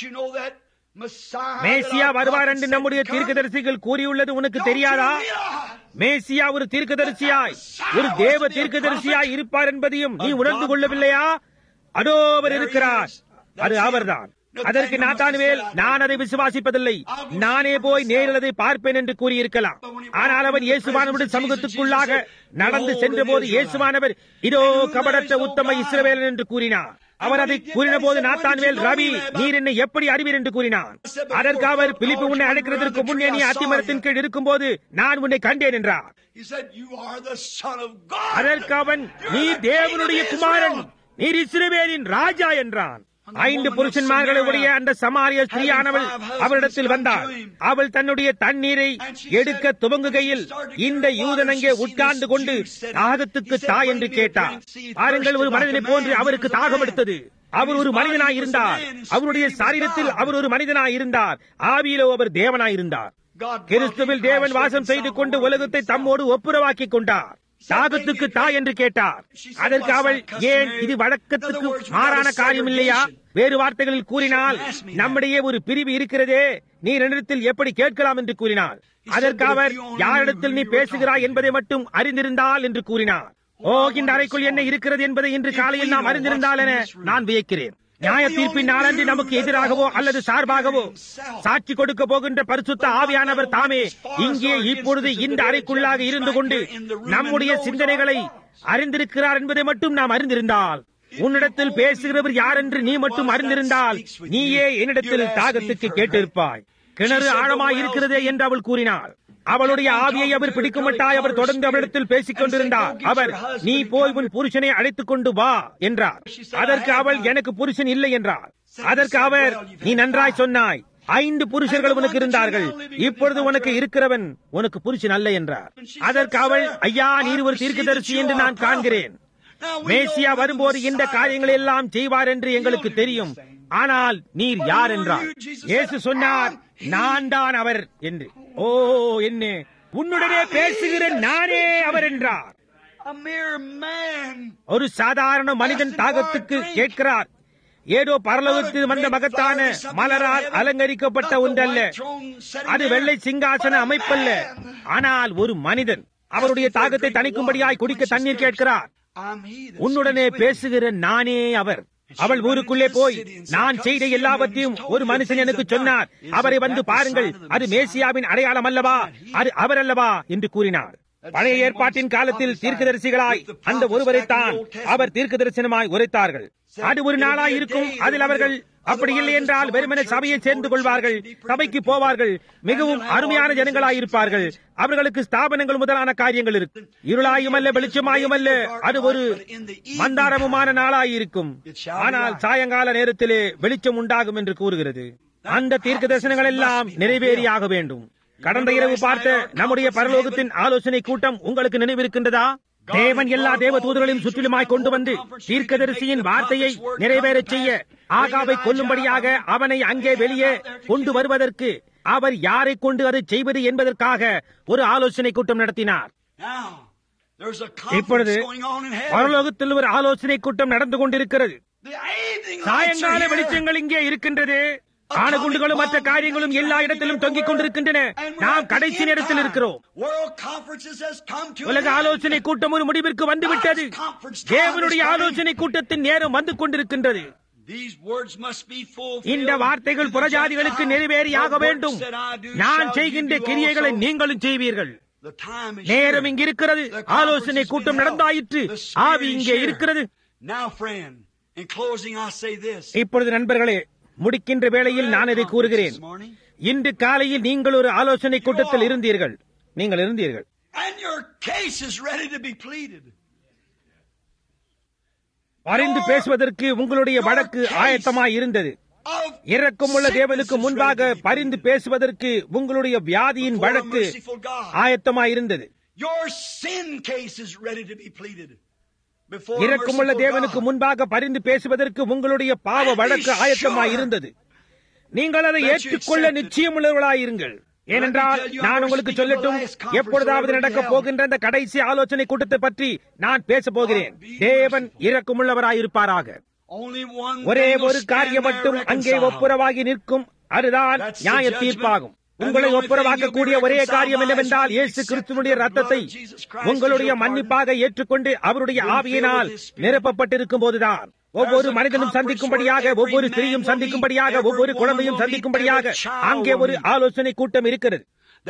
மேசியா வருவார் என்று நம்முடைய தீர்க்கதரிசிகள் கூறியுள்ளது உனக்கு தெரியாதா? மேசியா ஒரு தீர்க்கதரிசியாய், ஒரு தேவ தீர்க்கதரிசியாய் இருப்பார் என்பதையும் நீ உணர்ந்து கொள்ளவில்லையா? அதோ அவர் இருக்கிறார், அது அவர்தான். அதற்கு நாத்தான்வேல், நான் அதை விசுவாசிப்பதில்லை, நானே போய் நேரில் அதை பார்ப்பேன் என்று கூறியிருக்கலாம். ஆனால் அவர் இயேசுவானவருடைய சமூகத்துக்குள்ளாக நடந்து சென்ற போது இயேசுவானவர், இதோ கபடற்ற உத்தம இஸ்ரவேலன் என்று கூறினார். அவர் அதை கூறின போது நாத்தான்வேல், ரவி, நீர் என்னை எப்படி அறிவீர் என்று கூறினார். அதற்கு அவர், பிலிப்பு உன்னை அழைக்கிறதற்கு முன்னே நீ அத்திமரத்தின் கீழ் இருக்கும் போது நான் உன்னை கண்டேன் என்றார். அதற்கு அவன், நீ தேவனுடைய குமாரன், நீர் இஸ்ரவேலின் ராஜா என்றான். 5 புருஷன்மார்களை உடைய அந்த சமாரிய ஸ்திரீயானவள் அவரிடத்தில் வந்தாள். அவள் தன்னுடைய தண்ணீரை எடுக்க துவங்குகையில் இந்த யூதன் அங்கே உட்கார்ந்து கொண்டு தாகத்துக்கு தா என்று கேட்டார். பாருங்கள், ஒரு மனிதனை போன்று அவருக்கு தாகம் எடுத்தது. அவர் ஒரு மனிதனாய் இருந்தார். அவருடைய சரீரத்தில் அவர் ஒரு மனிதனாய் இருந்தார். ஆவியிலோ அவர் தேவனாய் இருந்தார். கிறிஸ்துவில் தேவன் வாசம் செய்து கொண்டு உலகத்தை தம்மோடு ஒப்புரவாக்கிக் கொண்டார். தாகத்துக்கு தா என்று கேட்டார். அதற்கு அவள், ஏன் இது வழக்கத்துக்கு மாறான காரியம் இல்லையா? வேறு வார்த்தைகளில் கூறினால், நம்முடைய ஒரு பிரிவு இருக்கிறதே, நீ என்னிடத்தில் எப்படி கேட்கலாம் என்று கூறினார். அதற்கு அவர், யாரிடத்தில் நீ பேசுகிறாய் என்பதை மட்டும் அறிந்திருந்தால் என்று கூறினார். இந்த அறைக்குள் என்ன இருக்கிறது என்பதை இன்று காலையில் நாம் அறிந்திருந்தால் என நான் வியக்கிறேன். நியாய தீர்ப்பின் நாளன்றி நமக்கு எதிராகவோ அல்லது சார்பாகவோ சாட்சி கொடுக்க போகின்ற பரிசுத்த ஆவியானவர் தாமே இங்கே இப்பொழுது இந்த அறைக்குள்ளாக இருந்து கொண்டு நம்முடைய சிந்தனைகளை அறிந்திருக்கிறார் என்பதை மட்டும் நாம் அறிந்திருந்தால், உன்னிடத்தில் பேசுகிறவர் யார் என்று நீ மட்டும் அறிந்திருந்தால், நீயே என்னிடத்தில் தாகத்துக்கு கேட்டிருப்பாய். கிணறு ஆழமாய் இருக்கிறதே என்று அவள் கூறினாள். அவளுடைய ஆவியை அவர் பிடிக்குமட்டாய் அவர் தொடர்ந்து அவளிடத்தில் பேசிக் கொண்டிருந்தார். அவர், நீ போய் உன் புருஷனை அழைத்துக் கொண்டு வா என்றார். அதற்கு அவள், எனக்கு புருஷன் இல்லை என்றார். அதற்கு அவர், நீ நன்றாய் சொன்னாய், 5 புருஷர்கள் உனக்கு இருந்தார்கள், இப்பொழுது உனக்கு இருக்கிறவன் உனக்கு புருஷன் அல்ல என்றார். அதற்கு அவள், ஐயா, நீர் ஒரு தீர்க்கதரிசி என்று நான் காண்கிறேன். மேசியா வரும்போது இந்த காரியங்களை எல்லாம் செய்வார் என்று எங்களுக்கு தெரியும். ஆனால் நீர் யார் என்றார். இயேசு சொன்னார், நான் தான் அவர் என்று. என்ன, உன்னுடனே பேசுகிற நானே அவர் என்றார். ஒரு சாதாரண மனிதன் தாகத்துக்கு கேட்கிறார். ஏதோ பரலோகத்தில் வந்த மகத்தான மலரால் அலங்கரிக்கப்பட்ட ஒன்றல்ல, அது வெள்ளை சிங்காசன அமைப்பல்ல. ஆனால் ஒரு மனிதன் அவருடைய தாகத்தை தணிக்கும்படியாய் குடிக்க தண்ணீர் கேட்கிறார். உன்னுடனே பேசுகிற நானே அவர். அவள் ஊருக்குள்ளே போய், நான் செய்த எல்லாவற்றையும் ஒரு மனுஷன் எனக்கு சொன்னார், அவரை வந்து பாருங்கள், அது மேசியாவின் அடையாளம் அல்லவா, அது அவர் அல்லவா என்று கூறினார். பழைய ஏற்பாட்டின் காலத்தில் தீர்க்கதரிசிகளாய் அந்த ஒருவரைத்தான் அவர் தீர்க்க தரிசனமாய் உரைத்தார்கள். அது ஒரு நாளாய் இருக்கும். அதில் அவர்கள் அப்படி இல்லை என்றால் வெறுமனே சபையை சேர்ந்து கொள்வார்கள், சபைக்கு போவார்கள், மிகவும் அருமையான ஜனங்களாய் இருப்பார்கள். அவர்களுக்கு ஸ்தாபனங்கள் முதலான காரியங்கள் இருக்கும். இருளாயும் அல்ல, வெளிச்சமாயும் அல்ல, அது ஒரு மந்தாரமுமான நாளாய் இருக்கும். ஆனால் சாயங்கால நேரத்திலே வெளிச்சம் உண்டாகும் என்று கூறுகிறது. அந்த தீர்க்க தரிசனங்கள் எல்லாம் நிறைவேறியாக வேண்டும். கடந்த இரவு பார்த்த நம்முடைய பரலோகத்தின் ஆலோசனை கூட்டம் உங்களுக்கு நினைவிருக்கின்றதா? தேவன் எல்லா தேவ தூதர்களையும் சுற்றிலுமாய் கொண்டு வந்து தீர்க்கதரிசியின் வார்த்தையை நிறைவேறச் செய்ய, ஆகாவை கொல்லும்படியாக அவனை அங்கே வெளியே கொண்டு வருவதற்கு அவர் யாரை கொண்டு அதை செய்வது என்பதற்காக ஒரு ஆலோசனை கூட்டம் நடத்தினார். இப்பொழுது பரலோகத்தில் ஒரு ஆலோசனை கூட்டம் நடந்து கொண்டிருக்கிறது. சாயங்கால வெளிச்சங்கள் இங்கே இருக்கின்றது. ஆணுகுண்டுகளும் மற்ற காரியங்களும் எல்லா இடத்திலும் தொங்கிக் கொண்டிருக்கின்றன. நாம் கடைசி நேரத்தில் இருக்கிறோம். உலக ஆலோசனை கூட்டம் ஒரு முடிவிற்கு வந்துவிட்டது. தேவனுடைய ஆலோசனை கூட்டத்தின் நேரம் வந்து கொண்டிருக்கின்றது. இந்த வார்த்தைகள் புறஜாதிகளுக்கு நிறைவேறியாக வேண்டும். நான் செய்கின்ற கிரியைகளை நீங்களும் செய்வீர்கள். நேரம் இங்கு இருக்கிறது. ஆலோசனை கூட்டம் நடந்தாயிற்று. ஆவி இங்கே இருக்கிறது. இப்பொழுது நண்பர்களே, முடிக்கின்ற வேளையில் நான் இதை கூறுகிறேன். இன்று காலையில் நீங்கள் ஒரு ஆலோசனை கூட்டத்தில் இருந்தீர்கள். நீங்கள் இருந்தீர்கள். பரிந்து பேசுவதற்கு உங்களுடைய வழக்கு ஆயத்தமாய் இருந்தது. இரக்கமுள்ள தேவனுக்கு முன்பாக பரிந்து பேசுவதற்கு உங்களுடைய வியாதியின் வழக்கு ஆயத்தமாய் இருந்தது. இரக்கமுள்ள தேவனுக்கு முன்பாக பரிந்து பேசுவதற்கு உங்களுடைய பாவ வழக்கு ஆயத்தமாய் இருந்தது. நீங்கள் அதை ஏற்றுக்கொள்ள நிச்சயமுள்ளவர்களாயிருங்கள். ஏனென்றால் நான் உங்களுக்கு சொல்லட்டும், எப்பொழுதாவது நடக்கப் போகின்ற இந்த கடைசி ஆலோசனை கூட்டத்தை பற்றி நான் பேசப் போகிறேன். தேவன் இரக்கமுள்ளவராயிருப்பாராக. ஒரே ஒரு காரியம் மட்டும் அங்கே ஒப்புரவாகி நிற்கும். அதுதான் நியாய தீர்ப்பாகும். உங்களை ஒப்புரவாக்கக்கூடிய ஒரே காரியம் என்னவென்றால், இயேசு கிறிஸ்துவினுடைய ரத்தத்தை உங்களுடைய மன்னிப்பாக ஏற்றுக்கொண்டு அவருடைய ஆவியினால் நிரப்பப்பட்டிருக்கும் போதுதான். ஒவ்வொரு மனிதனும் சந்திக்கும்படியாக, ஒவ்வொரு ஸ்திரீயும் சந்திக்கும்படியாக, ஒவ்வொரு குழந்தையும் சந்திக்கும்படியாக அங்கே ஒரு ஆலோசனை கூட்டம் இருக்கிறது.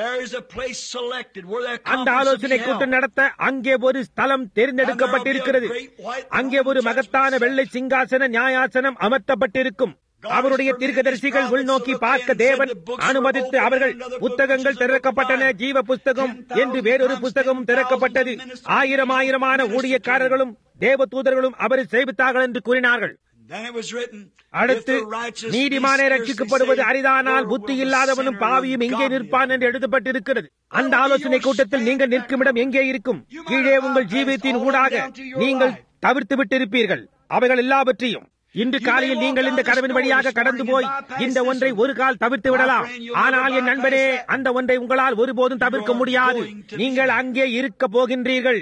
அந்த ஆலோசனை கூட்டம் நடத்த அங்கே ஒரு ஸ்தலம் தேர்ந்தெடுக்கப்பட்டிருக்கிறது. அங்கே ஒரு மகத்தான வெள்ளை சிங்காசன நியாயாசனம் அமர்த்தப்பட்டிருக்கும். அவருடைய தீர்க்கதரிசிகள் உள்நோக்கி பார்க்க தேவன் அனுமதித்து அவர்கள் புத்தகங்கள் திறக்கப்பட்டன. ஜீவ புஸ்தகம் என்று வேறொரு புஸ்தகமும் திறக்கப்பட்டது. ஆயிரமான ஊழியக்காரர்களும் தேவ தூதர்களும் அவரை சேவித்தார்கள் என்று கூறினார்கள். அடுத்து, நீதிமானே ரட்சிக்கப்படுவது அரிதானால் புத்தி இல்லாதவனும் பாவியும் எங்கே நிற்பான் என்று எழுதப்பட்டிருக்கிறது. அந்த ஆலோசனை கூட்டத்தில் நீங்கள் நிற்கும் இடம் எங்கே இருக்கும்? கீழே உங்கள் ஜீவியத்தின் ஊடாக நீங்கள் தவிர்த்து விட்டிருப்பீர்கள் அவைகள் எல்லாவற்றையும். இன்று காலையில் நீங்கள் இந்த கதவின் வழியாக கடந்து போய் இந்த ஒன்றை ஒரு கால் தவிர்த்து விடலாம். ஆனால் என் நண்பனே, அந்த ஒன்றை உங்களால் ஒருபோதும் தவிர்க்க முடியாது. நீங்கள் அங்கே இருக்க போகின்றீர்கள்.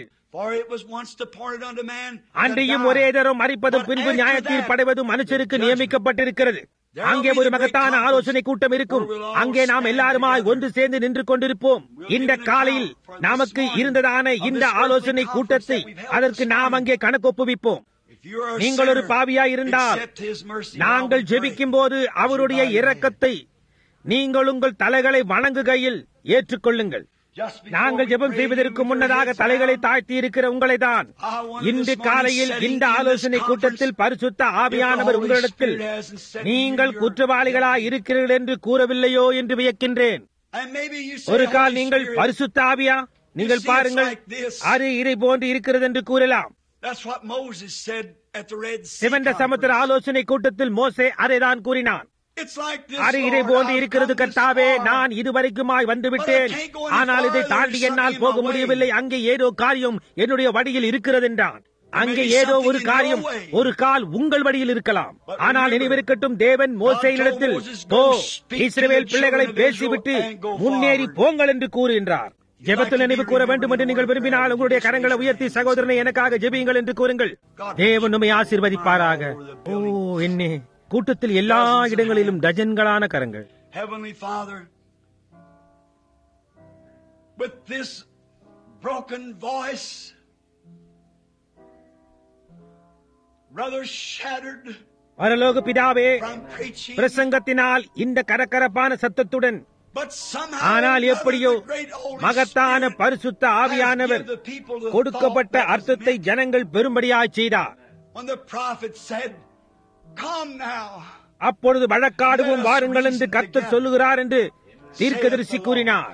அன்றையும் ஒரே தரம் மறிப்பதும் பின்பு நியாயத்தீர்ப்பு அடைவதும் மனுஷருக்கு நியமிக்கப்பட்டிருக்கிறது. அங்கே ஒரு மகத்தான ஆலோசனை கூட்டம் இருக்கும். அங்கே நாம் எல்லாருமாய் ஒன்று சேர்ந்து நின்று கொண்டிருப்போம். இந்த காலையில் நமக்கு இருந்ததான இந்த ஆலோசனை கூட்டத்தை அதற்கு நாம் அங்கே கணக்கொப்புவிப்போம். நீங்கள் ஒரு பாவியாய் இருந்தால் நாங்கள் ஜெபிக்கும் போது அவருடைய இரக்கத்தை நீங்கள் உங்கள் தலைகளை வணங்குகையில் ஏற்றுக்கொள்ளுங்கள். நாங்கள் ஜெபம் செய்வதற்கு முன்னதாக தலைகளை தாழ்த்தி இருக்கிற உங்களை தான் இன்று காலையில் இந்த ஆலோசனை கூட்டத்தில் பரிசுத்த ஆவியானவர் உங்களிடத்தில் நீங்கள் குற்றவாளிகளாய் இருக்கிறீர்கள் என்று கூறவில்லையோ என்று வியக்கின்றேன். ஒரு கால் நீங்கள் பரிசுத்த ஆவியா, நீங்கள் பாருங்கள், அது இதை போன்று இருக்கிறது என்று கூறலாம். சிவந்த சமுத்திர ஆலோசனை கூட்டத்தில் மோசே அதைதான் கூறினான். அது இதை போன்று இருக்கிறது கர்த்தாவே, நான் இதுவரைக்குமாய் வந்துவிட்டேன், ஆனால் இதை தாண்டி என்னால் போக முடியவில்லை. அங்கே ஏதோ காரியம் என்னுடைய வழியில் இருக்கிறது என்றான். அங்கே ஏதோ ஒரு காரியம், ஒரு கால் உங்கள் வழியில் இருக்கலாம். ஆனால் நினைவிருக்கட்டும், தேவன் மோசேயினிடத்தில் இஸ்ரவேல் பிள்ளைகளை பேசிவிட்டு முன்னேறி போங்கள் என்று கூறுகின்றார். ஜெபத்தில் நினைவு கூற வேண்டும் என்று நீங்கள் விரும்பினால் உங்களுடைய கரங்களை உயர்த்தி, சகோதரனை எனக்காக ஜெபியுங்கள் என்று கூறுங்கள். தேவன் நம்மை ஆசீர்வதிப்பாராக. ஓ என்னே, கூட்டத்தில் எல்லா இடங்களிலும் டஜன்களான கரங்கள். Heavenly Father, with this broken voice, rather shattered, பரலோக பிதாவே, பிரசங்கத்தினால் இந்த கரகரப்பான சத்தத்துடன், ஆனால் எப்படியோ மகத்தான பரிசுத்த ஆவியானவர் கொடுக்கப்பட்ட அர்த்தத்தை ஜனங்கள் பெரும்படியாய் செய்தார். அப்பொழுது வழக்காடுவோம் வாருங்கள் என்று கர்த்தர் சொல்லுகிறார் என்று தீர்க்கதரிசி கூறினார்.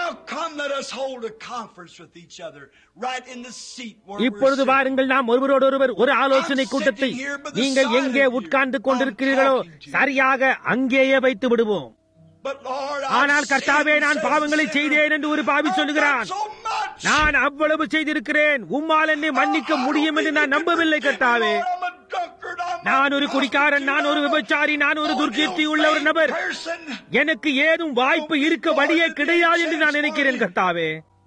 இப்பொழுது வாருங்கள், நாம் ஒருவரோடொருவர் ஒரு ஆலோசனை கூட்டத்தை நீங்கள் எங்கே உட்கார்ந்து கொண்டிருக்கிறீர்களோ சரியாக அங்கேயே வைத்து விடுவோம். ஆனால் கர்த்தாவே, நான் பாவங்களை செய்தேன் என்று ஒரு பாவி சொல்லுகிறான். நான் அவ்வளவு செய்திருக்கிறேன், உம்மால் என்னை மன்னிக்க முடியும் என்று நான் நம்பவில்லை கர்த்தாவே. நான் ஒரு குடிக்காரன், நான் ஒரு விபச்சாரி, நான் ஒரு துர்க்கீர்த்தி உள்ள ஒரு நபர், எனக்கு ஏதும் வாய்ப்பு இருக்க வழியே கிடையாது என்று நான் நினைக்கிறேன் கர்த்தாவே.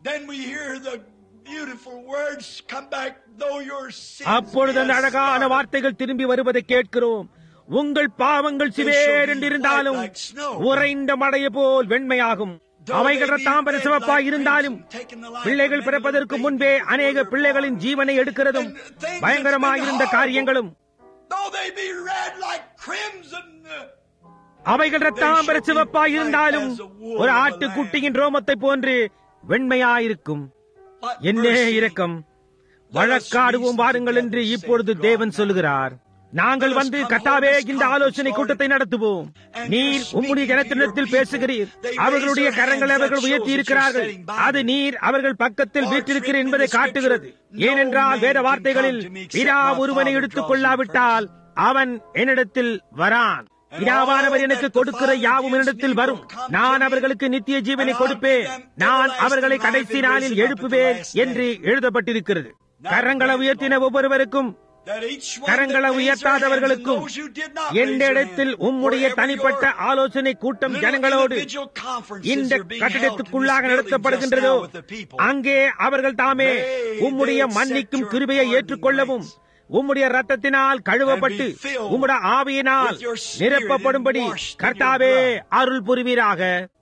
அப்பொழுது அந்த அழகான வார்த்தைகள் திரும்பி வருவதை கேட்கிறோம். உங்கள் பாவங்கள் சிவேர் என்றிருந்தாலும் உறைந்த மழையை போல் வெண்மையாகும். அவைகள் ரத்தாம்பர சிவப்பாய் இருந்தாலும் பிள்ளைகள் பிறப்பதற்கு முன்பே அநேக பிள்ளைகளின் ஜீவனை எடுக்கிறதும் பயங்கரமாயிருந்த காரியங்களும் அவைகள் ரத்தாம்பர சிவப்பாய் இருந்தாலும் ஒரு ஆட்டுக்குட்டியின் ரோமத்தை போன்று வெண்மையாயிருக்கும். என்னே இரக்கம், வழக்காடுவோம் வாருங்கள் என்று இப்பொழுது தேவன் சொல்லுகிறார். நாங்கள் வந்து கர்த்தாவே இந்த ஆலோசனை கூட்டத்தை நடத்துவோம். நீர் உம்முடைய ஜனத்தினிடத்தில் பேசுகிறீர். அவர்களுடைய கரங்களை அவர்கள் உயர்த்தி இருக்கிறார்கள். அது நீர் அவர்கள் பக்கத்தில் வீற்றிருக்கிறீர் என்பதை காட்டுகிறது. ஏனென்றால் வேத வார்த்தைகளில் பிதா ஒருவனை எடுத்துக் கொள்ளாவிட்டால் அவன் என்னிடத்தில் வரான். பிதாவானவர் எனக்கு கொடுக்கிற யாவும் என்னிடத்தில் வரும். நான் அவர்களுக்கு நித்திய ஜீவனை கொடுப்பேன். நான் அவர்களை கடைசி நாளில் எழுப்புவேன் என்று எழுதப்பட்டிருக்கிறது. கரங்களை உயர்த்தின ஒவ்வொருவருக்கும், கரங்களை உயர்த்தாதவர்களுக்கும் என்னிடத்தில் உம்முடைய தனிப்பட்ட ஆலோசனை கூட்டம் ஜனங்களோடு இந்த கட்டிடத்துக்குள்ளாக நடத்தப்படுகின்றதோ அங்கே அவர்கள் தாமே உம்முடைய மன்னிக்கும் கிருபையை ஏற்றுக்கொள்ளவும் உம்முடைய ரத்தத்தினால் கழுவப்பட்டு உம்முடைய ஆவியினால் நிரப்பப்படும்படி கர்த்தாவே அருள் புரிவீராக.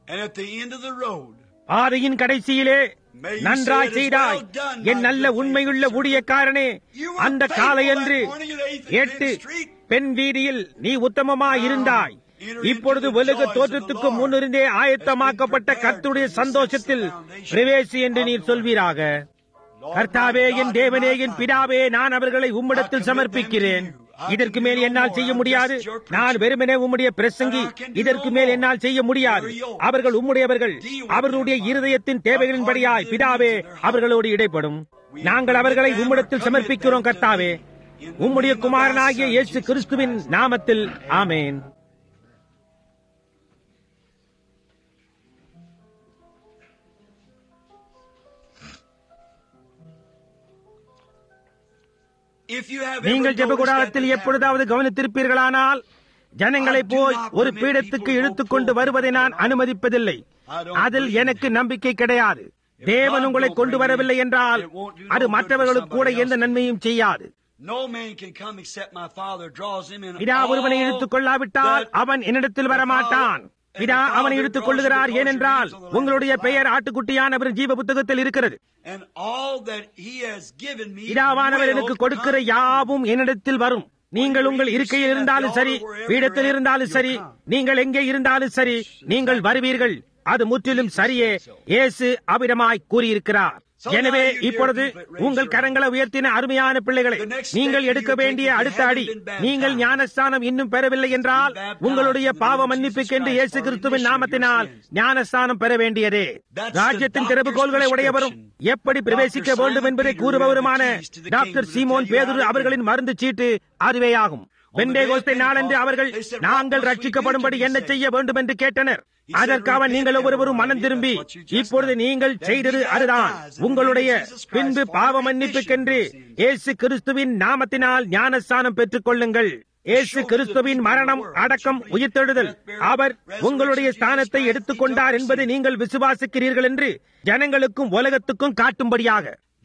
பாதையின் கடைசியிலே நன்றாய் செய்தாய் என் நல்ல உண்மையுள்ள ஊழியக்காரனே. அந்த காலையன்று 8 பெண் வீதியில் நீ உத்தமமாய் இருந்தாய். இப்பொழுது உலக தோற்றத்துக்கு முன்னிருந்தே ஆயத்தமாக்கப்பட்ட கர்த்தருடைய சந்தோஷத்தில் பிரவேசி என்று நீர் சொல்வீராக. கர்த்தாவே, என் தேவனே, என் பிதாவே, நான் அவர்களை உம்மிடத்தில் சமர்ப்பிக்கிறேன். இதற்கு மேல் என்னால் செய்ய முடியாது. நான் வெறுமனே உம்முடைய பிரசங்கி. இதற்கு மேல் என்னால் செய்ய முடியாது. அவர்கள் உம்முடையவர்கள். அவர்களுடைய இருதயத்தின் தேவைகளின்படியாய் பிதாவே அவர்களோடு இடைப்படும். நாங்கள் அவர்களை உம்மிடத்தில் சமர்ப்பிக்கிறோம் கர்த்தாவே, உம்முடைய குமாரனாகிய இயேசு கிறிஸ்துவின் நாமத்தில். ஆமேன். நீங்கள் ஜெப கூடாரத்தில் எப்பொழுதாவது கவனித்திருப்பீர்களானால், ஜனங்களை போய் ஒரு பீடத்துக்கு இழுத்துக் கொண்டு வருவதை நான் அனுமதிப்பதில்லை. அதில் எனக்கு நம்பிக்கை கிடையாது. தேவன் உங்களை கொண்டு வரவில்லை என்றால் அது மற்றவர்களுக்கு கூட எந்த நன்மையும் செய்யாது. பிதா ஒருவனை இழுத்துக் கொள்ளாவிட்டால் அவன் என்னிடத்தில் வரமாட்டான். பிதா அவனை இழுத்துக் கொள்ளுகிறார். ஏனென்றால் உங்களுடைய பெயர் ஆட்டுக்குட்டியானவர் ஜீவ புத்தகத்தில் இருக்கிறது. பிதாவானவர் எனக்கு கொடுக்கிற யாவும் என்னிடத்தில் வரும். நீங்கள் உங்கள் இருக்கையில் இருந்தாலும் சரி, பீடத்தில் இருந்தாலும் சரி, நீங்கள் எங்கே இருந்தாலும் சரி, நீங்கள் வருவீர்கள். அது முற்றிலும் சரியே. இயேசு அவ்விதமாய் கூறியிருக்கிறார். எனவே இப்பொழுது உங்கள் கரங்களை உயர்த்தின அருமையான பிள்ளைகளை, நீங்கள் எடுக்க வேண்டிய அடுத்த அடி, நீங்கள் ஞானஸ்தானம் இன்னும் பெறவில்லை என்றால் உங்களுடைய பாவ மன்னிப்புக்கென்று இயேசு கிறிஸ்துவின் நாமத்தினால் ஞானஸ்தானம் பெற வேண்டியதே. ராஜ்யத்தின் திறவுகோல்களை உடையவரும் எப்படி பிரவேசிக்க வேண்டும் என்பதை கூறுபவருமான டாக்டர் சீமோன் பேதுரு அவர்களின் மருந்து சீட்டு அதுவேயாகும். பெந்தேகோஸ்தே நாளன்று அவர்கள் நாங்கள் ரட்சிக்கப்படும்படி என்ன செய்ய வேண்டும் என்று கேட்டனர். அதற்காக நீங்கள் ஒவ்வொருவரும் மனம் திரும்பி, இப்பொழுது நீங்கள் செய்தது அதுதான். உங்களுடைய பின்பு பாவ மன்னிப்புக்கென்று இயேசு கிறிஸ்துவின் நாமத்தினால் ஞானஸ்தானம் பெற்றுக் கொள்ளுங்கள். இயேசு கிறிஸ்துவின் மரணம், அடக்கம், உயிர்த்தெழுதல், அவர் உங்களுடைய ஸ்தானத்தை எடுத்துக் கொண்டார் என்பதை நீங்கள் விசுவாசிக்கிறீர்கள் என்று ஜனங்களுக்கும் உலகத்துக்கும் காட்டும்படியாக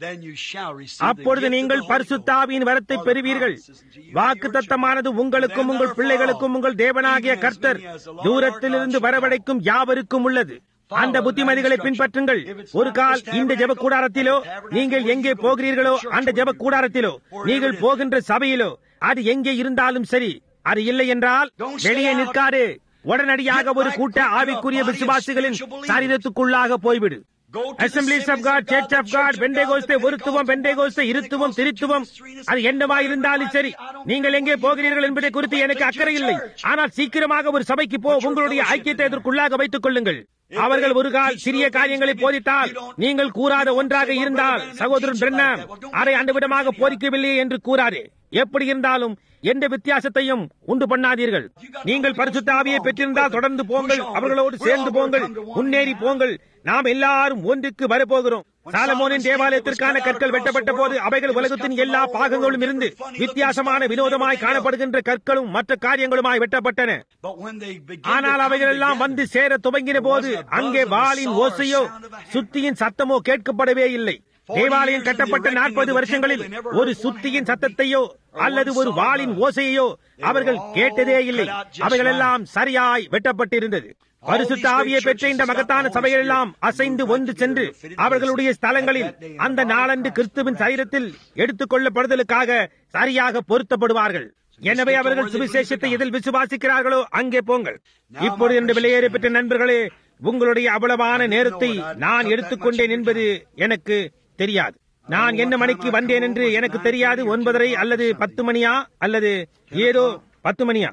அப்பொழுது நீங்கள் பரிசுத்த ஆவியின் வரத்தை பெறுவீர்கள். வாக்குத்தத்தமானது உங்களுக்கும் உங்கள் பிள்ளைகளுக்கும் உங்கள் தேவனாகிய கர்த்தர் தூரத்திலிருந்து வரவழைக்கும் யாவருக்கும் உள்ளது. அந்த புத்திமதிகளை பின்பற்றுங்கள். ஒரு கால் இந்த ஜெப கூடாரத்திலோ, நீங்கள் எங்கே போகிறீர்களோ அந்த ஜெப கூடாரத்திலோ, நீங்கள் போகின்ற சபையிலோ, அது எங்கே இருந்தாலும் சரி, அது இல்லை என்றால் வெளியே நிற்காது. உடனடியாக ஒரு கூட்ட ஆவிக்குரிய விசுவாசிகளின் சரீரத்துக்குள்ளாக போய்விடு. Assemblies of God, Church of God, பெந்தேகோஸ்தே ஒருத்துவம், பெந்தேகோஸ்தே இருத்துவம், திரித்துவம், அது என்னவா இருந்தாலும் சரி, நீங்கள் எங்கே போகிறீர்கள் என்பதை குறித்து எனக்கு அக்கறை இல்லை. ஆனால் சீக்கிரமாக ஒரு சபைக்கு போ, உங்களுடைய ஐக்கியத்தை இதற்குள்ளாக வைத்துக் கொள்ளுங்கள். அவர்கள் ஒரு கால் சிறிய காரியங்களை போதித்தால், நீங்கள் கூறாத ஒன்றாக இருந்தால், சகோதரன் பிரண்ணாம் அதை அந்த விதமாக போதிக்கவில்லையே என்று கூறாதே. எப்படி இருந்தாலும் எந்த வித்தியாசத்தையும் உண்டு பண்ணாதீர்கள். நீங்கள் பரிசுத்த ஆவியை பெற்றிருந்தால் தொடர்ந்து போங்கள், அவர்களோடு சேர்ந்து போங்கள், முன்னேறி போங்கள். நாம் எல்லாரும் ஒன்றுக்கு வரப்போகிறோம். சாலமோனின் தேவாலயத்திற்கான கற்கள் வெட்டப்பட்ட போது அவைகள் உலகத்தின் எல்லா பாகங்களும் இருந்து வித்தியாசமான வினோதமாய் காணப்படுகின்ற கற்களும் மற்ற காரியங்களுமாய் வெட்டப்பட்டன. ஆனால் அவைகள் எல்லாம் வந்து சேர துவங்கின போது அங்கே வாளின் ஓசையோ சுத்தியின் சத்தமோ கேட்கப்படவே இல்லை. தேவாலயம் கட்டப்பட்ட 40 வருஷங்களில் ஒரு சுத்தியின் சத்தத்தையோ அல்லது ஒரு வாளின் ஓசையோ அவர்கள் கேட்டதே இல்லை. அவைகள் எல்லாம் சரியாய் வெட்டப்பட்டிருந்தது. பரிசுத்த ஆவியை பெற்ற இந்த மகத்தான சபைகள் எல்லாம் அசைந்து ஒன்று சென்று அவர்களுடைய ஸ்தலங்களில் அந்த நாளன்று கிறிஸ்துவின் சரீரத்தில் எடுத்துக் கொள்ளப்படுதலுக்காக சரியாக பொருத்தப்படுவார்கள். எனவே அவர்கள் சுவிசேஷத்தை எதில் விசுவாசிக்கிறார்களோ அங்கே போங்கள். இப்பொழுது இந்த விலையேறி பெற்ற நண்பர்களே, உங்களுடைய அவ்வளவான நேரத்தை நான் எடுத்துக்கொண்டேன் என்பது எனக்கு தெரியாது. நான் என்ன மணிக்கு வந்தேன் என்று எனக்கு தெரியாது. 9:30 அல்லது 10 மணியா அல்லது ஏதோ 10 மணியா?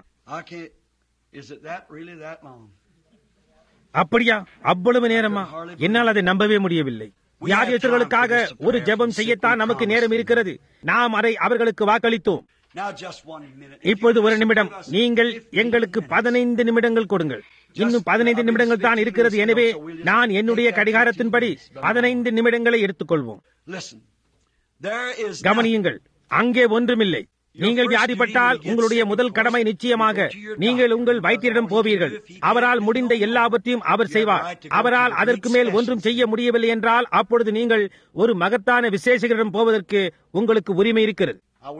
அப்படியா? அவ்வளவு நேரமா? என்னால் அதை நம்பவே முடியவில்லை. வியாதியஸ்தர்களுக்காக ஒரு ஜெபம் செய்யத்தான் நமக்கு நேரம் இருக்கிறது. நாம் அதை அவர்களுக்கு வாக்களித்தோம். இப்பொழுது ஒரு நிமிடம், நீங்கள் எங்களுக்கு 15 நிமிடங்கள் கொடுங்கள். இன்னும் 15 நிமிடங்கள் தான் இருக்கிறது. எனவே நான் என்னுடைய கடிகாரத்தின்படி 15 நிமிடங்களை எடுத்துக்கொள்வோம். கவனியுங்கள், அங்கே ஒன்றுமில்லை. நீங்கள் வியாதிப்பட்டால் உங்களுடைய முதல் கடமை நிச்சயமாக நீங்கள் உங்கள் வைத்தியரிடம் போவீர்கள். அவரால் முடிந்த எல்லாவற்றையும் அவர் செய்வார். அவரால் அதற்கு மேல் ஒன்றும் செய்ய முடியவில்லை என்றால் அப்பொழுது நீங்கள் ஒரு மகத்தான விசேஷகரிடம் போவதற்கு உங்களுக்கு உரிமை இருக்கிறது.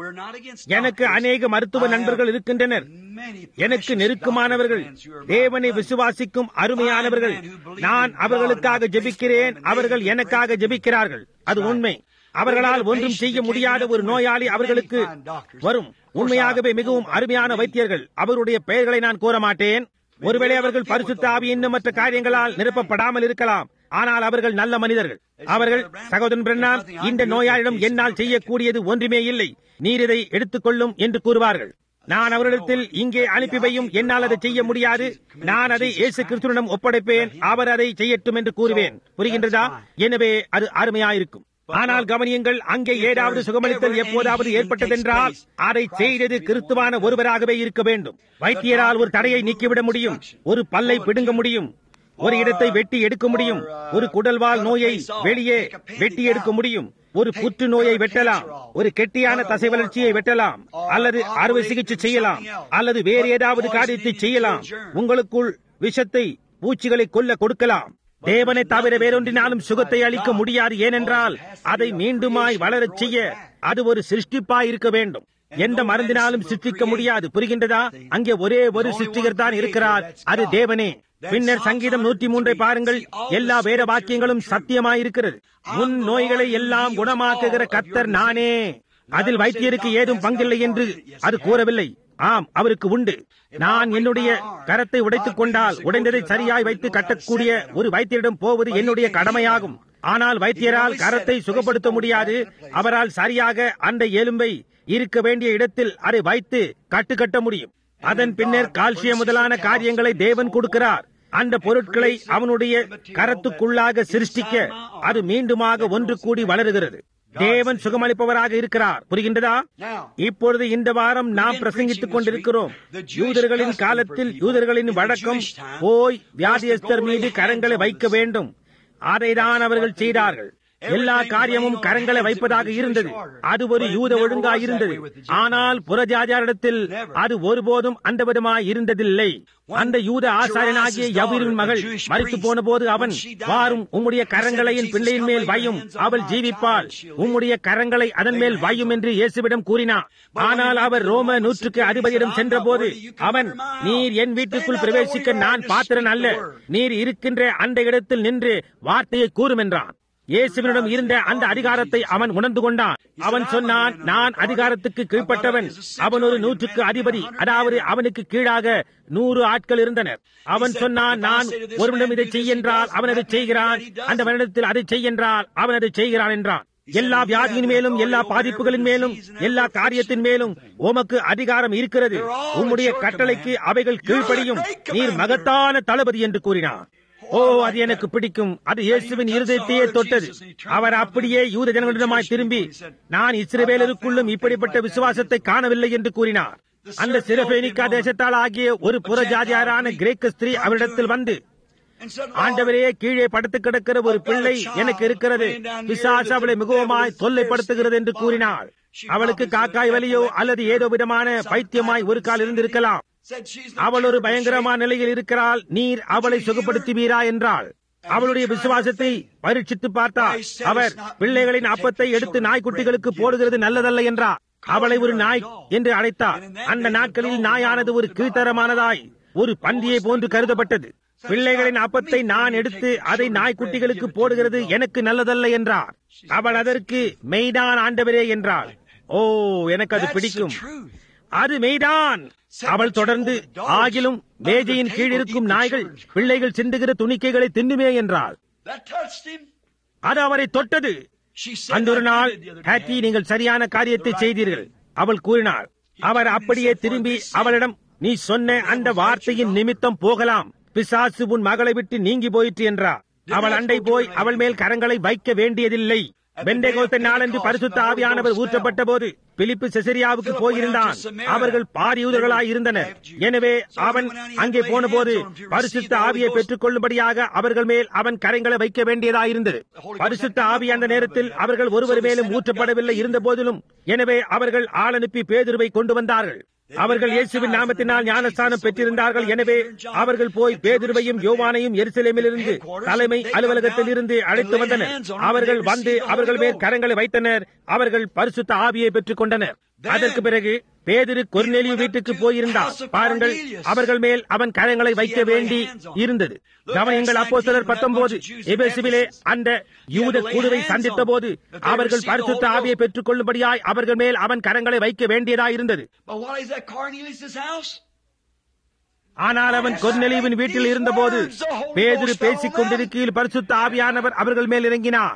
எனக்கு அநேக மருத்துவ நண்பர்கள் இருக்கின்றனர். எனக்கு நெருக்கமானவர்கள், தேவனை விசுவாசிக்கும் அருமையானவர்கள். நான் அவர்களுக்காக ஜெபிக்கிறேன், அவர்கள் எனக்காக ஜெபிக்கிறார்கள். அது உண்மை. அவர்களால் ஒன்றும் செய்ய முடியாத ஒரு நோயாளி அவர்களுக்கு வரும். உண்மையாகவே மிகவும் அருமையான வைத்தியர்கள். அவருடைய பெயர்களை நான் கூற மாட்டேன். ஒருவேளை அவர்கள் பரிசுத்த ஆவி இன்னும் மற்ற காரியங்களால் நிரப்பப்படாமல் இருக்கலாம். ஆனால் அவர்கள் நல்ல மனிதர்கள். அவர்கள், சகோதரன் பிரண்ணாம், இந்த நோயாளிடம் என்னால் செய்யக்கூடியது ஒன்றுமே இல்லை, நீர் இதை எடுத்துக்கொள்ளும் என்று கூறுவார்கள். நான் அவரிடத்தில் இங்கே அனுப்பி வையும், என்னால் அதை செய்ய முடியாது, நான் அதை இயேசு கிறிஸ்துவிடம் ஒப்படைப்பேன், அவர் அதை செய்யட்டும் என்று கூறுவேன். புரிகின்றதா? எனவே அது அருமையாயிருக்கும். ஆனால் கவனியுங்கள், அங்கே ஏதாவது சுகமளித்தல் எப்போதாவது ஏற்பட்டதென்றால் அதை செய்தது கிறிஸ்துவான ஒருவராகவே இருக்க வேண்டும். வைத்தியரால் ஒரு தடையை நீக்கிவிட முடியும், ஒரு பல்லை பிடுங்க முடியும், ஒரு இடத்தை வெட்டி எடுக்க முடியும், ஒரு குடல்வால் நோயை வெளியே வெட்டி எடுக்க முடியும், ஒரு புற்று நோயை வெட்டலாம், ஒரு கெட்டியான தசை வளர்ச்சியை வெட்டலாம், அல்லது அறுவை சிகிச்சை செய்யலாம், அல்லது வேறு ஏதாவது காரியத்தை செய்யலாம். உங்களுக்குள் விஷத்தை, பூச்சிகளை கொல்ல கொடுக்கலாம். தேவனை தவிர வேறொன்றினாலும் சுகத்தை அளிக்க முடியாது. ஏனென்றால் அதை மீண்டுமாய் வளரச் செய்ய அது ஒரு சிருஷ்டிப்பாய் இருக்க வேண்டும். எந்த மருந்தினாலும் சிருஷ்டிக்க முடியாது. புரிகின்றதா? அங்கே ஒரே ஒரு சிருஷ்டிகர் தான் இருக்கிறார், அது தேவனே. பின்னர் சங்கீதம் 103 பாருங்கள். எல்லா வேத வாக்கியங்களும் சத்தியமாயிருக்கிறது. முன் நோய்களை எல்லாம் குணமாக்குகிற கர்த்தர் நானே. அதில் வைத்தியருக்கு ஏதும் பங்கில்லை என்று அது கூறவில்லை. ஆம், அவருக்கு உண்டு. நான் என்னுடைய கரத்தை உடைத்துக் கொண்டால் உடைந்ததை சரியாய் வைத்து கட்டக்கூடிய ஒரு வைத்தியரிடம் போவது என்னுடைய கடமையாகும். ஆனால் வைத்தியரால் கரத்தை சுகப்படுத்த முடியாது. அவரால் சரியாக அந்த எலும்பை இருக்க வேண்டிய இடத்தில் அதை வைத்து கட்ட முடியும். அதன் பின்னர் கால்சியம் முதலான காரியங்களை தேவன் கொடுக்கிறார். அந்த பொருட்களை அவனுடைய கரத்துக்குள்ளாக சிருஷ்டிக்க அது மீண்டுமாக ஒன்று கூடி வளருகிறது. தேவன் சுகமளிப்பவராக இருக்கிறார். புரிகின்றதா? இப்பொழுது இந்த வாரம் நாம் பிரசங்கித்துக் கொண்டிருக்கிறோம். யூதர்களின் காலத்தில் யூதர்களின் வழக்கம் போய் வியாதியஸ்தர் மீது கரங்களை வைக்க வேண்டும். அதைதான் அவர்கள் செய்தார்கள். எல்லா காரியமும் கரங்களை வைப்பதாக இருந்தது. அது ஒரு யூத ஒழுங்காய் இருந்தது. ஆனால் புறஜாதியாரிடத்தில் அது ஒருபோதும் அந்த விதமாய் இருந்ததில்லை. அந்த யூத ஆசாரியனாகிய யவீரின் மகள் மரித்து போன போது அவன், வாரும் உம்முடைய கரங்களை என் பிள்ளையின் மேல் வையும், அவள் ஜீவிப்பாள், உம்முடைய கரங்களை அதன் மேல் வையும் என்று இயேசுவிடம் கூறினார். ஆனால் அவர் ரோம 100க்கு அதிபதியிடம் சென்ற போது அவன், நீர் என் வீட்டுக்குள் பிரவேசிக்க நான் பாத்திரன் அல்ல, நீர் இருக்கின்ற அந்த இடத்தில் நின்று வார்த்தையை கூறும் என்றான். இயேசுவினிடம் இருந்த அந்த அதிகாரத்தை அவன் உணர்ந்து கொண்டான். அவன் சொன்னான், நான் அதிகாரத்துக்கு கீழ்ப்பட்டவன். அவன் ஒரு 100க்கு அதிபதி, அதாவது அவனுக்கு கீழாக 100 ஆட்கள் இருந்தனர். அவன் சொன்னான், நான் ஒருவனிடம் இதை செய் என்றால் அவன் அதை செய்கிறான், அந்த வருடத்தில் அதை செய் என்றால் அவன் அதை செய்கிறான் என்றான். எல்லா வியாதியின் மேலும், எல்லா பாதிப்புகளின் மேலும், எல்லா காரியத்தின் மேலும் உமக்கு அதிகாரம் இருக்கிறது. உம்முடைய கட்டளைக்கு அவைகள் கீழ்ப்படியும். நீர் மகத்தான தளபதி என்று கூறினார். ஓ, அது எனக்கு பிடிக்கும். அது இயேசுவின் இருதயத்தையே தொட்டது. அவர் அப்படியே யூத ஜனங்களிடமாய் திரும்பி, நான் இஸ்ரவேலருக்குள்ளும் இப்படிப்பட்ட விசுவாசத்தை காணவில்லை என்று கூறினார். அந்த சிரபேனிக்கா தேசத்தால் ஆகிய ஒரு புறஜாதியாரான கிரேக்க ஸ்திரீ அவரிடத்தில் வந்து, ஆண்டவரே, கீழே படுத்து கிடக்கிற ஒரு பிள்ளை எனக்கு இருக்கிறது, பிசாசு அவளை மிகவும் தொல்லைப்படுத்துகிறது என்று கூறினாள். அவளுக்கு காக்காய் வலியோ அல்லது ஏதோ விதமான பைத்தியமாய் ஒரு கால் இருந்திருக்கலாம். அவள் ஒரு பயங்கரமான நிலையில் இருக்கிறாள், நீர் அவளை சுகப்படுத்துவீரா என்றாள். அவளுடைய விசுவாசத்தை பரீட்சித்து பார்த்தார். அவர், பிள்ளைகளின் அப்பத்தை எடுத்து நாய்க்குட்டிகளுக்கு போடுகிறது நல்லதல்ல என்றார். அவளை ஒரு நாய் என்று அழைத்தார். அந்த நாட்களில் நாயானது ஒரு கீழ்த்தரமானதாய் ஒரு பன்றியை போன்று கருதப்பட்டது. பிள்ளைகளின் அப்பத்தை நான் எடுத்து அதை நாய்க்குட்டிகளுக்கு போடுகிறது எனக்கு நல்லதல்ல என்றார். அவள் அதற்கு, மெய்தான் ஆண்டவரே என்றாள். ஓ, எனக்கு அது பிடிக்கும். அது மெய்தான். அவள் தொடர்ந்து, ஆகிலும் மேஜையின் கீழ் இருக்கும் நாய்கள் பிள்ளைகள் சிந்துகிற துணிக்கைகளை தின்னுமே என்றாள். அது அவரை தொட்டது. அந்த ஒரு நாள், ஹேத்தி, நீங்கள் சரியான காரியத்தை செய்தீர்கள் அவள் கூறினாள். அவர் அப்படியே திரும்பி அவளிடம், நீ சொன்ன அந்த வார்த்தையின் நிமித்தம் போகலாம், பிசாசு உன் மகளை விட்டு நீங்கி போயிற்று என்றார். அவள் அண்டை போய் அவள் மேல் கரங்களை வைக்க வேண்டியதில்லை. பெண்டெகோஸ்தே நாளன்று பரிசுத்த ஆவியானவர் ஊற்றப்பட்ட போது பிலிப்பு செசரியாவுக்கு போயிருந்தான். அவர்கள் பாரியூதர்களாய் இருந்தனர். எனவே அவன் அங்கே போன போது பரிசுத்த ஆவியை பெற்றுக் கொள்ளும்படியாக அவர்கள் மேல் அவன் கரங்களை வைக்க வேண்டியதாயிருந்தது. பரிசுத்த ஆவி அந்த நேரத்தில் அவர்கள் ஒருவர் மேலும் ஊற்றப்படவில்லை இருந்த போதிலும், எனவே அவர்கள் ஆள் அனுப்பி பேதுருவை கொண்டு வந்தார்கள். அவர்கள் இயேசுவின் நாமத்தினால் ஞானஸ்தானம் பெற்றிருந்தார்கள். எனவே அவர்கள் போய் பேதுருவையும் யோவானையும் எருசலேமிலிருந்து தலைமை அலுவலகத்தில் இருந்து அழைத்து வந்தனர். அவர்கள் வந்து அவர்கள் மேல் கரங்களை வைத்தனர். அவர்கள் பரிசுத்த ஆவியை பெற்றுக் கொண்டனர். அதற்கு பிறகு பேதுரு கொர்நேலியு வீட்டுக்கு போயிருந்தார். பாருங்கள், அவர்கள் மேல் அவன் கரங்களை வைக்க வேண்டி இருந்தது. கவனியுங்கள், அப்போஸ்தலர் 19 எபேசுவிலே அந்த யூத குழுவை சந்தித்த போது அவர்கள் பரிசுத்த ஆவியை பெற்றுக் கொள்ளும்படியாய் அவர்கள் மேல் அவன் கரங்களை வைக்க வேண்டியதாயிருந்தது. ஆனால் அவன் கொர்நேலியுவின் வீட்டில் இருந்தபோது பேதுரு பேசிக் கொண்டிருக்கையில் பரிசுத்த ஆவியானவர் அவர்கள் மேல் இறங்கினார்.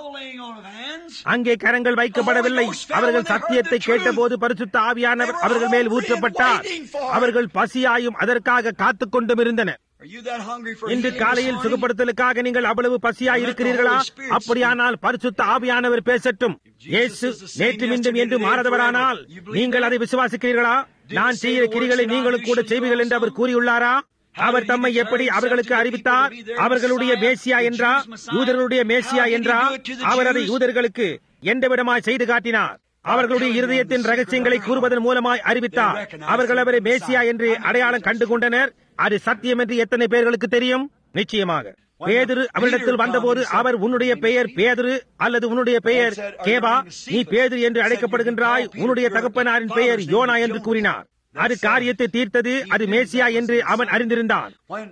அங்கே கரங்கள் வைக்கப்படவில்லை. அவர்கள் சத்தியத்தை கேட்டபோது பரிசுத்த ஆவியானவர் அவர்கள் மேல் ஊற்றப்பட்டார். அவர்கள் பசியாயும் அதற்காக காத்துக் கொண்டும் இருந்தனர். இன்று காலையில் சுகப்படுத்தலுக்காக நீங்கள் அவ்வளவு பசியாய் இருக்கிறீர்களா? அப்படியானால் பரிசுத்த ஆவியானவர் பேசட்டும். இயேசு நேற்று மீண்டும் என்று மாறாதவரானால் நீங்கள் அதை விசுவாசிக்கிறீர்களா? நான் செய்கிற கிரிகளை நீங்களும் கூட செய்வீர்கள் என்று அவர் கூறியுள்ளாரா? அவர் தம்மை எப்படி அவர்களுக்கு அறிவித்தார்? அவர்களுடைய மேசியா என்றா, யூதர்களுடைய மேசியா என்றா? அவர் அதை யூதர்களுக்கு எந்த விதமாய் செய்து காட்டினார். அவர்களுடைய இருதயத்தின் ரகசியங்களை கூறுவதன் மூலமாய் அறிவித்தார். அவர்கள் அவரை மேசியா என்று அடையாளம் கண்டு கொண்டனர். அது சத்தியம் என்று எத்தனை பேர்களுக்கு தெரியும்? நிச்சயமாக. பேதுரு அவரிடத்தில் வந்தபோது அவர், உன்னுடைய பெயர் பேதுரு அல்லது உன்னுடைய பெயர் கேபா, நீ பேதுரு என்று அழைக்கப்படுகின்றாய், உன்னுடைய தகப்பனாரின் பெயர் யோனா என்று கூறினார். அது காரியத்தை தீர்த்தது. அது மேசியா என்று அவன் அறிந்திருந்தான்.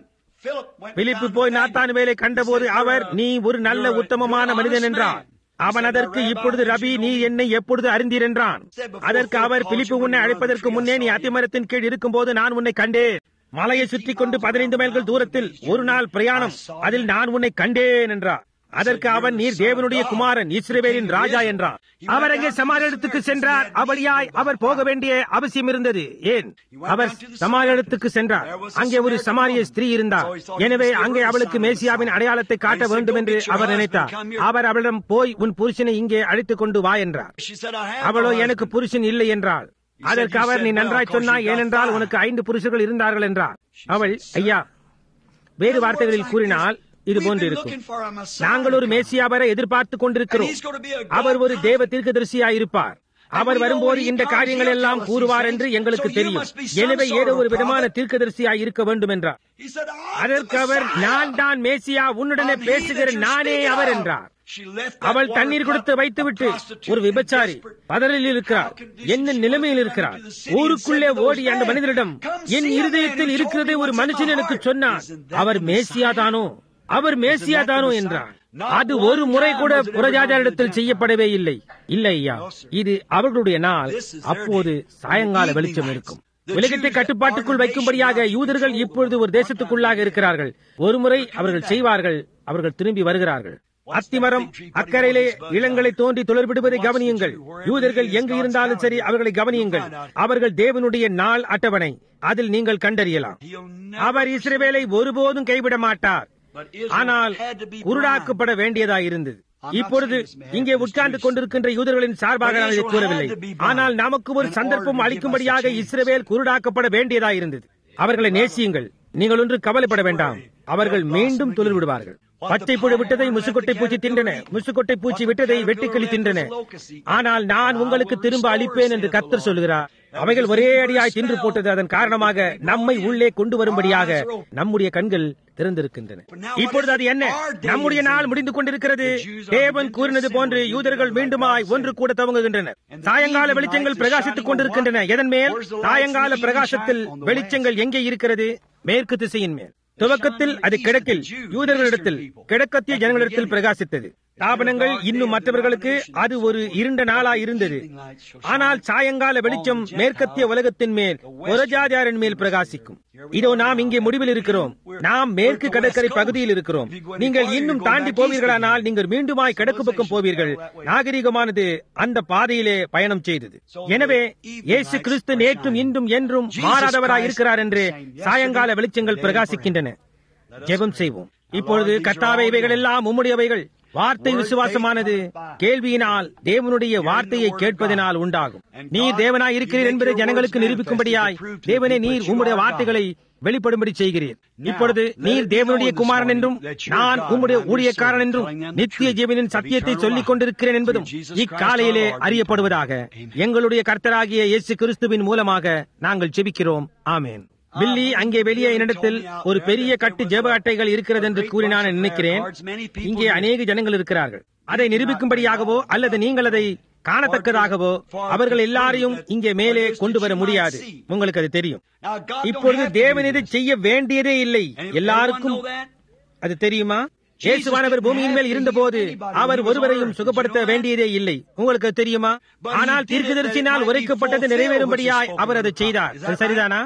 பிலிப்பு போய் நாத்தானுவேலை கண்டபோது அவர், நீ ஒரு நல்ல உத்தமமான மனிதன் என்றார். அவன் அதற்கு, இப்பொழுது ரபி, நீ என்னை எப்பொழுது அறிந்தீர் என்றான். அதற்கு அவர், பிலிப்பு உன்னை அழைப்பதற்கு முன்னே நீ அத்திமரத்தின் கீழ் இருக்கும் போது நான் உன்னை கண்டேன். மலையை சுற்றி கொண்டு 15 மைல்கள் தூரத்தில் ஒரு நாள் பிரயாணம், அதில் நான் உன்னை கண்டேன் என்றார். அதற்கு அவன், நீர் தேவனுடைய குமாரன், இஸ்ரவேலின் ராஜா என்றார். அவர் அங்கே சமாரியத்துக்கு சென்றார். அப்படியாய் அவர் போக வேண்டிய அவசியம் இருந்தது. ஏன்? அவர் சமாரியத்துக்கு சென்றார். அங்கே ஒரு சமாரிய ஸ்திரீ இருந்தார். எனவே அங்கே அவளுக்கு மேசியாவின் அடையாளத்தை காட்ட வேண்டும் என்று அவர் நினைத்தார். அவர் அவளிடம் போய், உன் புருஷனை இங்கே அழைத்துக் கொண்டு வா என்றார். அவளோ, எனக்கு புருஷன் இல்லை என்றாள். அதற்கு அவர், நீ நன்றாய் சொன்னாய், ஏனென்றால் உனக்கு 5 புருஷர்கள் இருந்தார்கள் என்றார். அவள், ஐயா, வேறு வார்த்தைகளில் கூறினால் இது போன்று இருக்கும். நாங்கள் ஒரு மேசியாவரை எதிர்பார்த்துக் கொண்டிருக்கிறோம். அவர் ஒரு தேவ தீர்க்கதரிசியாயிருப்பார். அவர் வரும்போது இந்த காரியங்கள் எல்லாம் கூறுவார் என்று எங்களுக்கு தெரியும். எனவே ஏதோ ஒரு விதமான தீர்க்கதரிசியாய் இருக்க வேண்டும் என்றார். அதற்கு அவர், நான் தான் மேசியா, உன்னுடனே பேசுகிற நானே அவர் என்றார். அவள் தண்ணீர் கொடுத்து வைத்துவிட்டு, ஒரு விபச்சாரி பதறலில் இருக்கிறார், என்ன நிலைமையில் இருக்கிறார். ஊருக்குள்ளே ஓடி அந்த மனிதனிடம், என் இருதயத்தில் இருக்கிறதை ஒரு மனுஷன் எனக்கு சொன்னார், அவர் மேசியாதானோ, அவர் மேசியாதானோ என்றார். அது ஒரு முறை கூட புறஜாதியாரிடத்தில் செய்யப்படவே இல்லை. இல்லை ஐயா, இது அவர்களுடைய நாள். அப்போது சாயங்கால வெளிச்சம் இருக்கும். உலகத்தை கட்டுப்பாட்டுக்குள் வைக்கும்படியாக யூதர்கள் இப்பொழுது ஒரு தேசத்துக்குள்ளாக இருக்கிறார்கள். ஒருமுறை அவர்கள் செய்வார்கள், அவர்கள் திரும்பி வருகிறார்கள். அத்திமரம் அக்கறையிலே இளங்களை தோன்றி துளிர்விடுவதை கவனியுங்கள். யூதர்கள் எங்கு இருந்தாலும் சரி, அவர்களை கவனியுங்கள். அவர்கள் தேவனுடைய நாள் அட்டவணை, அதில் நீங்கள் கண்டறியலாம். அவர் இஸ்ரவேலை ஒருபோதும் கைவிட மாட்டார். ஆனால் குருடாக்கப்பட வேண்டியதாயிருந்தது. இப்பொழுது இங்கே உட்கார்ந்து கொண்டிருக்கின்ற யூதர்களின் சார்பாக நான் இதை கூறவில்லை. ஆனால் நமக்கு ஒரு சந்தர்ப்பம் அளிக்கும்படியாக இஸ்ரவேல் குருடாக்கப்பட வேண்டியதாயிருந்தது. அவர்களை நேசியுங்கள். நீங்கள் ஒன்று கவலைப்பட வேண்டாம். அவர்கள் மீண்டும் துளிர் விடுவார்கள். பச்சை புழு விட்டதை முசுக்கொட்டை பூச்சி தின்றன, முசுக்கொட்டை பூச்சி விட்டதை வெட்டுக்கிளி தின்றன. ஆனால் நான் உங்களுக்கு திரும்ப அளிப்பேன் என்று கர்த்தர் சொல்கிறார். அவைகள் ஒரே அடியாய் தின்று போட்டது. அதன் காரணமாக நம்மை உள்ளே கொண்டு வரும்படியாக நம்முடைய கண்கள் திறந்திருக்கின்றன. இப்பொழுது அது என்ன? நம்முடைய நாள் முடிந்து கொண்டிருக்கிறது. தேவன் கூறினது போன்று யூதர்கள் மீண்டுமாய் ஒன்று கூட துவங்குகின்றனர். சாயங்கால வெளிச்சங்கள் பிரகாசித்துக் கொண்டிருக்கின்றன. எதன் மேல்? சாயங்கால பிரகாசத்தில் வெளிச்சங்கள் எங்கே இருக்கிறது? மேற்கு திசையின் மேல். துவக்கத்தில் அது கிழக்கில் யூதர்களிடத்தில், கிழக்கத்திய ஜனங்களிடத்தில் பிரகாசித்தது. ஸ்தாபனங்கள் இன்னும் மற்றவர்களுக்கு அது ஒரு இருண்ட நாளாய் இருந்தது. ஆனால் சாயங்கால வெளிச்சம் மேற்கத்திய உலகத்தின் மேல் புரஜாதியாரின் மேல் பிரகாசிக்கும். இதோ நாம் இங்கே முடிவில் இருக்கிறோம். நாம் மேற்கு கடற்கரை பகுதியில் இருக்கிறோம். நீங்கள் இன்னும் தாண்டி போவீர்களானால் நீங்கள் மீண்டுமாய் கிழக்கு பக்கம் போவீர்கள். நாகரிகமானது அந்த பாதையிலே பயணம் செய்தது. எனவே இயேசு கிறிஸ்து நேற்றும் இன்றும் என்றும் மாறாதவராய் இருக்கிறார் என்று சாயங்கால வெளிச்சங்கள் பிரகாசிக்கின்றன. ஜெபம் செய்வோம். இப்பொழுது கர்த்தாவே, இவைகள் எல்லாம் உம்முடையவைகள். வார்த்தை விசுவாசமானது கேள்வியினால் தேவனுடைய வார்த்தையை கேட்பதனால் உண்டாகும். நீர் தேவனாய் இருக்கிறீர் என்பதை ஜனங்களுக்கு நிரூபிக்கும்படியாய் தேவனே நீர் உம்முடைய வார்த்தைகளை வெளிப்படும்படி செய்கிறீர். இப்பொழுது நீர் தேவனுடைய குமாரன் என்றும் நான் உம்முடைய ஊழியக்காரன் என்றும் நித்திய ஜீவனின் சத்தியத்தை சொல்லிக் கொண்டிருக்கிறேன் என்பதும் இக்காலையிலே அறியப்படுவதாக எங்களுடைய கர்த்தராகிய இயேசு கிறிஸ்துவின் மூலமாக நாங்கள் ஜெபிக்கிறோம். ஆமென். பில்லி அங்கே வெளியே என்னிடத்தில் ஒரு பெரிய கட்டு ஜெப அட்டைகள் இருக்கிறது என்று கூறி நான் நினைக்கிறேன். இங்கே அநேக ஜனங்கள் இருக்கிறார்கள். அதை நிரூபிக்கும்படியாகவோ அல்லது நீங்கள் அதை காணத்தக்கதாகவோ அவர்கள் எல்லாரையும் இங்கே மேலே கொண்டு வர முடியாது. உங்களுக்கு அது தெரியும். இப்பொழுது தேவன் இதை செய்ய வேண்டியதே இல்லை. எல்லாருக்கும் அது தெரியுமா? இயேசுவானவர் பூமியின் மேல் இருந்தபோது அவர் ஒருவரையும் சுகப்படுத்த வேண்டியதே இல்லை. உங்களுக்கு தெரியுமா? ஆனால் தீர்க்கதரிசியினால் உரைக்கப்பட்டது நிறைவேறும்படியாய் அவர் அதை செய்தார். சரிதானா?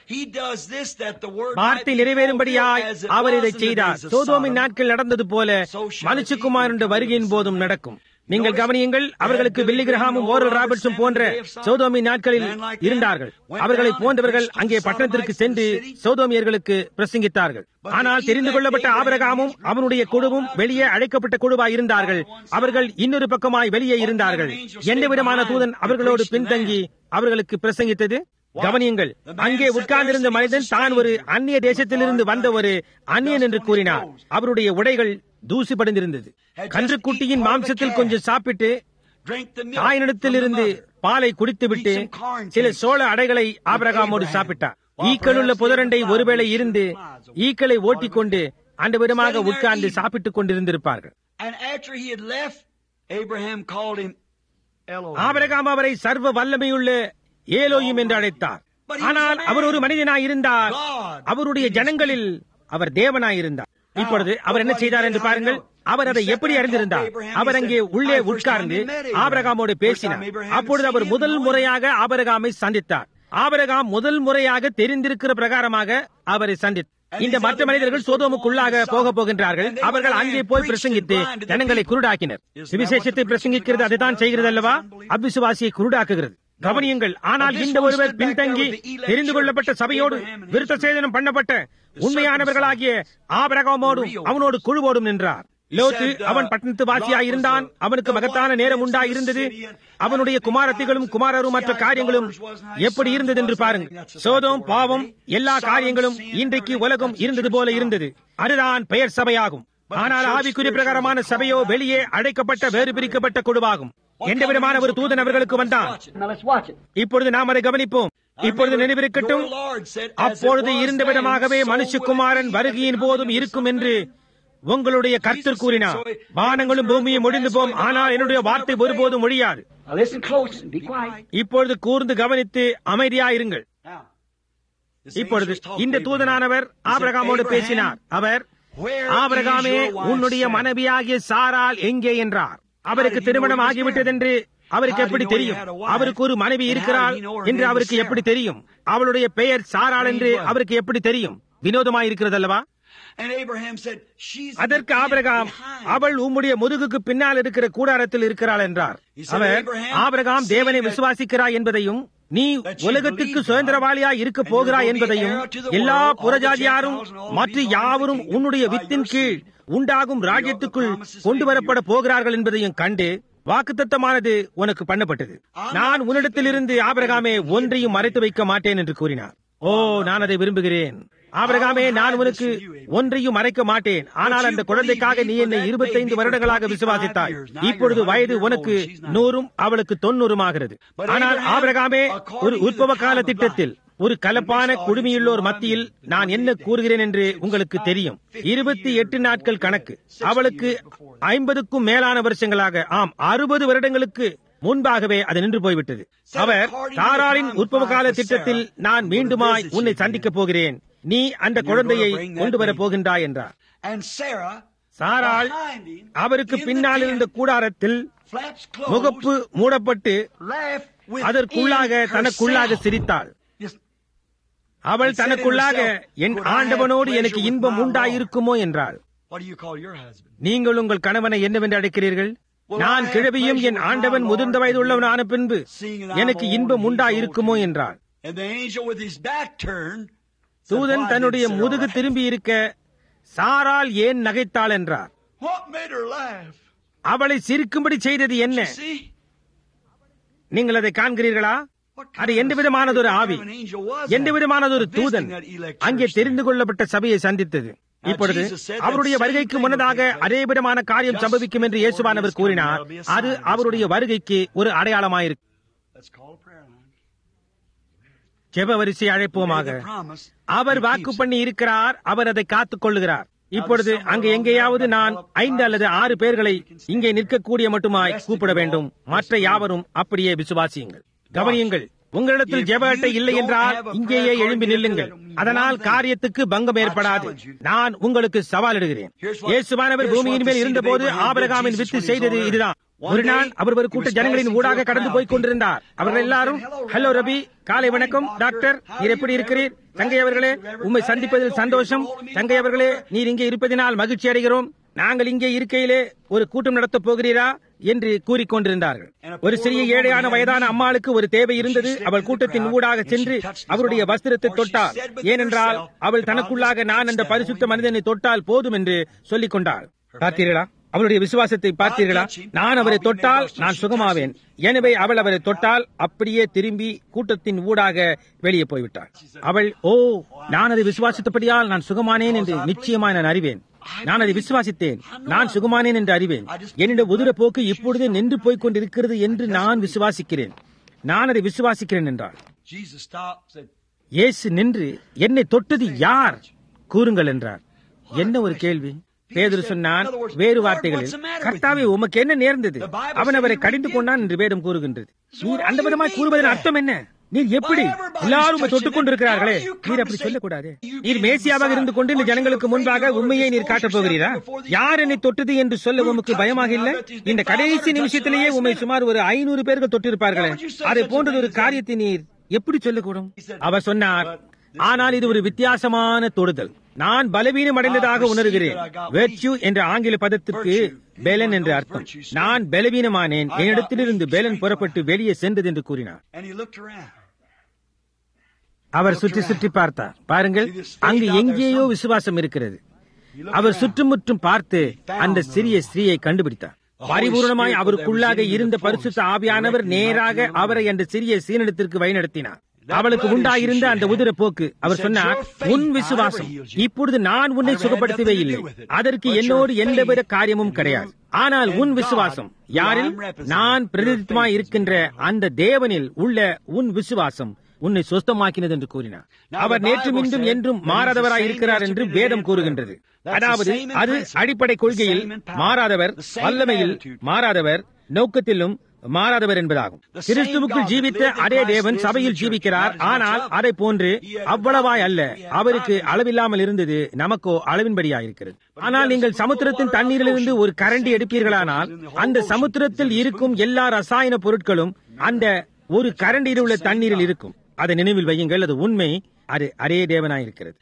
வார்த்தை நிறைவேறும்படியாய் அவர் இதை செய்தார். சோதோமின் நாட்கள் நடந்தது போல மனுஷகுமாரனுடைய வருகையின் போதும் நடக்கும். நீங்கள் கவனியுங்கள். அவர்களுக்கு பில்லி கிரஹாமும் ஓரல் ராபர்ட்ஸும் போன்ற சோதோமின் நாட்களில் இருந்தார்கள். அவர்களை போன்றவர்கள் அங்கே பட்டணத்திற்கு சென்று சோதோமியர்களுக்கு பிரசங்கித்தார்கள். ஆனால் தெரிந்து கொள்ளப்பட்ட ஆபிரகாமும் அவனுடைய குழுவும் வெளியே அழைக்கப்பட்ட குழுவாய் இருந்தார்கள். அவர்கள் இன்னொரு பக்கமாய் வெளியே இருந்தார்கள். எந்த விதமான தூதன் அவர்களோடு பின்தங்கி அவர்களுக்கு பிரசங்கித்தது? கவனியுங்கள். அங்கே உட்கார்ந்திருந்த மனிதன் தான் ஒரு அந்நிய தேசத்திலிருந்து வந்த ஒரு அந்நியன் என்று கூறினார். அவருடைய உடைகள் தூசி படிந்திருந்தது. கன்றுக்குட்டியின் மாம்சத்தில் கொஞ்சம் சாப்பிட்டு தாயினிடத்திலிருந்து பாலை குடித்துவிட்டு சில சோள அடைகளை ஆபிரகாமோடு சாப்பிட்டார். ஈக்களுள்ள புதரண்டை ஒருவேளை இருந்து ஈக்களை ஓட்டிக்கொண்டு அந்த விதமாக உட்கார்ந்து சாப்பிட்டுக் கொண்டிருந்திருப்பார்கள். ஆபிரகாம் அவரை சர்வ வல்லமையுள்ள ஏலோயும் என்று அழைத்தார். ஆனால் அவர் ஒரு மனிதனாய் இருந்தார். அவருடைய ஜனங்களில் அவர் தேவனாய் இருந்தார். இப்பொழுது அவர் என்ன செய்தார் என்று பாருங்கள். அவர் அதை எப்படி அறிந்திருந்தார்? அவர் அங்கே உள்ளே உட்கார்ந்து ஆபிரகாமோடு பேசினார். அப்பொழுது அவர் முதல் முறையாக ஆபிரகாமை சந்தித்தார். ஆபிரகாம் முதல் முறையாக தெரிந்திருக்கிற பிரகாரமாக அவரை சந்தித்தார். இந்த மற்ற மனிதர்கள் சோதோமுக்குள்ளாக போகின்றார்கள். அவர்கள் அங்கே போய் பிரசங்கித்து ஜனங்களை குருடாக்கினர். சுவிசேஷத்தை பிரசங்கிக்கிறது அதுதான் செய்கிறது அல்லவா? அவ்விசுவாசியை குருடாக்குகிறது. கவனியுங்கள். ஆனால் இந்த ஒருவர் பின்தங்கி தெரிந்து கொள்ளப்பட்ட சபையோடு விருத்த சேதனம் பண்ணப்பட்ட உண்மையானவர்களாகிய ஆபிரகாமோடும் அவனோடு குழுவோடும் நின்றார். லோத்து அவன் பட்டணத்து வாசியாய் இருந்தான். அவனுக்கு மகத்தான நேரம் உண்டாயிருந்தது. அவனுடைய குமாரத்திகளும் குமாரரும் மற்ற காரியங்களும் எப்படி இருந்தது என்று பாருங்கள். சோதோம் பாவம் எல்லா காரியங்களும் இன்றைக்கு உலகம் இருந்தது போல இருந்தது. அதுதான் பெயர் சபையாகும். ஆனால் ஆவிக்குரிய பிரகாரமான சபையோ வெளியே அழைக்கப்பட்ட வேறு பிரிக்கப்பட்ட குழுவாகும். எந்த விதமான ஒரு தூதன் அவர்களுக்கு வந்தான். இப்பொழுது நாம் அதை கவனிப்போம். இப்பொழுது நினைவிருக்கட்டும், அப்பொழுது இருந்த விதமாகவே மனுஷகுமாரன் வருகையின் போதும் இருக்கும் என்று உங்களுடைய கர்த்தர் கூறினார். வானங்களும் பூமியும் ஒழிந்து போம், ஆனால் என்னுடைய வார்த்தை ஒருபோதும் ஒழியாது. இப்பொழுது கூர்ந்து கவனித்து அமைதியாயிருங்கள். இப்பொழுது இந்த தூதனானவர் ஆபிரகாமோடு பேசினார். அவர், ஆபிரகாமே, உன்னுடைய மனைவியாகிய சாராள் எங்கே என்றார். அவருக்கு திருமணம் ஆகிவிட்டது என்று அவருக்கு எப்படி தெரியும்? அவருக்கு ஒரு மனைவி இருக்கிறாள் என்று அவருக்கு எப்படி தெரியும்? அவளுடைய பெயர் சாராள் என்று அவருக்கு எப்படி தெரியும்? வினோதமாயிருக்கிறது அல்லவா? அதற்கு ஆபிரகாம், அவள் உம்முடைய முதுகுக்கு பின்னால் இருக்கிற கூடாரத்தில் இருக்கிறாள் என்றார். அவர், ஆபிரகாம் தேவனை விசுவாசிக்கிறாய் என்பதையும் நீ உலகத்திற்கு சுதந்திரவாளியாய் இருக்க போகிறாய் என்பதையும் எல்லா புறஜாதியாரும் மற்ற யாவரும் உன்னுடைய வித்தின் கீழ் உண்டாகும் ராஜ்யத்துக்குள் கொண்டு வரப்பட போகிறார்கள் என்பதையும் கண்டு வாக்குத்தத்தமானது உனக்கு பண்ணப்பட்டது. நான் உன்னிடத்திலிருந்து ஆபிரகாமே ஒன்றையும் மறைத்து வைக்க மாட்டேன் என்று கூறினார். ஓ, நான் அதை விரும்புகிறேன். ஆபிரகாமே, நான் உனக்கு ஒன்றையும் மறைக்க மாட்டேன். ஆனால் அந்த குழந்தைக்காக நீ என்னை 25 வருடங்களாக விசுவாசித்தாய். இப்பொழுது வயது உனக்கு 100 அவளுக்கு 90 ஆனால் ஆபிரகாமே, ஒரு உற்பவ கால திட்டத்தில் ஒரு கலப்பான குடுமியுள்ளோர் மத்தியில் நான் என்ன கூறுகிறேன் என்று உங்களுக்கு தெரியும். 28 நாட்கள் கணக்கு. அவளுக்கு 50க்கும் மேலான வருஷங்களாக, ஆம் 60 வருடங்களுக்கு முன்பாகவே அது நின்று போய்விட்டது. அவர், சாராளின் உற்பவ கால திட்டத்தில் நான் மீண்டுமாய் உன்னை சந்திக்கப் போகிறேன். நீ அந்த குழந்தையை கொண்டு வரப் போகின்றாய் என்றார். சாராள் அவருக்கு பின்னால் இருந்த கூடாரத்தில் முகப்பு மூடப்பட்டு அதற்குள்ளாக தனக்குள்ளாக சிரித்தாள். அவள் தனக்குள்ளாக என் ஆண்டவனோடு எனக்கு இன்பம் உண்டாயிருக்குமோ என்றாள். நீங்கள் உங்கள் கணவனை என்னவென்று அழைக்கிறீர்கள்? நான் கிழவியும் என் ஆண்டவன் முதிர்ந்த வயது உள்ளவனான பின்பு எனக்கு இன்பம் உண்டாயிருக்குமோ என்றாள். தூதன் தன்னுடைய முதுகு திரும்பி இருக்க சாராள் ஏன் நகைத்தாள் என்றார். அவளை சிரிக்கும்படி செய்தது என்ன? நீங்கள் அதை காண்கிறீர்களா? அது எந்த விதமானதொரு ஆவி, எந்த விதமானதொரு தூதன் அங்கே தெரிந்து கொள்ளப்பட்ட சபையை சந்தித்தது. இப்பொழுது அவருடைய வருகைக்கு முன்னதாக அதே விதமான காரியம் சம்பவிக்கும் என்று இயேசுவானவர் கூறினார். அது அவருடைய வருகைக்கு ஒரு அடையாளமாயிருக்கு. ஜெப வரிசை அழைப்போமாக. அவர் வாக்கு பண்ணி இருக்கிறார், அவர் அதை காத்துக் கொள்ளுகிறார். இப்பொழுது அங்கு எங்கேயாவது நான் 5 அல்லது 6 பேர்களை இங்கே நிற்கக்கூடிய மட்டுமாய் கூப்பிட வேண்டும். மற்ற யாவரும் அப்படியே விசுவாசியுங்கள். கவனியுங்கள், உங்களிடத்தில் ஜெப அட்டை இல்லை என்றால் இங்கேயே எழும்பி நில்லுங்கள். அதனால் காரியத்துக்கு பங்கம் ஏற்படாது. நான் உங்களுக்கு சவாலிடுகிறேன். இயேசுவானவர் பூமியின் மேல் இருந்தபோது ஆபிரகாமின் வித்து செய்தது இதுதான். ஒரு நாள் அவர் ஒரு கூட்ட ஜனங்களின் ஊடாக கடந்து போய் கொண்டிருந்தார். அவர்கள் எல்லாரும், ஹலோ ரபி, காலை வணக்கம் டாக்டர், நீர் எப்படி இருக்கிறீர்? தங்கை அவர்களே, உம்மை சந்திப்பதில் சந்தோஷம். தங்கை அவர்களே, நீர் இங்கே இருப்பதினால் மகிழ்ச்சி அடைகிறோம். நாங்கள் இங்கே இருக்கையிலே ஒரு கூட்டம் நடத்தப் போகிறீரா என்று கூறிக்கொண்டிருந்தார்கள். ஒரு சிறிய ஏழையான வயதான அம்மாளுக்கு ஒரு தேவை இருந்தது. அவள் கூட்டத்தின் ஊடாக சென்று அவருடைய வஸ்திரத்தை தொட்டாள். ஏனென்றால் அவள் தனக்குள்ளாக நான் அந்த பரிசுத்த மனிதனை தொட்டால் போதும் என்று சொல்லிக் கொண்டாள். பார்த்தீர்களா அவளுடைய விசுவாசத்தை? பார்த்தீர்களா? நான் அவரை தொட்டால் நான் சுகமாவேன். எனவே அவள் அவரை தொட்டால் அப்படியே திரும்பி கூட்டத்தின் ஊடாக வெளியே போய்விட்டாள். அவள், ஓ, நான் அதை விசுவாசித்தபடியால் நான் சுகமானேன் என்று நிச்சயமாக நான் அறிவேன். நான் அதை விசுவாசித்தேன், நான் சுகமானேன் என்று அறிவேன். என்னுடைய உதிர போக்கு இப்பொழுது நின்று போய்க் கொண்டிருக்கிறது என்று நான் விசுவாசிக்கிறேன். நான் அதை விசுவாசிக்கிறேன் என்றாள். இயேசு நின்று, என்னை தொட்டது யார் கூறுங்கள் என்றார். என்ன ஒரு கேள்வி! பேதுரு சொன்னான் வேறு வார்த்தைகளில், கர்த்தாவே, உமக்கு என்ன நேர்ந்தது? அவன் அவரை கடிந்து கொண்டான் என்று வேதம் கூறுகின்றது. நீர் அந்த விதமாய் கூறுவதன் அர்த்தம் என்ன? நீர் எப்படி? எல்லாரும் தொட்டுக் கொண்டிருக்கிறார்களே, நீர் அப்படி சொல்லக்கூடாது. நீர் மேசியாவாக இருந்து கொண்டு இந்த ஜனங்களுக்கு முன்பாக உண்மையை நீர் காட்டப் போகிறீரா? யார் என்னை தொட்டது என்று சொல்ல உமக்கு பயமாக இல்லை? இந்த கடைசி நிமிஷத்திலேயே உண்மை சுமார் ஒரு 500 பேர்கள் தொட்டிருப்பார்களே. அதை போன்றது ஒரு காரியத்தை நீர் எப்படி சொல்லக்கூடும்? அவர் சொன்னார், ஆனால் இது ஒரு வித்தியாசமான தொடுதல். நான் பலவீனம் அடைந்ததாக உணர்கிறேன். வெர்ச்சு என்ற ஆங்கில பதத்திற்கு பெலன் என்று அர்த்தம். நான் பலவீனமானேன், என்னிடத்திலிருந்து பெலன் புறப்பட்டு வெளியே சென்றது என்று கூறினார். அவர் சுற்றி சுற்றி பார்த்தார். பாருங்கள், அங்கு எங்கேயோ விசுவாசம் இருக்கிறது. அவர் சுற்றுமுற்றும் பார்த்து அந்த சிறிய ஸ்திரீயை கண்டுபிடித்தார். பரிபூர்ணமாய் அவருக்குள்ளாக இருந்த பரிசுத்த ஆவியானவர் நேராக அவரை அந்த சிறிய சீனிடத்திற்கு வழிநடத்தினார். அவளுக்கு உண்டாயிருந்த அந்த உதிர போக்கு. அவர் சொன்னார், உன் விசுவாசம், இப்பொழுது நான் உன்னை சுகப்படுத்தவே இல்லை, அதற்கு என்னோடு எந்தவித காரியமும் கிடையாது. ஆனால் உன் விசுவாசம் யாரில்? நான் பிரதிநிதித்துவமாய் இருக்கின்ற அந்த தேவனில் உள்ள உன் விசுவாசம் உன்னை சொஸ்தமாக்கினது என்று கூறினார். அவர் நேற்றும் இன்றும் என்றும் மாறாதவராய் இருக்கிறார் என்று வேதம் கூறுகின்றது. அதாவது அது அடிப்படை கொள்கையில் மாறாதவர், வல்லமையில் மாறாதவர், நோக்கத்திலும் மாறாதவர் என்பதாகும். கிறிஸ்துவுக்குள் ஜீவித்த அதே தேவன் சபையில் ஜீவிக்கிறார். ஆனால் அதை போன்று அவ்வளவாய் அல்ல. அவருக்கு அளவில்லாமல் இருந்தது, நமக்கோ அளவின்படியாயிருக்கிறது. ஆனால் நீங்கள் சமுத்திரத்தின் தண்ணீரிலிருந்து ஒரு கரண்டி எடுப்பீர்களானால் அந்த சமுத்திரத்தில் இருக்கும் எல்லா ரசாயன பொருட்களும் அந்த ஒரு கரண்டியில் உள்ள தண்ணீரில் இருக்கும். அதை நினைவில் வையுங்கள், அது உண்மை. அது அதே தேவனாயிருக்கிறது.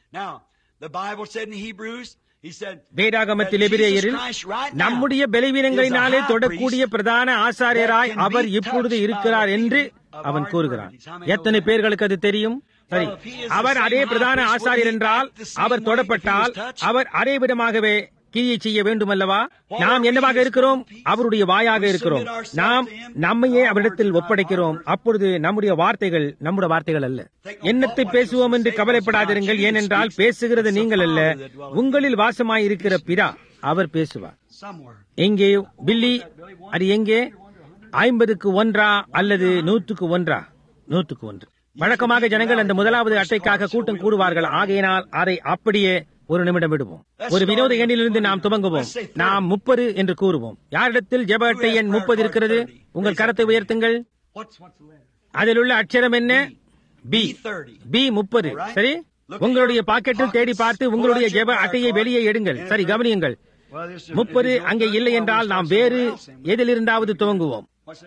வேதாகமத்தில் எபிரேயரில் நம்முடைய பலவீனங்களினாலே தொடக்கூடிய பிரதான ஆசாரியராய் அவர் இப்பொழுது இருக்கிறார் என்று அவன் கூறுகிறான். எத்தனை பேர்களுக்கு அது தெரியும்? சரி, அவர் அதே பிரதான ஆசாரியர் என்றால் அவர் தொடப்பட்டால் அவர் அதே விதமாகவே கிரியை செய்ய வேண்டும் அல்லவா? நாம் என்னவாக இருக்கிறோம்? அவருடைய வாயாக இருக்கிறோம். நாம் நம்மையே அவரிடத்தில் ஒப்படைக்கிறோம். அப்பொழுது நம்முடைய வார்த்தைகள் நம்முடைய வார்த்தைகள் அல்ல. என்னத்தை பேசுவோம் என்று கவலைப்படாதிருங்கள். ஏனென்றால் பேசுகிறது நீங்கள் அல்ல, உங்களில் வாசமாயிருக்கிற பிதா. அவர் பேசுவார். எங்கே பில்லி? அது எங்கே? 50க்கு 1 அல்லது 100க்கு 1? 100க்கு 1. வழக்கமாக ஜனங்கள் அந்த முதலாவது அட்டைக்காக கூட்டம் கூடுவார்கள். ஆகையினால் அதை அப்படியே ஒரு நிமிடம் விடுவோம். ஒரு வினோத எண்ணிலிருந்து நாம் துவங்குவோம். நாம் 30 என்று கூறுவோம். யாரிடத்தில் ஜெப அட்டை எண் 30 இருக்கிறது? உங்கள் கரத்தை உயர்த்துங்கள். அதில் உள்ள அட்சரம் என்ன? பி. பி 30. சரி, உங்களுடைய பாக்கெட்டில் தேடி பார்த்து உங்களுடைய ஜெப அட்டையை வெளியே எடுங்கள். சரி, கவனியுங்கள். 30 அங்கே இல்லை என்றால் நாம் வேறு எதிலிருந்தாவது துவங்குவோம்.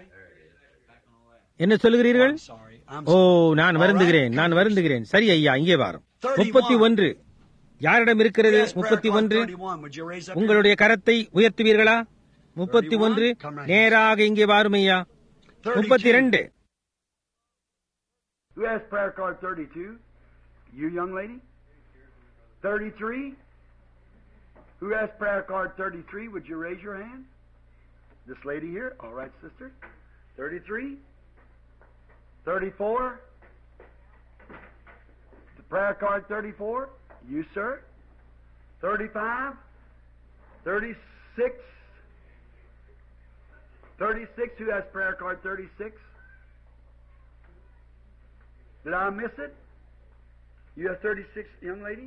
என்ன சொல்லுகிறீர்கள்? ஓ, நான் வருந்துகிறேன். சரி ஐயா, இங்கே வாரும். 31 யாரிடம் இருக்கிறது? 31 உங்களுடைய கரத்தை உயர்த்துவீர்களா? 31 நேராக இங்கே வாரும் ஐயா. 32 Who has prayer card 32? You, young lady? 33? Who has prayer card 33? Would you raise your hand? This lady here? All right, sister. 33? 34? The prayer card 34? You, sir? 35? 36? 36? Who has prayer card 36? Did I miss it? You have 36, young lady?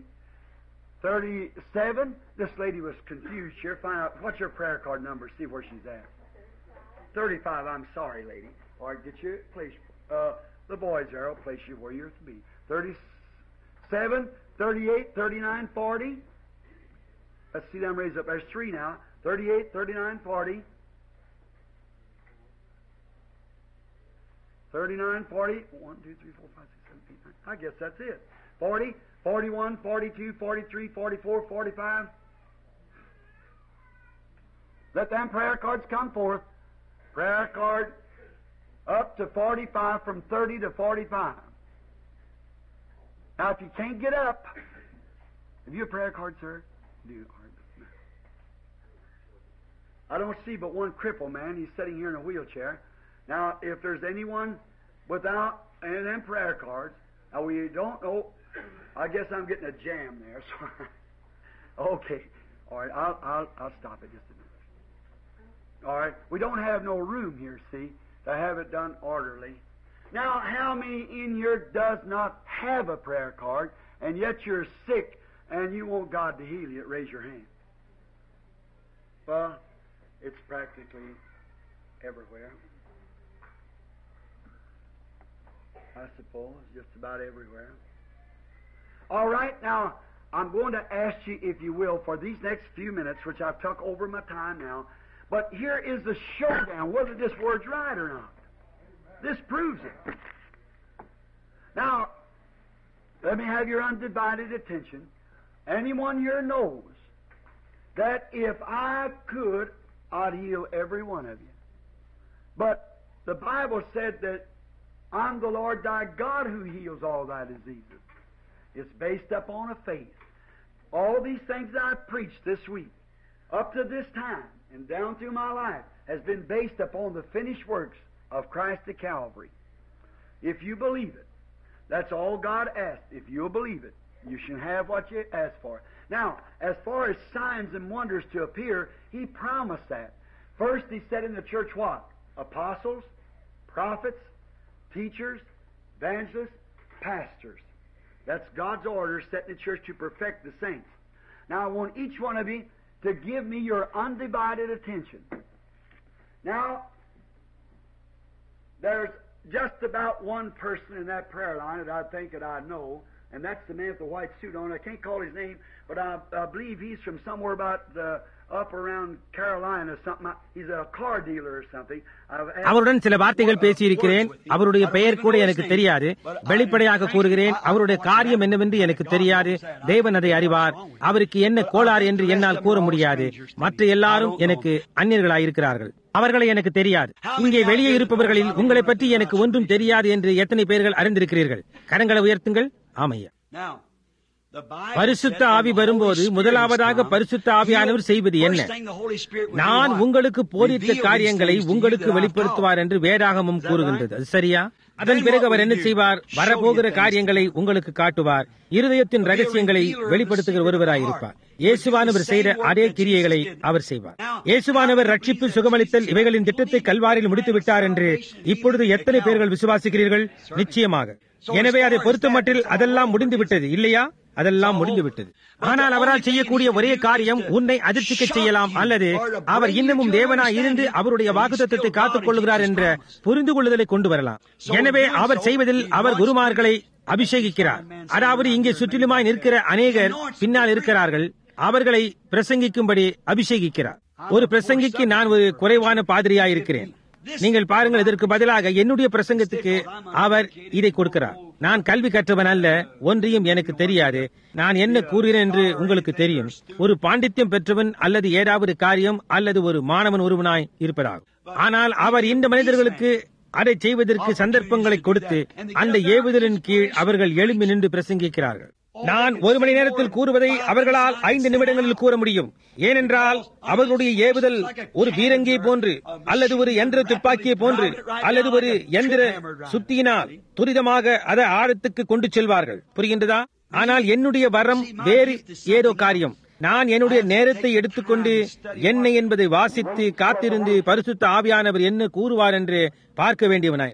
37? This lady was confused here. Find out, what's your prayer card number? See where she's at. 35, I'm sorry, lady. All right, get you place. The boys there will place you where you're to be. 37, 38, 39, 40. Let's see them raise up. There's 3 now. 38, 39, 40. 39, 40. 1, 2, 3, 4, 5, 6, 7, 8, 9. I guess that's it. 40, 41, 42, 43, 44, 45. Let them prayer cards come forth. Prayer card up to 45, from 30 to 45. Now, if you can't get up, have you a prayer card, sir? Do. I don't see but one cripple man. He's sitting here in a wheelchair. Now, if there's anyone without any of them prayer cards, now we don't know. I guess I'm getting a jam there. Sorry. Okay. All right. I'll stop it just a minute. All right. We don't have no room here, see, to have it done orderly. Now, how many in here does not have a prayer card, and yet you're sick and you want God to heal you? Raise your hand. Well, it's practically everywhere. I suppose, just about everywhere. All right, now, I'm going to ask you, if you will, for these next few minutes, which I've took over my time now, but here is the showdown, whether this word's right or not. This proves it. Now, let me have your undivided attention. Anyone here knows that if I could, I'd heal every one of you. But the Bible said that I'm the Lord thy God who heals all thy diseases. It's based upon a faith. All these things I've preached this week, up to this time and down through my life, has been based upon the finished works of Christ at Calvary. If you believe it, that's all God asked. If you'll believe it, you shall have what you ask for. Now, as far as signs and wonders to appear, He promised that. First, He said in the church what? Apostles, prophets, teachers, evangelists, pastors. That's God's order set in the church to perfect the saints. Now, I want each one of you to give me your undivided attention. Now, there's just about one person in that prayer line that I think that I know, and that's the man with the white suit on. I can't call his name, but I believe he's from somewhere about up around Carolina or something. He's a car dealer or something. அவருடன் சில வார்த்தைகள் பேசியிருக்கிறேன். அவருடைய பெயர் கூட எனக்கு தெரியாது. வெளிப்படையாக கூறுகிறேன், அவருடைய காரியம் என்னவென்று எனக்கு தெரியாது. தேவன் அதை அறிவார். அவருக்கு என்ன கோளாறு என்று என்னால் கூற முடியாது. மற்ற எல்லாரும் எனக்கு அந்நியர்களாயிருக்கிறார்கள். அவர்களை எனக்கு தெரியாது. இங்கே வெளியே இருப்பவர்களில் உங்களை பற்றி எனக்கு ஒன்றும் தெரியாது என்று எத்தனை பேர்கள் அறிந்திருக்கிறீர்கள்? கரங்களை உயர்த்துங்கள். ஆமையா. பரிசுத்த ஆவி வரும்போது முதலாவதாக பரிசுத்த ஆவியானவர் செய்வது என்ன? நான் உங்களுக்கு போதித்த காரியங்களை உங்களுக்கு வெளிப்படுத்துவார் என்று வேதாகமம் கூறுகின்றது. அது சரியா? அதன் பிறகு அவர் என்ன செய்வார்? வரப்போகிற காரியங்களை உங்களுக்கு காட்டுவார். இருதயத்தின் ரகசியங்களை வெளிப்படுத்துகிற ஒருவராயிருப்பார். இயேசுவானவர் செய்த அதே கிரியைகளை அவர் செய்வார். இயேசுவானவர் ரட்சிப்பு, சுகமளித்தல் இவைகளின் திட்டத்தை கல்வாரில் முடித்து விட்டார் என்று இப்பொழுது எத்தனை பேர்கள் விசுவாசிக்கிறீர்கள்? நிச்சயமாக. எனவே அதை பொறுத்தமட்டில் அதெல்லாம் முடிந்துவிட்டது இல்லையா? அதெல்லாம் முடிந்துவிட்டது. ஆனால் அவரால் செய்யக்கூடிய ஒரே காரியம் உன்னை அதிர்ச்சிக்க செய்யலாம், அல்லது அவர் இன்னமும் தேவனாய் இருந்து அவருடைய வாக்குத்தத்தத்தை காத்துக் கொள்கிறார் என்ற புரிந்து கொள்ளுதலை கொண்டு வரலாம். எனவே அவர் செய்வதில் அவர் குருமார்களை அபிஷேகிக்கிறார். அதாவது இங்கே சுற்றிலுமாய் நிற்கிற அநேகர் பின்னால் இருக்கிறார்கள். அவர்களை பிரசங்கிக்கும்படி அபிஷேகிக்கிறார். ஒரு பிரசங்கிக்கு நான் ஒரு குறைவான பாதிரியாயிருக்கிறேன். நீங்கள் பாருங்கள், இதற்கு பதிலாக என்னுடைய பிரசங்கத்துக்கு அவர் இதை கொடுக்கிறார். நான் கல்வி கற்றவன் அல்ல, ஒன்றையும் எனக்கு தெரியாது. நான் என்ன கூறுகிறேன் என்று உங்களுக்கு தெரியும். ஒரு பாண்டித்யம் பெற்றவன் அல்லது ஏதாவது காரியம் அல்லது ஒரு மாணவன் ஒருவனாய் இருப்பதாகும். ஆனால் அவர் இந்த மனிதர்களுக்கு அதை செய்வதற்கு சந்தர்ப்பங்களை கொடுத்து அந்த ஏவுதலின் கீழ் அவர்கள் எழும்பி நின்று பிரசங்கிக்கிறார்கள். நான் 1 மணி நேரத்தில் கூறுவதை அவர்களால் 5 நிமிடங்களில் கூற முடியும். ஏனென்றால் அவர்களுடைய ஏவுதல் ஒரு பீரங்கியை போன்று அல்லது ஒரு எந்திர துப்பாக்கியை போன்று அல்லது ஒரு எந்திர சுத்தியினால் துரிதமாக அதை ஆழத்துக்கு கொண்டு செல்வார்கள். புரிகின்றதா? ஆனால் என்னுடைய வரம் வேறு ஏதோ காரியம். நான் என்னுடைய நேரத்தை எடுத்துக்கொண்டு என்ன என்பதை வாசித்து காத்திருந்து பரிசுத்த ஆவியானவர் என்ன கூறுவார் என்று பார்க்க வேண்டியவனாய்.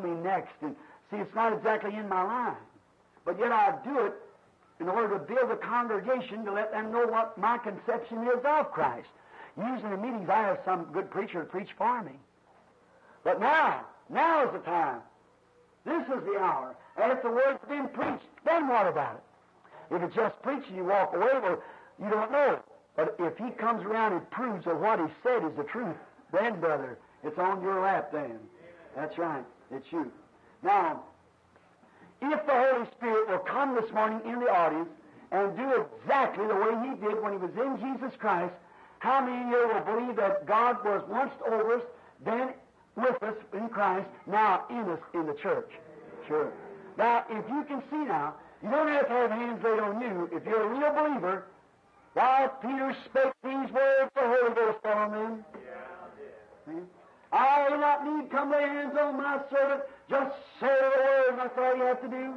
In order to build a congregation to let them know what my conception is of Christ. Usually in meetings I have some good preacher to preach for me. But now is the time. This is the hour. And if the word's been preached, then what about it? If it's just preaching, you walk away, well, you don't know. But if he comes around and proves that what he said is the truth, then, brother, it's on your lap then. That's right. It's you. Now, if the Holy Spirit will come this morning in the audience and do exactly the way he did when he was in Jesus Christ, how many of you will believe that God was once over us, then with us in Christ, now in us in the church? Sure. Now, if you can see now, you don't have to have hands laid on you. If you're a real believer, while Peter spake these words, the Holy Ghost fell on them. See? I will not need come lay hands on my servant. Just say the word, and that's all you have to do.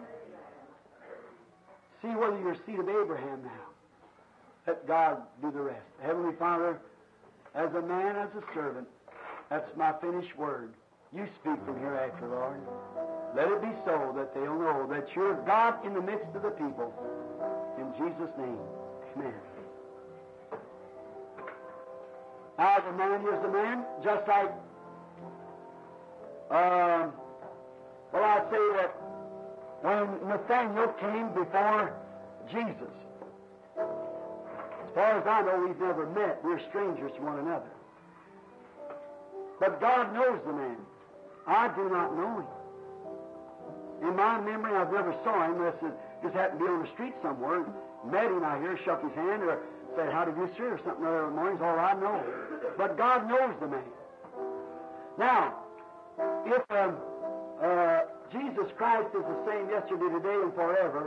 See whether you're a seed of Abraham now. Let God do the rest. Heavenly Father, as a man, as a servant, that's my finished word. You speak from hereafter, Lord. Let it be so that they'll know that you're God in the midst of the people. In Jesus' name, amen. Now, the man is the man, just like well, I say that when Nathaniel came before Jesus, as far as I know, we've never met. We're strangers to one another. But God knows the man. I do not know him. In my memory, I've never saw him unless it just happened to be on the street somewhere. Met him out here, shook his hand, or said, "How do you, sir?" or something other morning's all I know. But God knows the man. Now, if Jesus Christ is the same yesterday, today, and forever,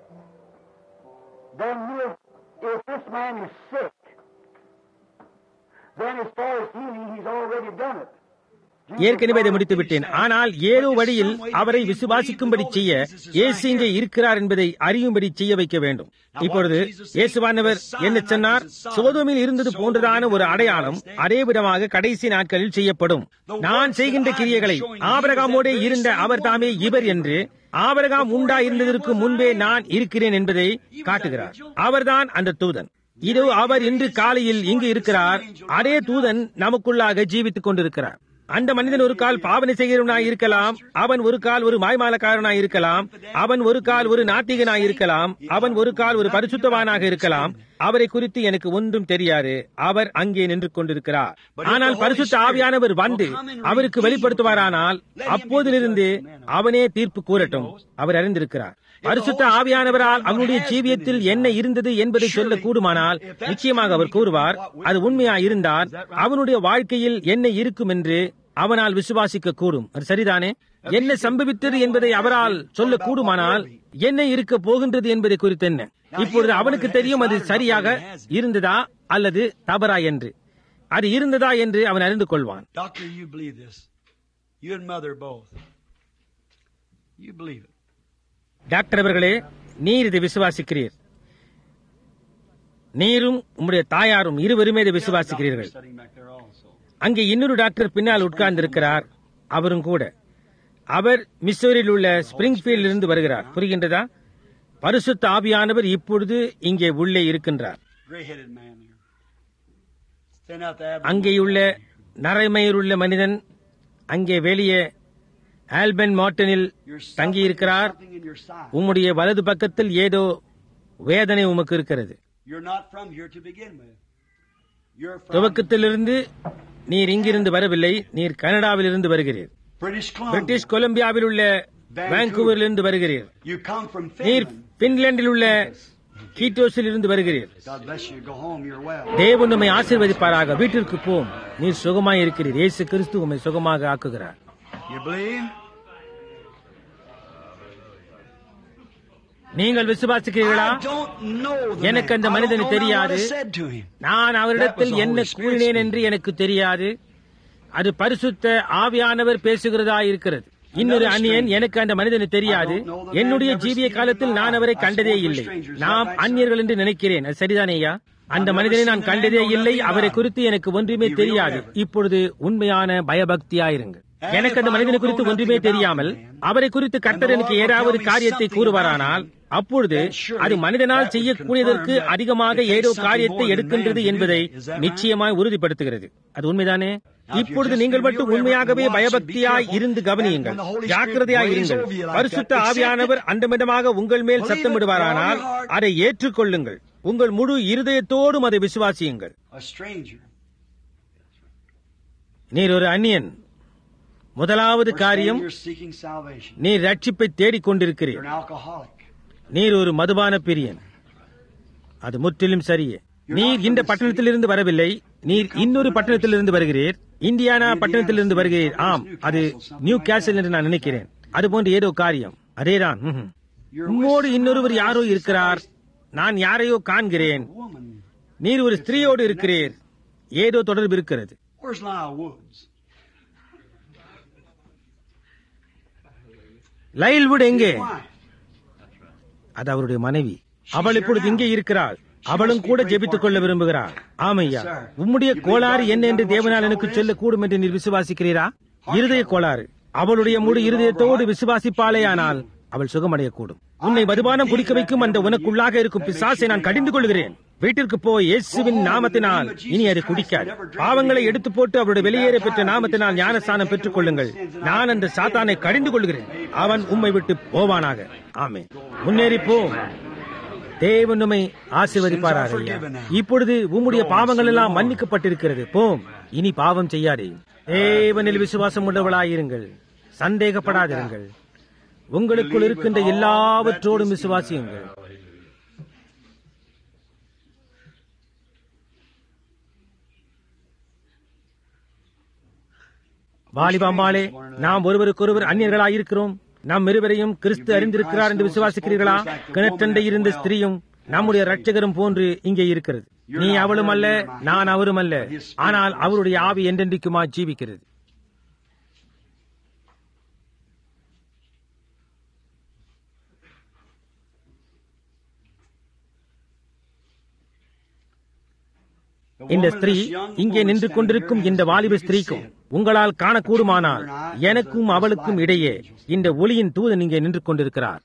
then if this man is sick, then as far as healing, he's already done it. ஏற்கனவே இதை முடித்து விட்டேன். ஆனால் ஏதோ வழியில் அவரை விசுவாசிக்கும்படி செய்ய இயேசு இங்கே இருக்கிறார் என்பதை அறியும்படி செய்ய வைக்க வேண்டும். இப்பொழுது இயேசுவானவர் என்ன சொன்னார்? சோதோமில் இருந்தது போன்றதான ஒரு அடையாளம் அதே விதமாக கடைசி நாட்களில் செய்யப்படும். நான் செய்கின்ற கிரியைகளை ஆபிரகாமோடே இருந்த அவர் தாமே இவர் என்று ஆபிரகாம் உண்டாயிருந்ததற்கு முன்பே நான் இருக்கிறேன் என்பதை காட்டுகிறார். அவர்தான் அந்த தூதன். இதோ அவர் இன்று காலையில் இங்கு இருக்கிறார். அதே தூதன் நமக்குள்ளாக ஜீவித்துக் கொண்டிருக்கிறார். அந்த மனிதன் ஒரு கால் பாவனை செய்கிறவனாய் இருக்கலாம், அவன் ஒரு கால் ஒரு மாய்மாலக்காரனாய் இருக்கலாம், அவன் ஒரு கால் ஒரு நாத்திகனாய் இருக்கலாம், அவன் ஒரு கால் ஒரு பரிசுத்தவானாக இருக்கலாம். அவரை குறித்து எனக்கு ஒன்றும் தெரியாது. அவர் அங்கே நின்று கொண்டிருக்கிறார். ஆனால் பரிசுத்த ஆவியானவர் வந்து அவருக்கு வெளிப்படுத்துவாரானால் அப்போதிலிருந்து அவனே தீர்ப்பு கூறட்டும். அவர் அறிந்திருக்கிறார். பரிசுத்த ஆவியானவரால் அவனுடைய ஜீவியத்தில் என்ன இருந்தது என்பதை சொல்ல கூடுமானால் நிச்சயமாக அவர் கூறுவார். அது உண்மையா இருந்தால் அவனுடைய வாழ்க்கையில் என்ன இருக்கும் என்று அவனால் விசுவாசிக்க கூடும். அது சரிதானே? என்ன சம்பவித்தது என்பதை அவரால் சொல்ல கூடுமானால் என்ன இருக்க போகின்றது என்பதை குறித்து என்ன. இப்பொழுது அவனுக்கு தெரியும் அது சரியாக இருந்ததா அல்லது தவறா என்று. அது இருந்ததா என்று அவன் அறிந்து கொள்வான். டாக்டர் அவர்களே, நீர் இதை விசுவாசிக்கிறீர். நீரும் உம்முடைய தாயாரும் இருவருமே இதை விசுவாசிக்கிறீர்கள். அங்கே இன்னொரு டாக்டர் பின்னால் உட்கார்ந்து இருக்கிறார். அவரும் கூட. அவர் மிசோரியில் உள்ள ஸ்பிரிங்ஃபீல்டில் இருந்து வருகிறார். புரிகின்றதா? பரிசுத்த ஆவியானவர் இப்பொழுது இங்கே உள்ளே இருக்கின்றார். அங்கேயுள்ள நரைமயிருள்ள மனிதன் அங்கே வெளியே ஆல்பன் மார்டனில் தங்கியிருக்கிறார். உம்முடைய வலது பக்கத்தில் ஏதோ வேதனை உமக்கு இருக்கிறது. You're not from here to begin with. You're from துவக்கத்திலிருந்து நீர் இங்கிருந்து வரவில்லை, நீர் கனடாவிலிருந்து வருகிறீர். பிரிட்டிஷ் கொலம்பியாவில் உள்ள வான்கூவரிலிருந்து வருகிறீர். You come from நீர் Finland. பின்லாந்தில் உள்ள கீட்டோஸில் இருந்து வருகிறீர். God bless you. Go home. You're well. தேவன் உம்மை ஆசீர்வதிப்பாராக. வீட்டிற்கு போம். நீர் சுகமாய் இருக்கிறீர். இயேசு கிறிஸ்து உம்மை சுகமாக ஆக்குகிறார். You believe? நீங்கள் விசுவாசிக்கிறீர்களா? I don't know the எனக்கு man. அந்த I don't மனிதனை know now தெரியாது. what I said to him. நான் அவரிடத்தில் That was the என்ன Holy Spirit கூறினேன் என்று எனக்கு தெரியாது. அது பரிசுத்த ஆவியானவர் பேசுகிறதா இருக்கிறது. இன்னொரு அந்நியன் எனக்கு அந்த மனிதனை தெரியாது. என்னுடைய ஜீவிய காலத்தில் நான் அவரை கண்டதே இல்லை. நாம் அந்நியர்கள் என்று நினைக்கிறேன். அது சரிதானேயா? அந்த மனிதனை நான் கண்டதே இல்லை. அவரை குறித்து எனக்கு ஒன்றுமே தெரியாது. இப்பொழுது உண்மையான பயபக்தியாயிருங்கள். எனக்கு அந்த மனிதனை குறித்து ஒன்றுமே தெரியாமல் அவரை குறித்து கர்த்தர் எனக்கு ஏதாவது காரியத்தை கூறுவாரானால், அப்பொழுது அது மனிதனால் செய்யக்கூடியதற்கு அதிகமாக ஏதோ காரியத்தை எடுக்கின்றது என்பதை நிச்சயமாய் உறுதிப்படுத்துகிறது. அது உண்மைதானே? இப்பொழுது நீங்கள் மட்டும் உண்மையாகவே பயபக்தியாய் இருந்து கவனியுங்கள், ஜாக்கிரதையாய் இருங்கள். பரிசுத்த ஆவியானவர் அண்டமிடமாக உங்கள் மேல் சத்தமிடுவாரானால் அதை ஏற்றுக்கொள்ளுங்கள். உங்கள் முழு இருதயத்தோடும் அதை விசுவாசியுங்கள். நீர் ஒரு அந்நியன். முதலாவது காரியம், நீர் ரட்சிப்பை தேடிக் கொண்டிருக்கிறீர். நீர் ஒரு மதுபான பிரியன். அது முற்றிலும் சரியே. நீர் இந்த பட்டணத்திலிருந்து வரவில்லை. நீர் இன்னொரு பட்டணத்திலிருந்து வருகிறீர். இந்தியானா பட்டணத்திலிருந்து வருகிறீர். ஆம், அது நியூ கேசல் என்று நான் நினைக்கிறேன். அதுபோன்ற ஏதோ காரியம். அதேதான். உம்மோடு இன்னொருவர் யாரோ இருக்கிறார். நான் யாரையோ காண்கிறேன். நீர் ஒரு ஸ்திரீயோடு இருக்கிறீர். ஏதோ தொடர்பு இருக்கிறது. லைல்வுட் எங்கே? அது அவருடைய மனைவி. அவள் இப்பொழுது இங்கே இருக்கிறாள். அவளும் கூட ஜெபித்துக் கொள்ள விரும்புகிறாள். ஆமையா, உம்முடைய கோளாறு என்ன என்று தேவனால் எனக்கு சொல்லக்கூடும் என்று நீர் விசுவாசிக்கிறீரா? இருதய கோளாறு. அவளுடைய முழு இருதயத்தோடு விசுவாசிப்பாளேயானால் அவள் சுகமடையக்கூடும். உன்னை மதுபானம் குடிக்க வைக்கும் அந்த உனக்குள்ளாக இருக்கும் பிசாசை நான் கடிந்து கொள்கிறேன். வீட்டிற்கு போய் இயேசுவின் நாமத்தினால் இனி அது குடிக்காது. பாவங்களை எடுத்து போட்டு அவருடைய வெளியேற பெற்ற நாமத்தினால் ஞானஸ்தானம் பெற்றுக் கொள்ளுங்கள். நான் அந்த சாத்தானை கடிந்து கொள்கிறேன். அவன் உம்மை விட்டு போவானாக. ஆமென். முன்னேறி போ. தேவன் உம்மை ஆசீர்வதிப்பாராக. இப்பொழுது உம்முடைய பாவங்கள் எல்லாம் மன்னிக்கப்பட்டிருக்கிறது. போம், இனி பாவம் செய்யாதே. தேவனில் விசுவாசம் உள்ளவளாயிருங்கள். சந்தேகப்படாதிருங்கள். உங்களுக்குள் இருக்கின்ற எல்லாவற்றோடும் விசுவாசியுங்கள். வாலிபாம்பாளே, நாம் ஒருவருக்கொருவர் அந்நியர்களாயிருக்கிறோம். நம் இருவரையும் கிறிஸ்து அறிந்திருக்கிறார் என்று விசுவாசிக்கிறீர்களா? கிணற்றண்டை இருந்த ஸ்திரீயும் நம்முடைய ரட்சகரும் போன்று இங்கே இருக்கிறது. நீ அவளும் அல்ல, நான் அவரும் அல்ல. ஆனால் அவருடைய ஆவி என்றென்றைக்குமா ஜீவிக்கிறது. இந்த ஸ்திரீ இங்கே நின்று கொண்டிருக்கும் இந்த வாலிப ஸ்திரீக்கும் உங்களால் காணக்கூடுமானால் எனக்கும் அவளுக்கும் இடையே இந்த ஒளியின் தூதன் இங்கே நின்று கொண்டிருக்கிறார்.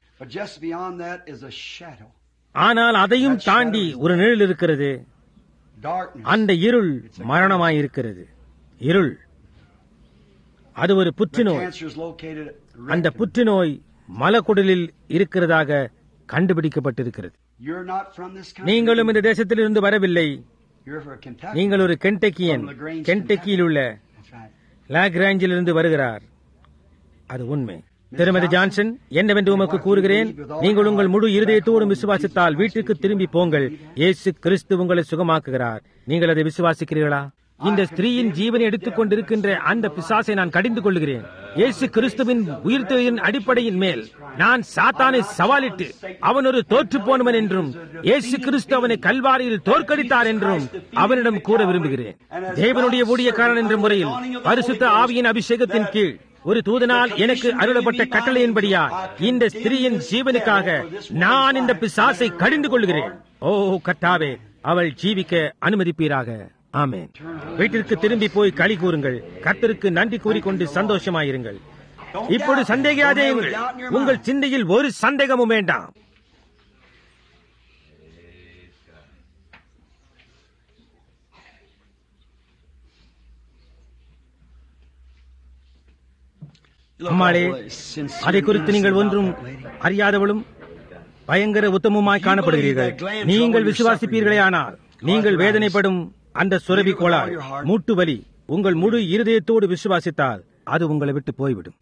ஆனால் அதையும் தாண்டி ஒரு நிழல் இருக்கிறது. அந்த இருள் மரணமாயிருக்கிறது. இருள், அது ஒரு புற்றுநோய். அந்த புற்றுநோய் மலக்குடலில் இருக்கிறதாக கண்டுபிடிக்கப்பட்டிருக்கிறது. நீங்களும் இந்த தேசத்திலிருந்து வரவில்லை. நீங்கள் ஒரு கென்டக்கியன். கென்டக்கியில் உள்ள லாக்ராஞ்சிலிருந்து வருகிறார். அது உண்மை. திருமதி ஜான்சன், என்னவென்று உமக்கு கூறுகிறேன், நீங்கள் உங்கள் முழு இருதயத்தோடும் விசுவாசித்தால் வீட்டுக்கு திரும்பி போங்கள். இயேசு கிறிஸ்து உங்களை சுகமாக்குகிறார். நீங்கள் அதை விசுவாசிக்கிறீர்களா? இந்த ஸ்திரீயின் ஜீவனை எடுத்துக் கொண்டிருக்கின்ற அந்த பிசாசை நான் கடிந்து கொள்கிறேன். இயேசு கிறிஸ்துவின் உயிர்த்தெழுதலின் அடிப்படையின் மேல் நான் சாத்தானை சவாலிட்டு அவன் ஒரு தோற்று போனவன் என்றும் இயேசு கிறிஸ்து அவனை கல்வாரியில் தோற்கடித்தார் என்றும் அவனிடம் கூற விரும்புகிறேன். தேவனுடைய ஊழியக்காரன் என்ற முறையில் பரிசுத்த ஆவியின் அபிஷேகத்தின் கீழ் ஒரு தூதனால் எனக்கு அருளப்பட்ட கட்டளையின்படியா இந்த ஸ்திரீயின் ஜீவனுக்காக நான் இந்த பிசாசை கடிந்து கொள்கிறேன். ஓ கர்த்தாவே, அவள் ஜீவிக்க அனுமதிப்பீராக. ஆமென். வீட்டிற்கு திரும்பி போய் களி கூறுங்கள். கர்த்தருக்கு நன்றி கூறிக்கொண்டு சந்தோஷமாயிருங்கள். இப்பொழுது சந்தேகியாதேயுங்கள். உங்கள் சிந்தையில் ஒரு சந்தேகமும் வேண்டாம். அம்மாளே, அதை குறித்து நீங்கள் ஒன்றும் அறியாதவளும் பயங்கர உத்தமமாய் காணப்படுகிறீர்கள். நீங்கள் விசுவாசிப்பீர்களேயானால் நீங்கள் வேதனைப்படும் அந்த சுரபி கோளாறு, மூட்டு வலி, உங்கள் முழு இருதயத்தோடு விசுவாசித்தால் அது உங்களை விட்டு போய்விடும்.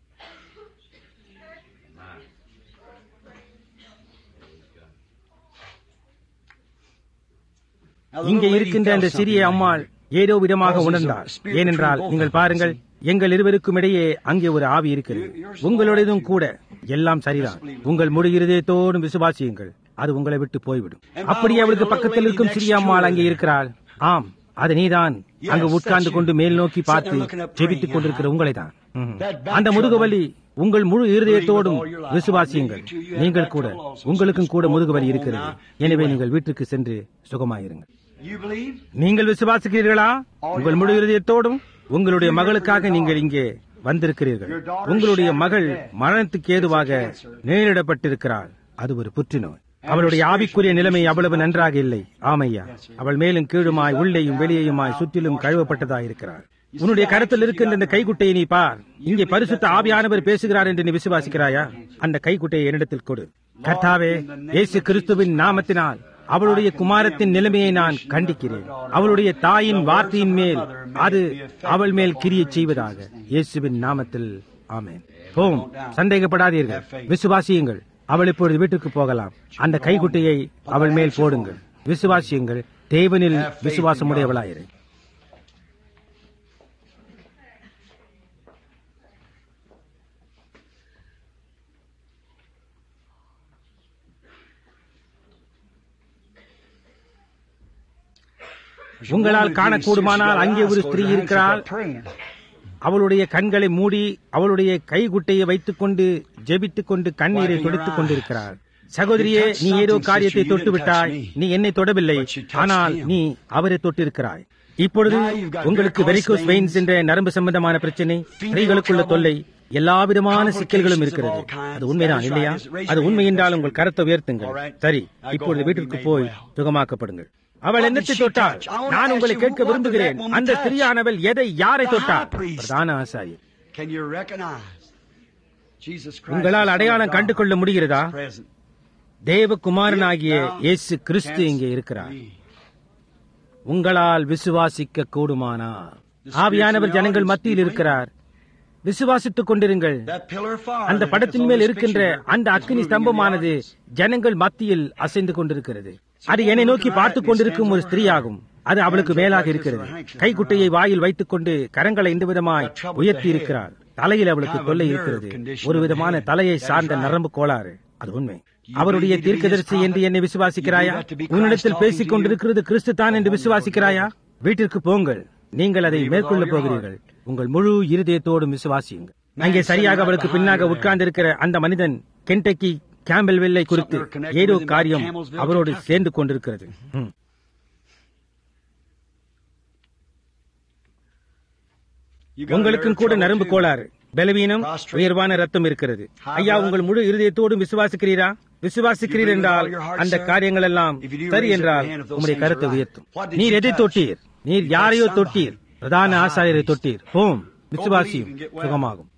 இங்கே இருக்கின்ற அந்த சிறிய அம்மாள் ஏதோ விதமாக உணர்ந்தார். ஏனென்றால் நீங்கள் பாருங்கள், எங்கள் இருவருக்கும் இடையே அங்கே ஒரு ஆவி இருக்கிறது. உங்களுடையதும் கூட. எல்லாம் சரிதான். உங்கள் முழு இருதயத்தோடும் விசுவாசியுங்கள், அது உங்களை விட்டு போய்விடும். அப்படியே அவளுக்கு பக்கத்தில் இருக்கும் சிறிய அம்மாள் அங்கே இருக்கிறாள். ஆம், அது நீதான். அங்கு உட்கார்ந்து கொண்டு மேல் நோக்கி பார்த்து ஜெபித்துக் கொண்டிருக்கிற உங்களை தான். அந்த முதுகுவலி உங்கள் முழு இருதயத்தோடும் விசுவாசியுங்கள். நீங்கள் கூட, உங்களுக்கும் கூட முதுகுவலி இருக்கிறது. எனவே நீங்கள் வீட்டுக்கு சென்று சுகமாயிருங்கள். நீங்கள் விசுவாசிக்கிறீர்களா? உங்கள் முழு இருதயத்தோடும். உங்களுடைய மகளுக்காக நீங்கள் இங்கே வந்திருக்கிறீர்கள். உங்களுடைய மகள் மரணத்துக்கு ஏதுவாக நேரிடப்பட்டிருக்கிறாள். அது ஒரு புற்றுநோய். அவளுடைய ஆவிக்குரிய நிலைமை அவ்வளவு நன்றாக இல்லை. ஆமையா, அவள் மேலும் கீழுமாய் உள்ளேயும் வெளியேயுமாய் சுற்றிலும் கழுவப்பட்டதாயிருக்கிறாள். உன்னுடைய கருத்தில் இருக்கின்ற இந்த கைக்குட்டையை நீ பார். இங்கே பரிசுத்த ஆவியானவர் பேசுகிறார் என்று நீ விசுவாசிக்கிறாயா? அந்த கைக்குட்டையை என்னிடத்தில் கொடு. கர்த்தாவே, இயேசு கிறிஸ்துவின் நாமத்தினால் அவளுடைய குமாரத்தின் நிலைமையை நான் கண்டிக்கிறேன். அவளுடைய தாயின் வார்த்தையின் மேல் அது அவள் மேல் கிரியை செய்வதாக இயேசுவின் நாமத்தில். ஆமென். போம், சந்தேகப்படாதீர்கள், விசுவாசியுங்கள். அவள் இப்பொழுது வீட்டுக்கு போகலாம். அந்த கைக்குட்டையை அவள் மேல் போடுங்கள். விசுவாசியுங்கள். தேவனில் விசுவாசமுடையவளாயிரு. உங்களால் காணக்கூடுமானால் அங்கே ஒரு ஸ்திரீ இருக்கிறாள். அவளுடைய கண்களை மூடி அவளுடைய கைகுட்டையை வைத்துக் கொண்டு ஜெபித்துக் கொண்டு கண்ணீரை துடைத்துக் கொண்டிருக்கிறாள். சகோதரியே, நீ ஏதோ காரியத்தை தொட்டு விட்டாய். நீ என்னை தொடவில்லை, ஆனால் நீ அவரை தொட்டிருக்கிறாய். இப்பொழுது உங்களுக்கு வெரிகோஸ் வெயின்ஸ் என்ற நரம்பு சம்பந்தமான பிரச்சனை, ஸ்திரீகளுக்குள்ள தொல்லை, எல்லா விதமான சிக்கல்களும் இருக்கிறது. அது உண்மைதான் இல்லையா? அது உண்மை என்றால் உங்கள் கரத்தை உயர்த்துங்கள். சரி, இப்பொழுது வீட்டிற்கு போய் சுகமாக்கப்படுங்கள். அவள் என்னத்தை தொட்டாள்? நான் உங்களை கேட்க விரும்புகிறேன். அந்த ஸ்திரீயானவள் எதை, யாரை தொட்டாள்? பிரதான ஆசாரியர். உங்களால் அடையாளம் கண்டு கொள்ள முடிகிறதா? தேவகுமாரனாகிய இயேசு கிறிஸ்து இங்கே இருக்கிறார். உங்களால் விசுவாசிக்க கூடுமானா? ஆவியானவர் ஜனங்கள் மத்தியில் இருக்கிறார். விசுவாசித்துக் கொண்டிருங்கள். அந்த படத்தின் மேல் இருக்கின்ற அந்த அக்கினி ஸ்தம்பமானது ஜனங்கள் மத்தியில் அசைந்து கொண்டிருக்கிறது. அது என்னை நோக்கி பார்த்துக் கொண்டிருக்கும் ஒரு ஸ்திரீயாகும். அது அவளுக்கு மேலாக இருக்கிறது. கைக்குட்டையை வாயில் வைத்துக் கொண்டு கரங்களை இந்த விதமாய் உயர்த்தி இருக்கிறார். தலையில் அவளுக்கு தொல்லை இருக்கிறது. ஒரு விதமான தலையை சார்ந்த நரம்பு கோளாறு. அது உண்மை. அவருடைய தீர்க்கதரிசி என்று என்னை விசுவாசிக்கிறாயா? உன்னிடத்தில் பேசிக் கொண்டிருக்கிறது கிறிஸ்து தான் என்று விசுவாசிக்கிறாயா? வீட்டிற்கு போங்கள். நீங்கள் அதை மேற்கொள்ள போகிறீர்கள். உங்கள் முழு இருதயத்தோடும் விசுவாசியுங்கள். அங்கே சரியாக அவளுக்கு பின்னாக உட்கார்ந்திருக்கிற அந்த மனிதன் கென்டக்கி கேம்பல்வெல்லை குறித்து ஏதோ காரியம் அவரோடு சேர்ந்து கொண்டிருக்கிறது. உங்களுக்கும் கூட நரம்பு கோளாறு, பலவீனம், உயர்வான ரத்தம் இருக்கிறது. ஐயா, உங்கள் முழு இருதயத்தோடும் விசுவாசிக்கிறீரா? விசுவாசிக்கிறீர் என்றால் அந்த காரியங்கள் எல்லாம் சரி என்றால் உங்களுடைய கருத்தை உயர்த்தும். நீர் எதை தொட்டீர்? நீர் யாரையோ தொட்டீர். பிரதான ஆசாரியரை தொட்டீர். போம், விசுவாசியும் சுகமாகும்.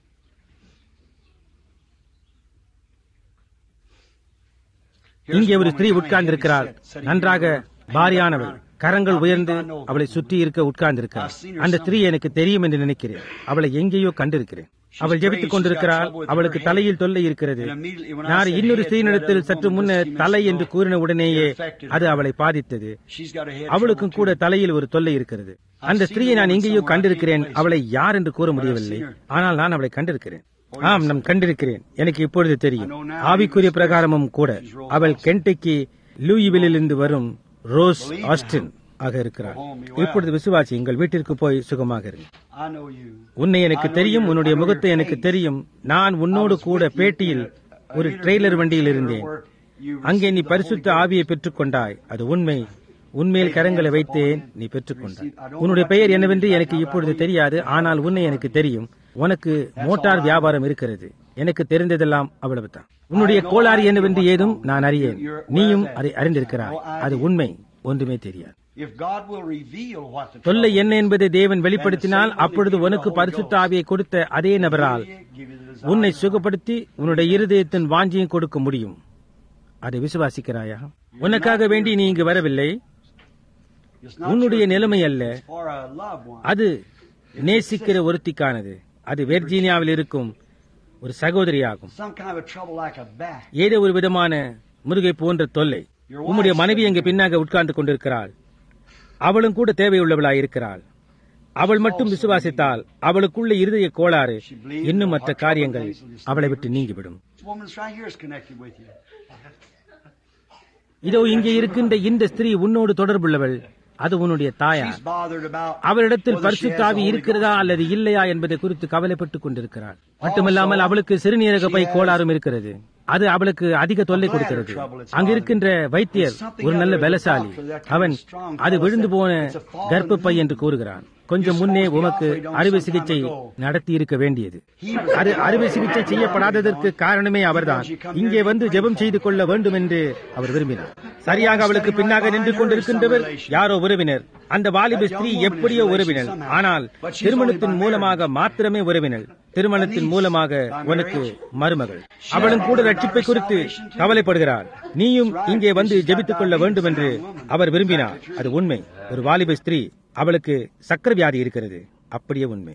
இங்கே ஒரு ஸ்திரீ உட்கார்ந்திருக்கிறாள். நன்றாக பாரியானவள், கரங்கள் உயர்ந்து அவளை சுற்றி இருக்க உட்கார்ந்திருக்கிறாள். அந்த ஸ்திரீ எனக்கு தெரியும் என்று நினைக்கிறேன். அவளை எங்கேயோ கண்டிருக்கிறேன். அவள் ஜெபித்துக் கொண்டிருக்கிறாள். அவளுக்கு தலையில் தொல்லை இருக்கிறது. நான் இன்னொரு ஸ்திரீனிடத்தில் சற்று முன்னர் தலை என்று கூறின உடனேயே அது அவளை பாதித்தது. அவளுக்கும் கூட தலையில் ஒரு தொல்லை இருக்கிறது. அந்த ஸ்திரீயை நான் எங்கேயோ கண்டிருக்கிறேன். அவளை யார் என்று கூற முடியவில்லை, ஆனால் நான் அவளை கண்டிருக்கிறேன். ஆம், நான் கண்டிருக்கிறேன். எனக்கு இப்பொழுது தெரியும். ஆவிக்குரிய பிரகாரமும் கூட அவள் கென்டக்கி லூயிவில்லில் இருந்து வரும் ரோஸ் ஆஸ்டின் ஆக இருக்கிறார். இப்பொழுது விசுவாசி, எங்கள் வீட்டிற்கு போய் சுகமாக இரு. உன்னை எனக்கு தெரியும், உன்னுடைய முகத்தை எனக்கு தெரியும். நான் உன்னோடு கூட பேட்டியில் ஒரு ட்ரெய்லர் வண்டியில் இருந்தேன். அங்கே நீ பரிசுத்த ஆவியை பெற்றுக் கொண்டாய். அது உண்மை. உன்மேல் கரங்களை வைத்தேன், நீ பெற்றுக்கொண்டாய். உன்னுடைய பெயர் என்னவென்று எனக்கு இப்பொழுது தெரியாது, ஆனால் உன்னை எனக்கு தெரியும். உனக்கு மோட்டார் வியாபாரம் இருக்கிறது. எனக்கு தெரிந்ததெல்லாம் அவ்வளவுதான். உன்னுடைய கோளாறு என்னவென்று ஏதும் நான் அறியேன். நீயும் அதை அறிந்திருக்கிறாய். அது உண்மை. ஒன்றுமே தெரியாது. தொல்லை என்ன என்பதை தேவன் வெளிப்படுத்தினால் அப்பொழுது உனக்கு பரிசுத்த ஆவியை கொடுத்த அதே நபரால் உன்னை சுகப்படுத்தி உன்னுடைய இருதயத்தின் வாஞ்சியும் கொடுக்க முடியும். அதை விசுவாசிக்கிறாயா? உனக்காக வேண்டி நீ இங்கு வரவில்லை. உன்னுடைய நிலைமை அல்ல, அது நேசிக்கிற ஒருத்திக்கானது. அது வெர்ஜீனியாவில் இருக்கும் ஒரு சகோதரியாகும். ஏதோ ஒரு விதமான முருகை போன்ற தொல்லை. உம்முடைய மனைவி அங்கு பின்னாக உட்கார்ந்து கொண்டிருக்கிறாள். அவளும் கூட தேவையுள்ளவளாய் இருக்கிறாள். அவள் மட்டும் விசுவாசித்தால் அவளுக்குள்ள இருதய கோளாறு இன்னும் மற்ற காரியங்கள் அவளை விட்டு நீங்கிவிடும். இதோ இங்கே இருக்கின்ற இந்த ஸ்திரீ உன்னோடு தொடர்புள்ளவள். அது உன்னுடைய தாயார். அவளிடத்தில் பரிசுத்த ஆவி இருக்கிறதா அல்லது இல்லையா என்பதை குறித்து கவலைப்பட்டுக் கொண்டிருக்கிறாள். மட்டுமல்லாமல் அவளுக்கு சிறுநீரக பை கோளாறும் இருக்கிறது. அது அவளுக்கு அதிக தொல்லை கொடுக்கிறது. அங்கிருக்கின்ற வைத்தியர் ஒரு நல்ல பலசாலி. அவன் அது விழுந்து போன கர்ப்பப்பை என்று கூறுகிறான். கொஞ்சம் முன்னே உமக்கு அறுவை சிகிச்சை நடத்தி இருக்க வேண்டியது. அது அறுவை சிகிச்சை செய்யப்படாததற்கு காரணமே அவர்தான். இங்கே வந்து ஜெபம் செய்து கொள்ள வேண்டும் என்று அவர் விரும்பினார். சரியாக அவளுக்கு பின்னாக நின்று கொண்டிருக்கின்றவர் யாரோ உறவினர். அந்த வாலிப ஸ்திரீ எப்படியோ உறவினர், ஆனால் திருமணத்தின் மூலமாக மாத்திரமே உறவினர். திருமணத்தின் மூலமாக உனக்கு மருமகள். அவளும் கூட ரட்சிப்பை குறித்து கவலைப்படுகிறார். நீயும் இங்கே வந்து ஜெபித்துக் கொள்ள வேண்டும் என்று அவர் விரும்பினார். அது உண்மை. ஒரு வாலிப ஸ்திரீ, அவளுக்கு சக்கரை வியாதி இருக்கிறது. அப்படியே உண்மை.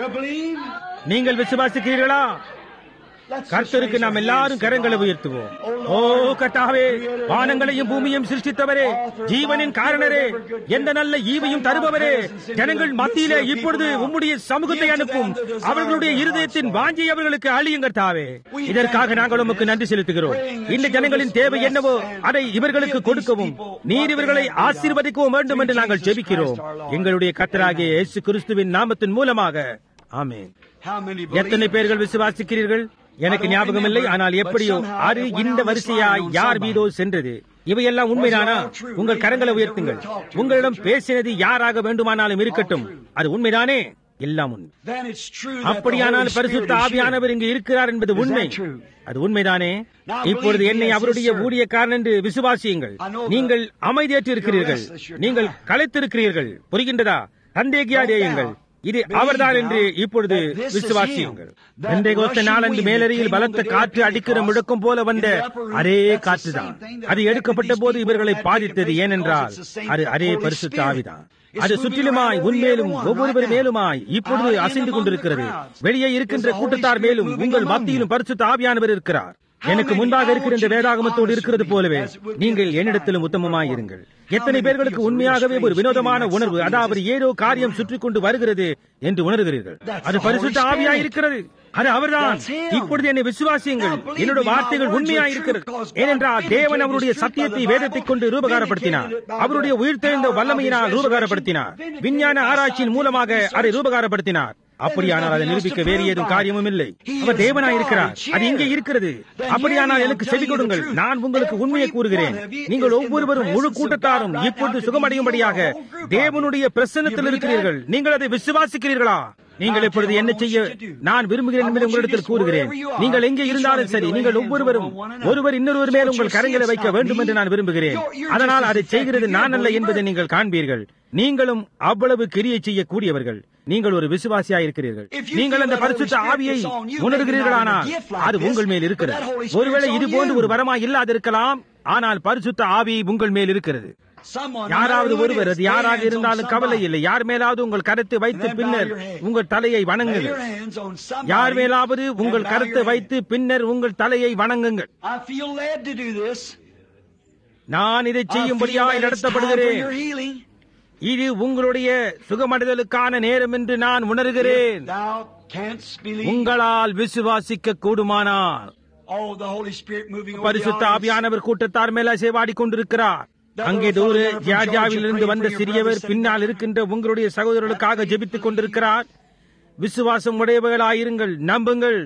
நீங்கள் விசுவாசிக்கிறீர்களா? கர்த்தருக்கு நாம் எல்லாரும் கரங்களை உயர்த்துவோம். ஓ கர்த்தாவே, வானங்களையும் பூமியையும் சிருஷ்டித்தவரே, ஜீவனின் காரணரே, எந்த நல்ல ஈவையும் தருபவரே, ஜனங்கள் மத்தியிலே இப்பொழுது உம்முடைய சமூகத்தை அனுப்பும். அவர்களுடைய இருதயத்தின் வாஞ்சி அவர்களுக்கு அழியும் கர்த்தாவே. இதற்காக நாங்கள் உமக்கு நன்றி செலுத்துகிறோம். இந்த ஜனங்களின் தேவை என்னவோ அதை இவர்களுக்கு கொடுக்கவும், நீர் இவர்களை ஆசீர்வதிக்கவும் வேண்டும் என்று நாங்கள் ஜெபிக்கிறோம். எங்களுடைய கர்த்தராகிய இயேசு கிறிஸ்துவின் நாமத்தின் மூலமாக ஆமென். எத்தனை பேர்கள் விசுவாசிக்கிறீர்கள்? எனக்கு ஞாபகம் இல்லை, ஆனால் எப்படியோ அது இந்த வரிசையாய் யார் மீதோ சென்றது. இவையெல்லாம் உண்மைதானா? உங்கள் கரங்களை உயர்த்துங்கள். உங்களிடம் பேசினது யாராக வேண்டுமானாலும் இருக்கட்டும், அது உண்மைதானே? எல்லாம் உண்மை. அப்படியானால் பரிசுத்த ஆவியானவர் இங்கு இருக்கிறார் என்பது உண்மை. அது உண்மைதானே? இப்பொழுது என்னை அவருடைய ஊழியக்காரன் என்று விசுவாசியுங்கள். நீங்கள் அமைதியற்று இருக்கிறீர்கள், நீங்கள் களைத்திருக்கிறீர்கள். புரிகின்றதா? சந்தேகியாதேயுங்கள். இது அவர்தான் என்று இப்பொழுது விசுவாசியுங்கள். பெந்தேகோஸ்தே நாளன்று மேலறையில் பலத்த காற்று அடிக்கிற முழக்கம் போல வந்த அதே காற்றுதான். அது எடுக்கப்பட்ட போது இவர்களை பாதித்தது. ஏனென்றால் அது அதே பரிசுத்த ஆவிதான். அது சுற்றிலுமாய் உன்மேலும் ஒவ்வொருவர் மேலுமாய் இப்பொழுது அசைந்து கொண்டிருக்கிறது. வெளியே இருக்கின்ற கூட்டத்தார் மேலும் உங்கள் மத்தியிலும் பரிசுத்த ஆவியானவர் இருக்கிறார். எனக்கு முன்பாக இருக்கிற இந்த வேதாகமத்தோடு இருக்கிறது போலவே நீங்கள் என்னிடத்திலும் உத்தமமாயிருங்கள். எத்தனை பேர்களுக்கு உண்மையாகவே ஒரு வினோதமான உணர்வு, அதாவது ஏதோ காரியம் சுற்றி கொண்டு வருகிறது என்று உணர்கிறீர்கள்? அது பரிசுத்த ஆவியாயிருக்கிறது. அது அவர்தான். இப்பொழுது என்னை விசுவாசியுங்கள். என்னுடைய வார்த்தைகள் உண்மையாயிருக்கிறது. ஏனென்றால் தேவன் அவருடைய சத்தியத்தை வேதத்தை கொண்டு ரூபகாரப்படுத்தினார். அவருடைய உயிர்த்தெழுந்த வல்லமையினால் ரூபகாரப்படுத்தினார். விஞ்ஞான ஆராய்ச்சியின் மூலமாக அதை ரூபகாரப்படுத்தினார். அப்படியானால் அதை நிரூபிக்க வேறு ஏதும் காரியமும் இல்லை. அவர் தேவனாயிருக்கிறார். அது இங்கே இருக்கிறது. அப்படியானால் எனக்கு செவி கொடுங்கள். நான் உங்களுக்கு உண்மையை கூறுகிறேன். நீங்கள் ஒவ்வொருவரும் முழு கூட்டத்தாரும் இப்பொழுது சுகமடையும்படியாக தேவனுடைய பிரசன்னத்தில் இருக்கிறீர்கள். நீங்கள் அதை விசுவாசிக்கிறீர்களா? நீங்கள் இப்பொழுது என்ன செய்ய நான் விரும்புகிறேன் என்பதை உங்களிடத்தில் கூறுகிறேன். நீங்கள் எங்கே இருந்தாலும் சரி, நீங்கள் ஒவ்வொருவரும் ஒருவர் இன்னொருவர் மேல் உங்கள் கரங்களை வைக்க வேண்டும் என்று நான் விரும்புகிறேன். அதனால் அதை செய்கிறது நான் அல்ல என்பதை நீங்கள் காண்பீர்கள். நீங்களும் அவ்வளவு கிரியை செய்யக்கூடியவர்கள். நீங்கள் ஒரு விசுவாசியாயிருக்கிறீர்கள். நீங்கள் அந்த பரிசுத்த ஆவியை உணர்கிறீர்களானால் அது உங்கள் மேல் இருக்கிறது. ஒருவேளை இது போன்று ஒரு வரமாய் இல்லாதிருக்கலாம், ஆனால் பரிசுத்த ஆவி உங்கள் மேல் இருக்கிறது. யாராவது ஒருவர், அது யாராக இருந்தாலும் கவலை இல்லை, யார் மேலாவது உங்கள் கரத்தை வைத்து பின்னர் உங்கள் தலையை வணங்குங்கள். யார் மேலாவது உங்கள் கரத்தை வைத்து பின்னர் உங்கள் தலையை வணங்குங்கள். நான் இதை செய்யும்படியாய் நடத்தப்படுகிறேன். இது உங்களுடைய சுகமடைதலுக்கான நேரம் என்று நான் உணர்கிறேன். உங்களால் விசுவாசிக்க கூடுமானால் பரிசுத்த ஆவியானவர் கூட்டத்தார் மேல சேவாடி கொண்டிருக்கிறார். அங்கே தூர ஜார்ஜியாவிலிருந்து வந்த சிறியவர் பின்னால் இருக்கின்ற உங்களுடைய சகோதரர்களுக்காக ஜெபித்துக் கொண்டிருக்கிறார். விசுவாசம் உடையவர்களாயிருங்கள், நம்புங்கள்.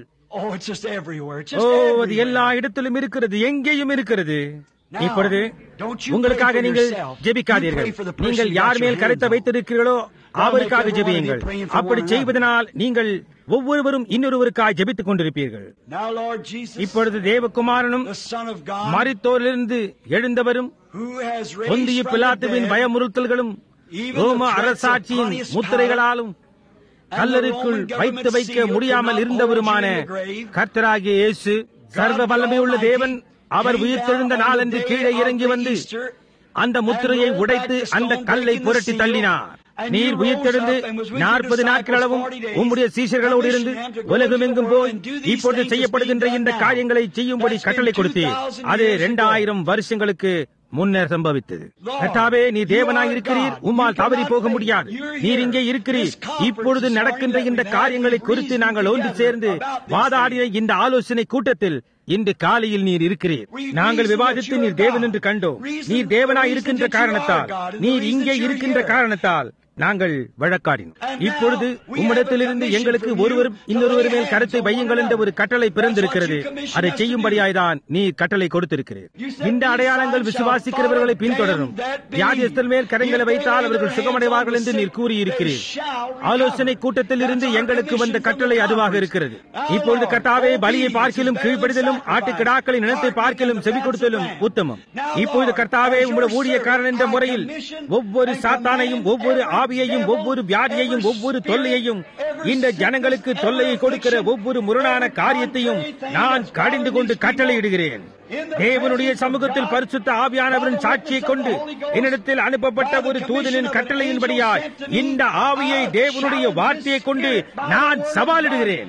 அது எல்லா இடத்திலும் இருக்கிறது, எங்கேயும் இருக்கிறது. இப்பொழுது உங்களுக்காக நீங்கள் ஜெபிக்காதீர்கள். நீங்கள் யார் மேல் கருத்தை வைத்திருக்கிறீர்களோ அவருக்காக ஜெபியுங்கள். அப்படி செய்வதனால் நீங்கள் ஒவ்வொருவரும் இன்னொருவருக்காக ஜெபித்துக் கொண்டிருப்பீர்கள். இப்பொழுது தேவகுமாரனும் மரித்தோரிலிருந்து எழுந்தவரும் பொந்திய பிலாத்துவின் பயமுறுத்தல்களும் ரோம அரசாட்சியின் முத்திரைகளாலும் கல்லறைக்குள் வைத்து வைக்க முடியாமல் இருந்தவருமான கர்த்தராகிய இயேசு, சர்வ வல்லமையுள்ள தேவன் அவர் உயிர்த்தெழுந்த நாளன்று கீழே இறங்கி வந்து அந்த முத்திரையை உடைத்து அந்த கல்லை புரட்டி தள்ளினார். நீர் உயிர்த்தெழுந்து 40 நாட்கள் அளவும் உம்முடைய சீஷர்களோடு இருந்து உலகமெங்கும் போய் இப்பொழுது செய்யப்படுகின்ற இந்த காரியங்களை செய்யும்படி கட்டளை கொடுத்தீர். அது 2000 வருஷங்களுக்கு முன்னர் சம்பவித்தது. கர்த்தாவே, நீ தேவனாய் இருக்கிறீர், உம்மால் தவறி போக முடியாது. நீர் இங்கே இருக்கிறீர். இப்பொழுது நடக்கின்ற இந்த காரியங்களை குறித்து நாங்கள் ஒன்று சேர்ந்து வாதாடிய இந்த ஆலோசனை கூட்டத்தில் இன்று காலையில் நீர் இருக்கிறீர். நாங்கள் விவாதித்து நீர் தேவன் என்று கண்டோம். நீர் தேவனாய் இருக்கின்ற காரணத்தால், நீர் இங்கே இருக்கின்ற காரணத்தால் நாங்கள் வழக்காடினோம். இப்பொழுது உம்மிடத்திலிருந்து எங்களுக்கு ஒருவரும் இன்னொருவர் மேல் கருத்தை வையுங்கள் என்ற ஒரு கட்டளை பிறந்திருக்கிறது. அதை செய்யும்படியாய்தான் நீ கட்டளை கொடுத்திருக்கிறீர். இந்த அடையாளங்கள் விசுவாசிக்கிறவர்களை பின்தொடரும். வியாதியஸ்தர் மேல் கரங்களை வைத்தால் அவர்கள் சுகமடைவார்கள் என்று நீர் கூறியிருக்கிறீர். ஆலோசனை கூட்டத்தில் இருந்து எங்களுக்கு வந்த கட்டளை அதுவாக இருக்கிறது. இப்பொழுது கர்த்தாவே, பலியை பார்க்கிலும் கீழ்ப்படிதலும் ஆட்டுக்கிடாக்களின் இனத்தை பார்க்கிலும் செவி கொடுத்தலும் உத்தமம். இப்பொழுது கர்த்தாவே, உம்முடைய ஊழியக்காரன் என்ற முறையில் ஒவ்வொரு சாத்தானையும், ஒவ்வொரு ஆவியையும், ஒவ்வொரு வியாதியையும், ஒவ்வொரு தொல்லையையும், இந்த ஜனங்களுக்கு தொல்லையை கொடுக்கிற ஒவ்வொரு முரணான காரியத்தையும் நான் கடிந்து கொண்டு கட்டளையிடுகிறேன். தேவனுடைய சமூகத்தில் பரிசுத்த ஆவியானவரின் சாட்சியை கொண்டு என்னிடத்தில் அனுப்பப்பட்ட ஒரு தூதனின் கட்டளையின்படியாய் இந்த ஆவியை தேவனுடைய வார்த்தையை கொண்டு நான் சவாலிடுகிறேன்.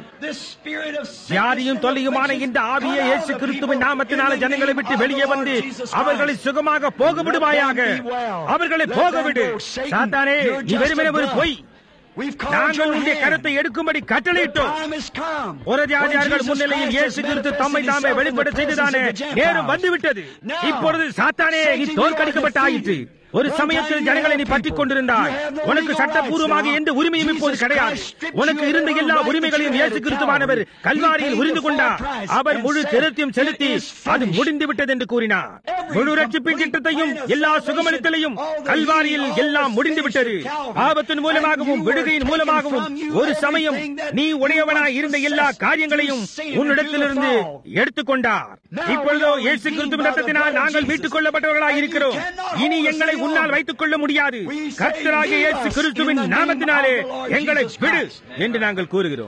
வியாதியும் தொல்லையுமான இந்த ஆவியை இயேசு கிறிஸ்துவின் நாமத்தினால ஜனங்களை விட்டு வெளியே வந்து அவர்களை சுகமாக போக விடுவாயாக. அவர்களை போக விடு. சாத்தானே, நீ வெறுமனே ஒரு பொய். நாங்கள் உன்னுடைய கருத்தை எடுக்கும்படி கட்டளையிட்டோம். புறஜாதியார்கள் முன்னிலையில் இயேசு கிறிஸ்து தம்மை தாமே வெளிப்பட செய்துதானே நேரம் வந்துவிட்டது. இப்பொழுது சாத்தானே, நீ தோற்கடிக்கப்பட்ட ஆயிற்று. ஒரு சமயத்தில் ஜனங்களை நீ பற்றிக் கொண்டிருந்தாய். உனக்கு சட்டப்பூர்வமாக எந்த உரிமையும் இப்போது கிடையாது. உனக்கு இருந்த எல்லா உரிமைகளையும் இயேசு கிறிஸ்துவானவர் கல்வாரியில் உரிந்து கொண்டார். அவர் முழு திருத்தியம் செலுத்தி அது முடிந்து விட்டது என்று கூறினார். முழு ரட்சிப்பின் திட்டத்தையும் எல்லா சுகமளித்தலையும் கல்வாரியில் எல்லாம் முடிந்து விட்டது. ஆபத்தின் மூலமாகவும் விடுகையின் மூலமாகவும் ஒரு சமயம் நீ உடையவனாய் இருந்த எல்லா காரியங்களையும் உன்னிடத்திலிருந்து எடுத்துக்கொண்டார். இப்பொழுதோ இயேசு கிறிஸ்துவின் ரத்தத்தினால் நாங்கள் மீட்டுக் கொள்ளப்பட்டவர்களாய் இருக்கிறோம். இனி எங்களை உன்னால் வைத்துக் கொள்ள முடியாது. கர்த்தராகிய இயேசு கிறிஸ்துவின் நாமத்தினாலே எங்களை விடு என்று நாங்கள் கூறுகிறோம்.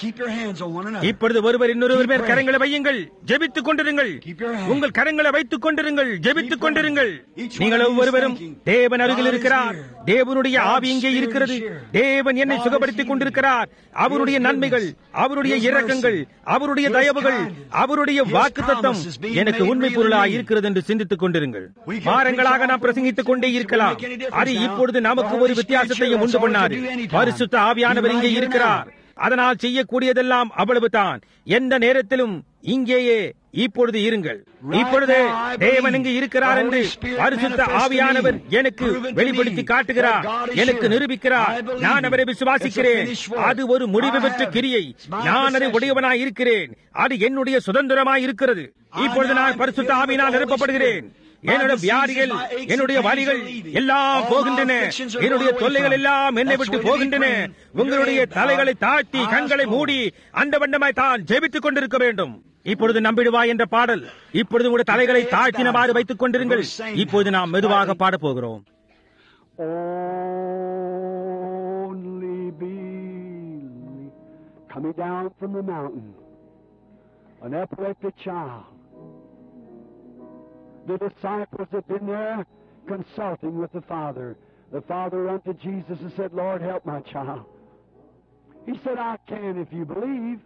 இப்பொழுது ஒருவர் இன்னொருவர் மேல் கரங்களை வையுங்கள், ஜெபித்துக் கொண்டிருங்கள். உங்கள் கரங்களை வைத்துக் கொண்டிருங்கள், ஜெபித்துக் கொண்டிருங்கள். நீங்கள் ஒவ்வொருவரும் தேவன் அருகில் இருக்கிறார். தேவனுடைய ஆவி இங்கே இருக்கிறது. தேவன் என்னை சுகப்படுத்திக் கொண்டிருக்கிறார். அவருடைய நன்மைகள், அவருடைய இரக்கங்கள், அவருடைய தயவுகள், அவருடைய வாக்குத்தத்தம் எனக்கு உண்மை பொருளாய் இருக்கிறது என்று சிந்தித்துக் கொண்டிருங்கள். வாரங்களாக நாம் பிரசங்கித்துக் கொண்டே இருக்கலாம். அது இப்பொழுது நமக்கு ஒரு வித்தியாசத்தையும் உண்டு பண்ணாது. பரிசுத்த ஆவியானவர் இங்கே இருக்கிறார். அதனால் செய்யக்கூடியதெல்லாம் அவ்வளவுதான். எந்த நேரத்திலும் இங்கேயே இப்பொழுது இருங்கள். இப்பொழுது தேவன் இங்கு இருக்கிறார் என்று பரிசுத்த ஆவியானவர் எனக்கு வெளிப்படுத்தி காட்டுகிறார், எனக்கு நிரூபிக்கிறார். நான் அவரை விசுவாசிக்கிறேன். அது ஒரு முடிவு பெற்ற கிரியை. நான் அதை உடையவனாய் இருக்கிறேன். அது என்னுடைய சுதந்திரமாய் இருக்கிறது. இப்பொழுது நான் பரிசுத்த ஆவியினால் நிரப்பப்படுகிறேன். என்னுடைய வியாதிகள், என்னுடைய வலிகள் எல்லாம் போகின்றன. என்னுடைய தொல்லைகள் எல்லாம் என்னை விட்டு போகின்றன. உங்களுடைய தலைகளை தாழ்த்தி கண்களை மூடி அந்த வண்ணமாய் தான் ஜெபித்துக் கொண்டிருக்க வேண்டும். இப்பொழுது நம்பிடுவாய் என்ற பாடல். இப்பொழுது உங்களுடைய தலைகளை தாழ்த்தினவாறு வைத்துக் கொண்டிருங்கள். இப்பொழுது நாம் மெதுவாக பாடப் போகிறோம். Coming down from the mountain, an epileptic child. The disciples had been there consulting with the Father. The Father ran to Jesus and said, Lord, help my child. He said, I can if you believe.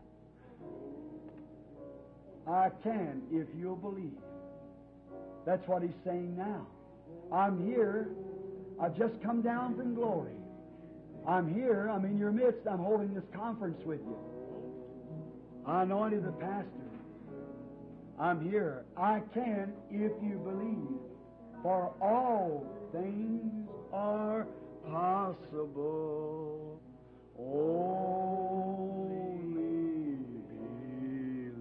I can if you'll believe. That's what he's saying now. I'm here. I've just come down from glory. I'm here. I'm in your midst. I'm holding this conference with you. I anointed the pastor. I'm here. I can if you believe. For all things are possible. Only believe.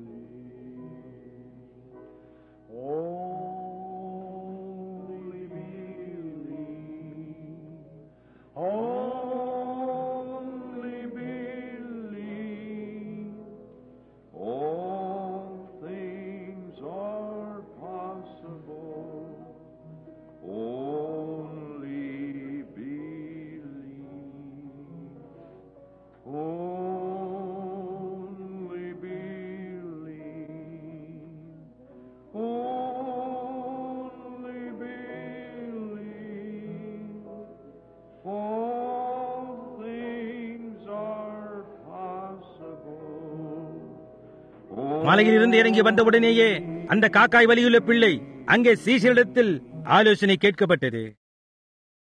Only believe. Only believe. All things are possible. Only believe. மலையிலிருந்து இறங்கி வந்தவுடனேயே அந்த காக்காய் வலியுள்ள பிள்ளை அங்கே சீசரிடத்தில் ஆலோசனை கேட்கப்பட்டது.